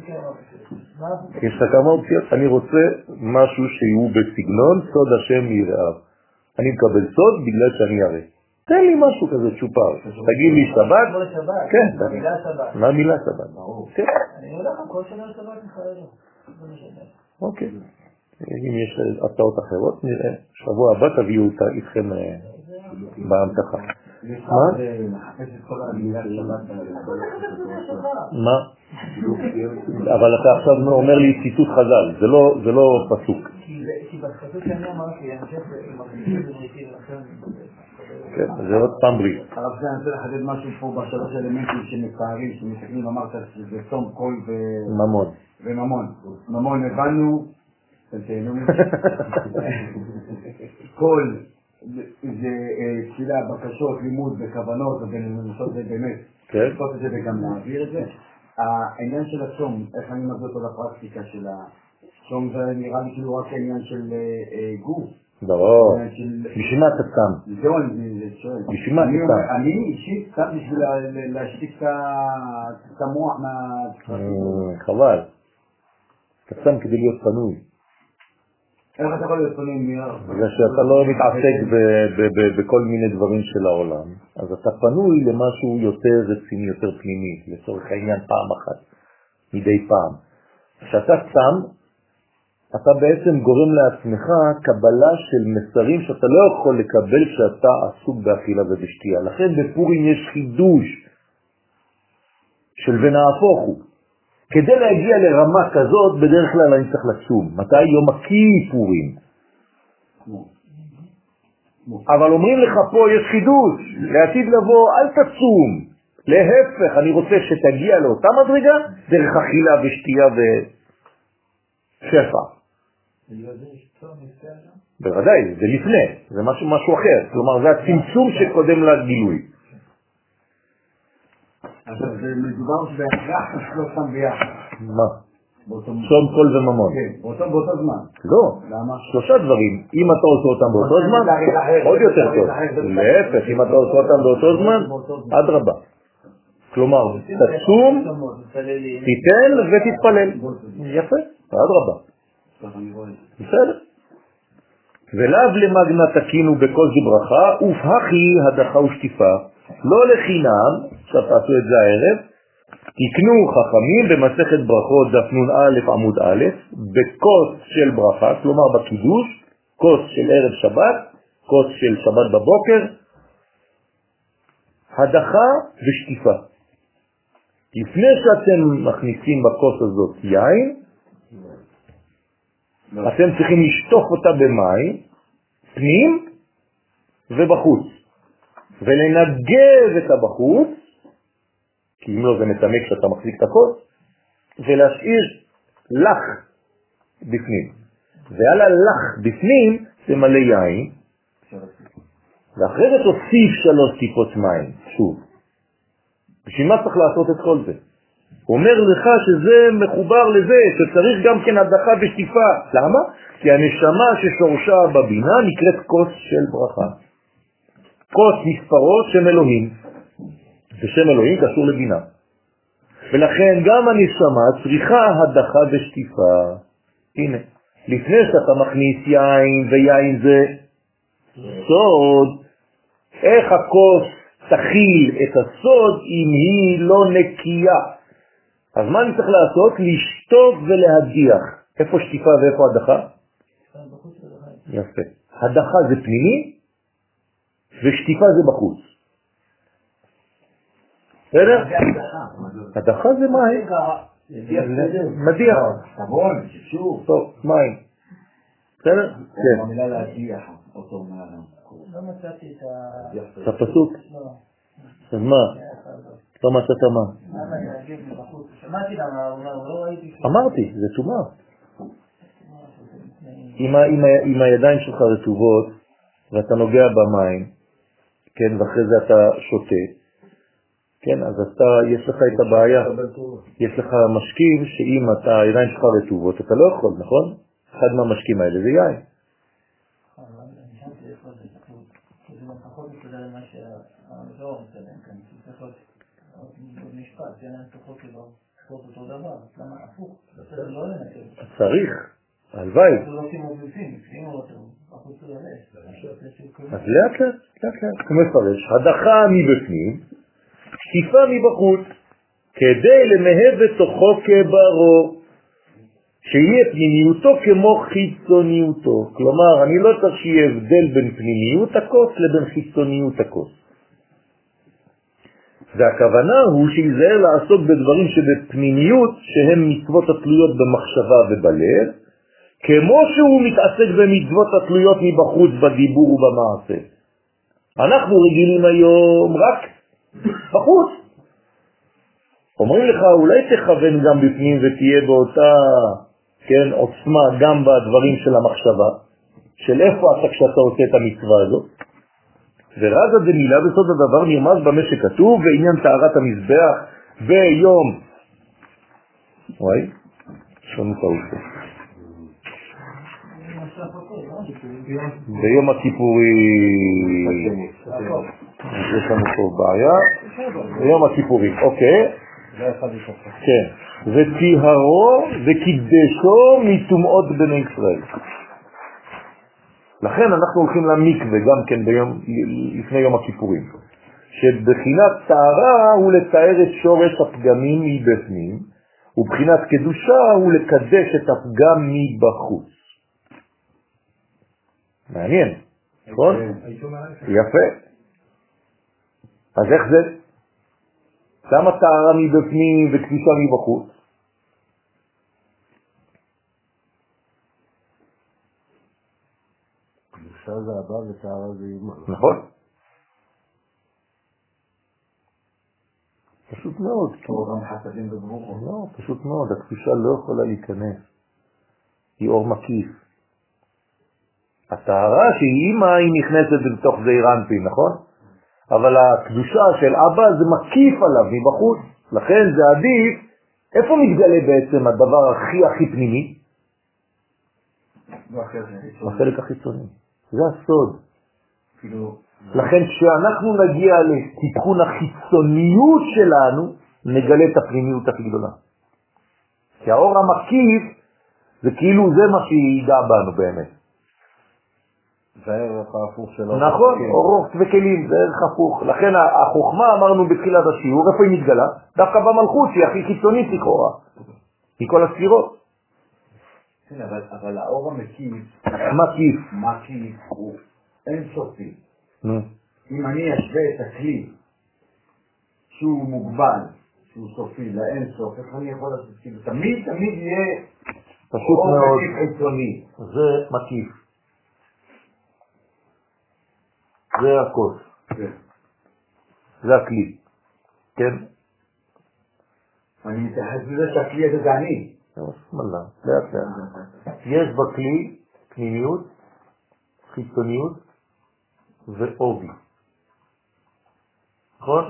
יש לך כמה אופציות? אני רוצה משהו שהוא בסגנון סוד השם יראה. אני מקבל סוד בגלל שאני אראה. תן לי משהו כזה צ'ופר, תגיד לי שבת? כן, מה המילה שבת? אני הולך כל שנה שבת מחייב. אוקיי. אם יש הצעות אחרות, נראה, שבוע הבא תביאו אותה איתכם בהמתחה. מה? מה? אבל אתה עכשיו אומר לי ציטוט חז"ל, זה לא פסוק. כי בחסות שאני אמרתי, אני חושב שמרגישים בריטים לכם. כן, זה עוד פעם ברית. הרב זה, אני רוצה לחדד משהו פה בשלוש אלמנטים שמתארים, שמתקנים, אמרת שזה צום, קול ממון. וממון. ממון הבנו, קול זה תפילה, בקשות, לימוד וכוונות, ולנסות זה באמת, לנסות את זה וגם להעביר את זה. העניין של הצום, איך אני מביא אותו לפרקטיקה של הצום, זה נראה לי כאילו רק העניין של גוף. ברור, בשביל מה אתה שם? זהו, אני שואל. בשביל מה אתה שם? אני אישית שם בשביל להשתיק את המוח מה... חבל. אתה שם כדי להיות פנוי. איך אתה יכול להיות פנוי מיר? בגלל שאתה לא מתעסק בכל מיני דברים של העולם, אז אתה פנוי למשהו יותר רציני, יותר פנימי, לצורך העניין פעם אחת, מדי פעם. כשאתה שם, אתה בעצם גורם לעצמך קבלה של מסרים שאתה לא יכול לקבל כשאתה עסוק באכילה ובשתייה. לכן בפורים יש חידוש של ונהפוך הוא. כדי להגיע לרמה כזאת, בדרך כלל אני צריך לצום. מתי? יום הכיפורים. אבל אומרים לך פה, יש חידוש, לעתיד לבוא, אל תצום. להפך, אני רוצה שתגיע לאותה מדרגה דרך אכילה ושתייה ושפע. בוודאי, זה לפני, זה משהו, משהו אחר. כלומר, זה הצמצום שקודם לגילוי. עכשיו, זה מדובר שבהכרח שלושתם ביחד. מה? שום קול וממון. כן, באותו זמן. לא. למה? שלושה דברים. אם אתה עושה אותם באותו זמן, עוד יותר טוב. להפך, אם אתה עושה אותם באותו זמן, עד רבה. כלומר, תצום, תיתן ותתפלל. יפה, עד רבה. בסדר. ולאו למגנה תקינו בכל זה ברכה, ופהכי הדחה ושטיפה. לא לחינם, עכשיו תעשו את זה הערב, תקנו חכמים במסכת ברכות דף נון א' עמוד א', בכוס של ברכה, כלומר בקידוש, כוס של ערב שבת, כוס של שבת בבוקר, הדחה ושטיפה. לפני שאתם מכניסים בכוס הזאת יין, אתם צריכים לשטוף אותה במים, פנים ובחוץ, ולנגב את הבחוץ, כי אם לא זה מתמק כשאתה מחזיק את הכוס, ולהשאיר לח בפנים. ועל הלח בפנים זה מלא יין, ואחרי זה תוסיף שלוש טיפות מים, שוב. בשביל מה צריך לעשות את כל זה? הוא אומר לך שזה מחובר לזה, שצריך גם כן הדחה ושטיפה. למה? כי הנשמה ששורשה בבינה נקראת כוס של ברכה. כוס מספרות שם אלוהים. ושם אלוהים קשור לבינה. ולכן גם הנשמה צריכה הדחה ושטיפה. הנה, לפני שאתה מכניס יין, ויין זה סוד, איך הכוס תכיל את הסוד אם היא לא נקייה? אז מה אני צריך לעשות? לשטוף ולהדיח. איפה שטיפה ואיפה הדחה? יפה. הדחה זה פנימי, ושטיפה זה בחוץ. בסדר? הדחה זה מים. מדיח. סבון, שוב. טוב, מים. בסדר? כן. המילה להדיח, אותו מעלה. לא מצאתי את ה... את הפסוק? לא. אז מה? לא מצאת מה? למה להגיד מבחוץ? שמעתי למה, הוא אומר, לא ראיתי... אמרתי, זה תומה. אם הידיים שלך רטובות, ואתה נוגע במים, כן, ואחרי זה אתה שותה, כן, אז אתה, יש לך את הבעיה. יש לך משקים שאם אתה, הידיים שלך רטובות, אתה לא יכול, נכון? אחד מהמשקים האלה זה יין. זה פחות מסתדר למה שהמזור מסתדר כאן, צריך להיות עוד משפט, זה אין פחות לבוא, פחות אותו דבר, אז למה הפוך? זה לא לנקל. צריך, הלוואי. זה לא שימו בפנים, שימו אותו, החוץ ללש. אז לאט לאט, לאט לאט, הוא מפרש, הדחה מבפנים, שטיפה מבחוץ, כדי למהב את תוכו כברו, שיהיה פנימיותו כמו חיצוניותו. כלומר, אני לא צריך שיהיה הבדל בין פנימיות הכוס לבין חיצוניות הכוס. והכוונה הוא שיזהר לעסוק בדברים שבפנימיות, שהם מצוות התלויות במחשבה ובלב, כמו שהוא מתעסק במצוות התלויות מבחוץ בדיבור ובמעשה. אנחנו רגילים היום רק בחוץ. אומרים לך, אולי תכוון גם בפנים ותהיה באותה, כן, עוצמה גם בדברים של המחשבה, של איפה אתה כשאתה עושה את המצווה הזאת. ורזה דמילה בסוד הדבר נרמז במה שכתוב, ועניין טהרת המזבח ביום, וואי, שום טעות פה. ביום הכיפורים, יש לנו פה בעיה, ביום הכיפורים, אוקיי, כן, וטיהרו וקידשו מטומאות בני ישראל. לכן אנחנו הולכים למקווה גם כן ביום, לפני יום הכיפורים, שבחינת טהרה הוא לתאר את שורש הפגמים מבפנים, ובחינת קדושה הוא לקדש את הפגם מבחוץ. מעניין, נכון? יפה. אז איך זה? למה טהרה מבפנים וקדושה מבחוץ? קדושה זה הבא וטהרה זה אימה. נכון. פשוט מאוד. אור גם חסדים וגבורות. לא, פשוט מאוד. הקדושה לא יכולה להיכנס. היא אור מקיף. הטהרה שהיא אימא היא נכנסת בתוך זעיר אנפין, נכון? אבל הקדושה של אבא זה מקיף עליו מבחוץ. לכן זה עדיף. איפה מתגלה בעצם הדבר הכי הכי פנימי? בחלק החיצוני. זה הסוד. לכן כשאנחנו נגיע לתיקון החיצוניות שלנו, נגלה את הפנימיות הכי גדולה. כי האור המקיף זה כאילו זה מה שידע בנו באמת. זה הערך ההפוך שלו. נכון, אורות וכלים, זה ערך הפוך. לכן החוכמה אמרנו בתחילת השיעור, איפה היא מתגלה? דווקא במלכות שהיא הכי חיצונית לכאורה. מכל הספירות. כן, אבל, אבל האור המקיף, מקיף. מקיף הוא אין סופי. נו. אם אני אשווה את הכלי שהוא מוגבל, שהוא סופי, לאין סוף, איך אני יכול לעשות? תמיד, תמיד יהיה פשוט אור מאוד. מקיף חיצוני. זה מקיף. זה הכוס. כן. זה הכלי. כן? אני מתייחס לזה שהכלי הזה זה אני. שמאלה, לאט לאט. יש בכלי פנימיות, חיצוניות ואובי. נכון?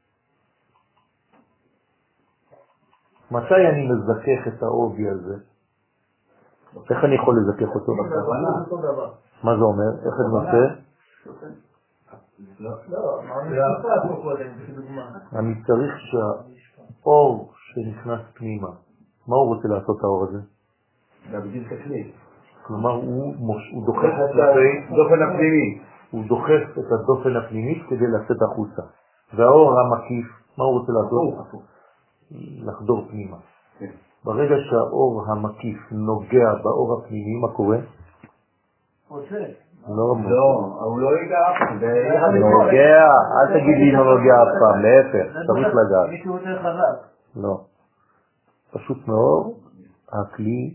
מתי אני מזכך את האובי הזה? איך אני יכול לזכך אותו? מה זה אומר? איך אני עושה? לא, לא, אני צריך שהאור שנכנס פנימה, מה הוא רוצה לעשות האור הזה? להגדיל את הכלי. כלומר הוא, מוש... הוא דוחף את הדופן הפנימי. הוא דוחף את הדופן הפנימית כדי לצאת החוצה. והאור המקיף, מה הוא רוצה לעשות? לחדור פנימה. כן. ברגע שהאור המקיף נוגע באור הפנימי, מה קורה? רוצה. לא, לא, הוא לא ייגע אף פעם. נוגע, אל תגיד לי לא נוגע אף פעם, להפך, צריך לדעת. מישהו יותר חזק. לא. פשוט מאוד, הכלי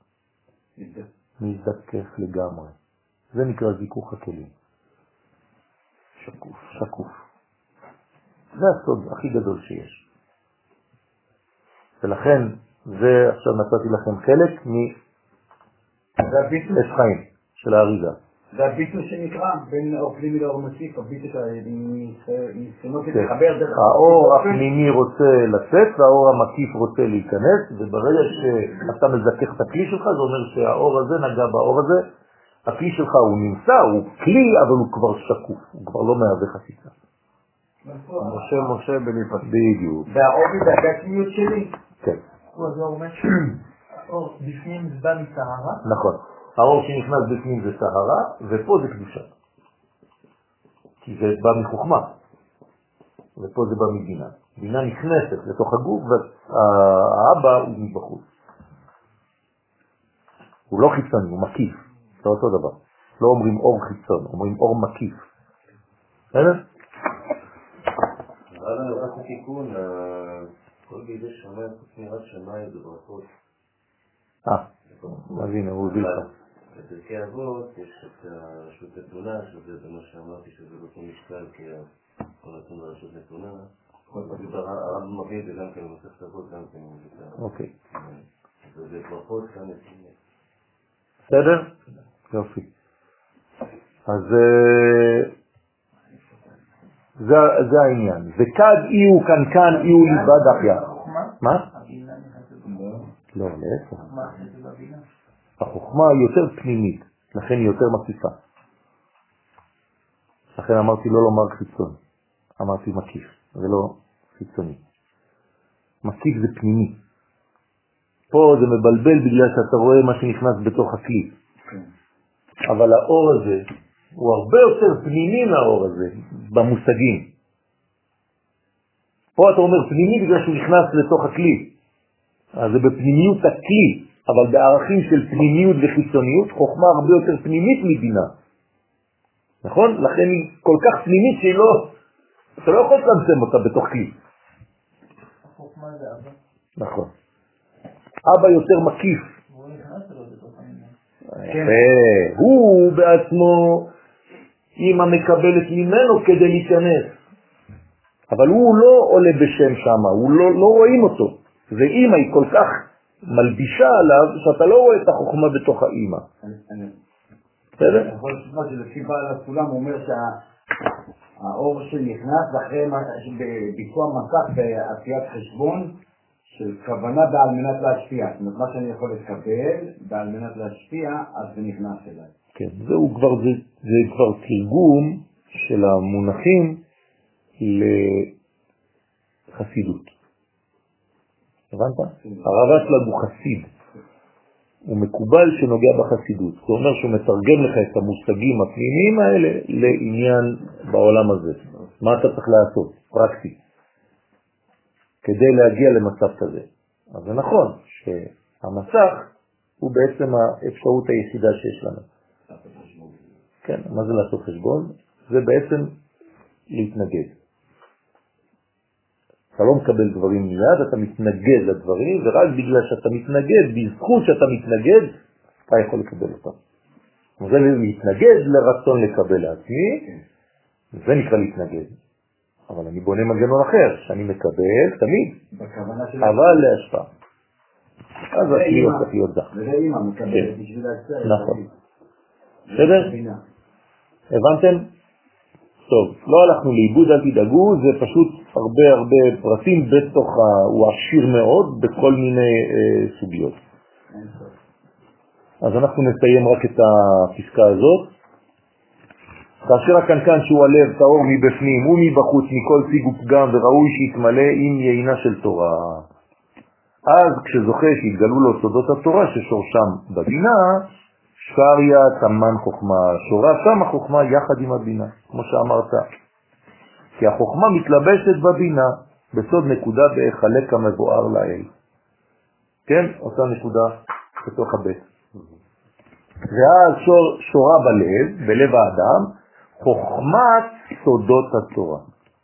מזדכך לגמרי. זה נקרא זיכוך הכלים. שקוף, שקוף. זה הסוד הכי גדול שיש. ולכן, זה עכשיו נתתי לכם חלק מאש חיים של האריזה. זה הביטוי שנקרא בין האור פנימי לאור מקיף, הביטוי שניסיונות להתחבר דרך... האור הפנימי רוצה לצאת והאור המקיף רוצה להיכנס, וברגע שאתה מזכך את הכלי שלך, זה אומר שהאור הזה נגע באור הזה, הכלי שלך הוא נמצא, הוא כלי, אבל הוא כבר שקוף, הוא כבר לא מהווה חסיצה. משה משה בליפת. בדיוק. והאובי והגשמיות שלי. כן. זה אומר שהאור בפנים זה בא מסערה? נכון. האור שנכנס בפנים זה סהרה, ופה זה קדושה. כי זה בא מחוכמה, ופה זה בא מבינה. בינה נכנסת לתוך הגוף, והאבא הוא מבחוץ. הוא לא חיצוני, הוא מקיף. זה אותו דבר. לא אומרים אור חיצון, אומרים אור מקיף. בסדר? אבל רק התיקון, כל בידי שמיים, חוץ מרק שמיים זה ברכות. אה, אז הנה, הוא הביא לך. בפרקי אבות יש את הרשות נתונה, שזה זה מה שאמרתי שזה לא אותו משקל, כי כל נתון ברשות נתונה. הרב מביא את זה גם כן, במסכת אבות גם כן. אוקיי. וזה ברכות כאן נתונה. בסדר? יופי. אז זה העניין. וכד אי הוא כאן כאן אי הוא לבד אחיה. מה? לא, להפך. החוכמה היא יותר פנימית, לכן היא יותר מקיפה. לכן אמרתי לא לומר חיצון, אמרתי מקיף, זה לא חיצוני. מקיף זה פנימי. פה זה מבלבל בגלל שאתה רואה מה שנכנס בתוך הכלי. אבל האור הזה הוא הרבה יותר פנימי מהאור הזה, במושגים. פה אתה אומר פנימי בגלל שהוא נכנס לתוך הכלי. אז זה בפנימיות הכלי. אבל בערכים של פנימיות וחיצוניות, חוכמה הרבה יותר פנימית מבינה. נכון? לכן היא כל כך פנימית שהיא לא, אתה לא יכול לצמצם אותה בתוך כלי. החוכמה זה אבא. נכון. אבא יותר מקיף. הוא נכנס לו בתוך המילה. יפה. הוא בעצמו, אמא מקבלת ממנו כדי להיכנס. אבל הוא לא עולה בשם שם, הוא לא, לא רואים אותו. ואמא היא כל כך מלבישה עליו, שאתה לא רואה את החוכמה בתוך האמא. בסדר? אני יכול לשמוע שלפי בעל הסולם הוא אומר שהאור שנכנס אחרי ביצוע מסך בעשיית חשבון של כוונה בעל מנת להשפיע. זאת אומרת, מה שאני יכול לקבל בעל מנת להשפיע, אז זה נכנס אליי. כן, זהו כבר, זה, זה כבר תרגום של המונחים לחסידות. הבנת? הרב אשלג הוא חסיד. הוא מקובל שנוגע בחסידות. זאת אומרת שהוא מתרגם לך את המושגים הפנימיים האלה לעניין בעולם הזה. מה אתה צריך לעשות? פרקטי. כדי להגיע למצב כזה. אז זה נכון שהמסך הוא בעצם האפשרות היחידה שיש לנו. כן, מה זה לעשות חשבון? זה בעצם להתנגד. אתה לא מקבל דברים מיד, אתה מתנגד לדברים, ורק בגלל שאתה מתנגד, בזכות שאתה מתנגד, אתה יכול לקבל אותם. זה להתנגד לרצון לקבל לעצמי, זה נקרא להתנגד. אבל אני בונה מנגנון אחר, שאני מקבל תמיד, אבל להשפעה. אז הכלי הופך להיות דח. וזה אימא מקבלת בשביל להצטער. נכון. בסדר? הבנתם? טוב, לא הלכנו לאיבוד, אל תדאגו, זה פשוט הרבה הרבה פרטים בתוך, הוא עשיר מאוד בכל מיני אה, סוגיות. אז אנחנו נסיים רק את הפסקה הזאת. כאשר הקנקן שהוא הלב טהור מבפנים ומבחוץ מכל סיג ופגם וראוי שיתמלא עם יינה של תורה. אז כשזוכה שיתגלו לו סודות התורה ששורשם בבינה, שריה תמן חוכמה, שורה שם החוכמה יחד עם הבינה, כמו שאמרת. כי החוכמה מתלבשת בבינה, בסוד נקודה בהחלק המבואר לאל. כן? אותה נקודה בתוך הבית. ואז שור, שורה בלב, בלב האדם, חוכמת סודות התורה.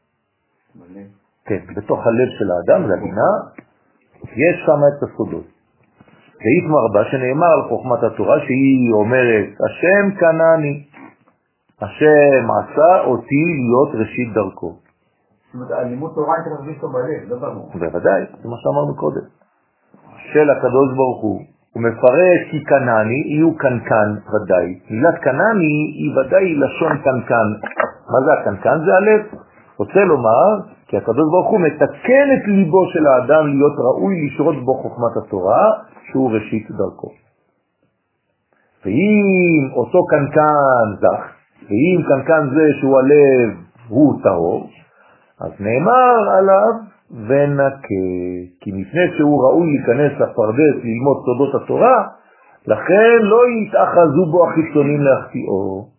כן, בתוך הלב של האדם, זה הבינה, יש שם את הסודות. סעיף מרבה שנאמר על חוכמת התורה שהיא אומרת, השם קנני, השם עשה אותי להיות ראשית דרכו. זאת אומרת, הלימוד תורה הייתה להרגיש אותו בלב, לא ברור. בוודאי, זה מה שאמרנו קודם. של הקדוש ברוך הוא, הוא מפרש כי קנני, יהיו קנקן ודאי. מילת קנני היא ודאי לשון קנקן. מה זה הקנקן? זה הלב. רוצה לומר, כי הקדוש ברוך הוא מתקן את ליבו של האדם להיות ראוי לשרות בו חוכמת התורה, שהוא ראשית דרכו. ואם אותו קנקן זך, ואם קנקן זה שהוא הלב הוא טהור, אז נאמר עליו ונקה, כי לפני שהוא ראוי להיכנס לפרדס ללמוד סודות התורה, לכן לא יתאחזו בו החיצונים להחטיאו.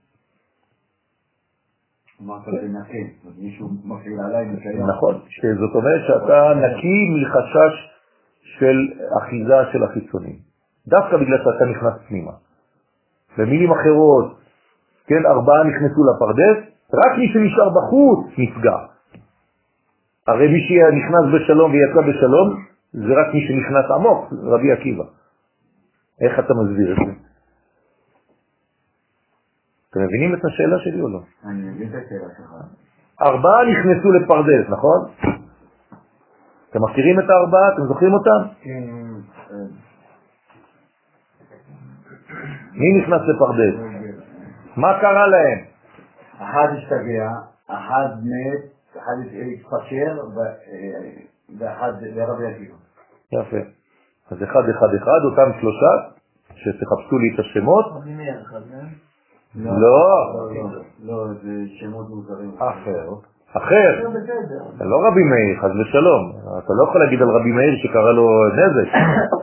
אמרת ונקה, מישהו מפעיל עליי מקיים. נכון, שזאת אומרת שאתה נקי מחשש של אחיזה של החיצונים. דווקא בגלל שאתה נכנס פנימה. במילים אחרות, כן, ארבעה נכנסו לפרדס, רק מי שנשאר בחוץ נפגע. הרי מי שנכנס בשלום ויצא בשלום, זה רק מי שנכנס עמוק, רבי עקיבא. איך אתה מסביר את זה? אתם מבינים את השאלה שלי או לא? אני מבין את השאלה שלך. ארבעה נכנסו לפרדס, נכון? אתם מכירים את הארבעה? אתם זוכרים אותם? כן. מי נכנס לפרדס? מה קרה להם? אחד השתגע, אחד מת, אחד התפשר, ואחד לרבי עקיבא. יפה. אז אחד, אחד, אחד, אותם שלושה, שתחפשו לי את השמות. רבי מאיר אחד, לא. לא, זה שמות מוזרים. אחר. אחר. זה לא רבי מאיר, חס ושלום. אתה לא יכול להגיד על רבי מאיר שקרא לו נזק.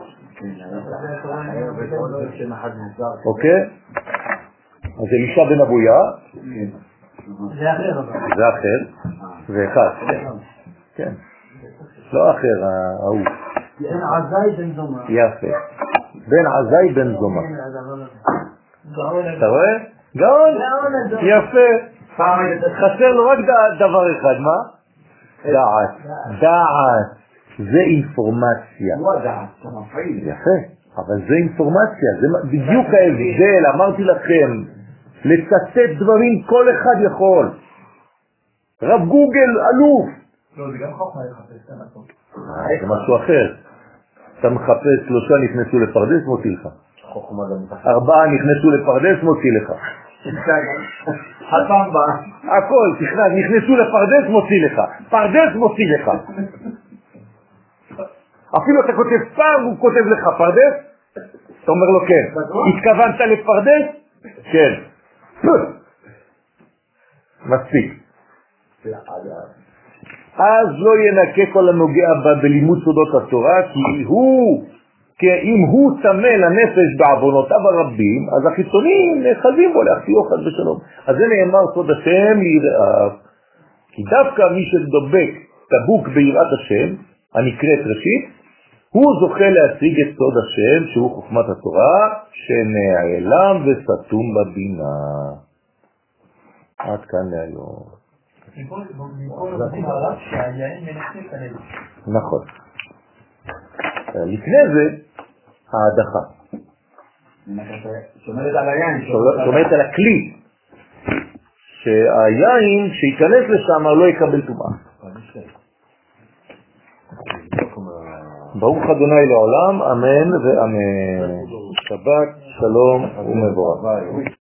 אוקיי? אז אלישע בן אבויה. זה אחר. זה אחר. ואחד. כן. לא אחר, ההוא. בן עזאי בן זומא. יפה. בן עזאי בן זומא. אתה רואה? גאון. יפה. חסר לו רק דבר אחד, מה? דעת. דעת. זה אינפורמציה. הוא הדעת, אתה מפעיל. יפה. אבל זה אינפורמציה. זה בדיוק ההבדל. אמרתי לכם, לצטט דברים כל אחד יכול. רב גוגל אלוף. לא, זה גם חוכמה לחפש, זה נכון. זה משהו אחר. אתה מחפש שלושה נכנסו לפרדס, מוציא לך. ארבעה נכנסו לפרדס, מוציא לך. הפעם באה. הכל, תכנס, נכנסו לפרדס, מוציא לך. פרדס, מוציא לך. אפילו אתה כותב פעם, הוא כותב לך פרדס, אתה אומר לו כן. התכוונת לפרדס? כן. מספיק. אז לא ינקה כל הנוגע בה בלימוד סודות התורה, כי הוא, כי אם הוא צמא לנפש בעוונותיו הרבים, אז החיצונים נאחזים בו להחטיאו חס ושלום. אז זה נאמר סוד השם ליראיו, כי דווקא מי שדבק דבוק ביראת השם, הנקראת ראשית, הוא זוכה להשיג את סוד השם, שהוא חוכמת התורה, שנעלם וסתום בבינה. עד כאן להיום. נכון. לפני זה, ההדחה. שומרת על היין. שומרת על הכלי. שהיין שיכנס לשם לא יקבל טומאה. ברוך אדוני לעולם, אמן ואמן. שבת, שלום ומבורך.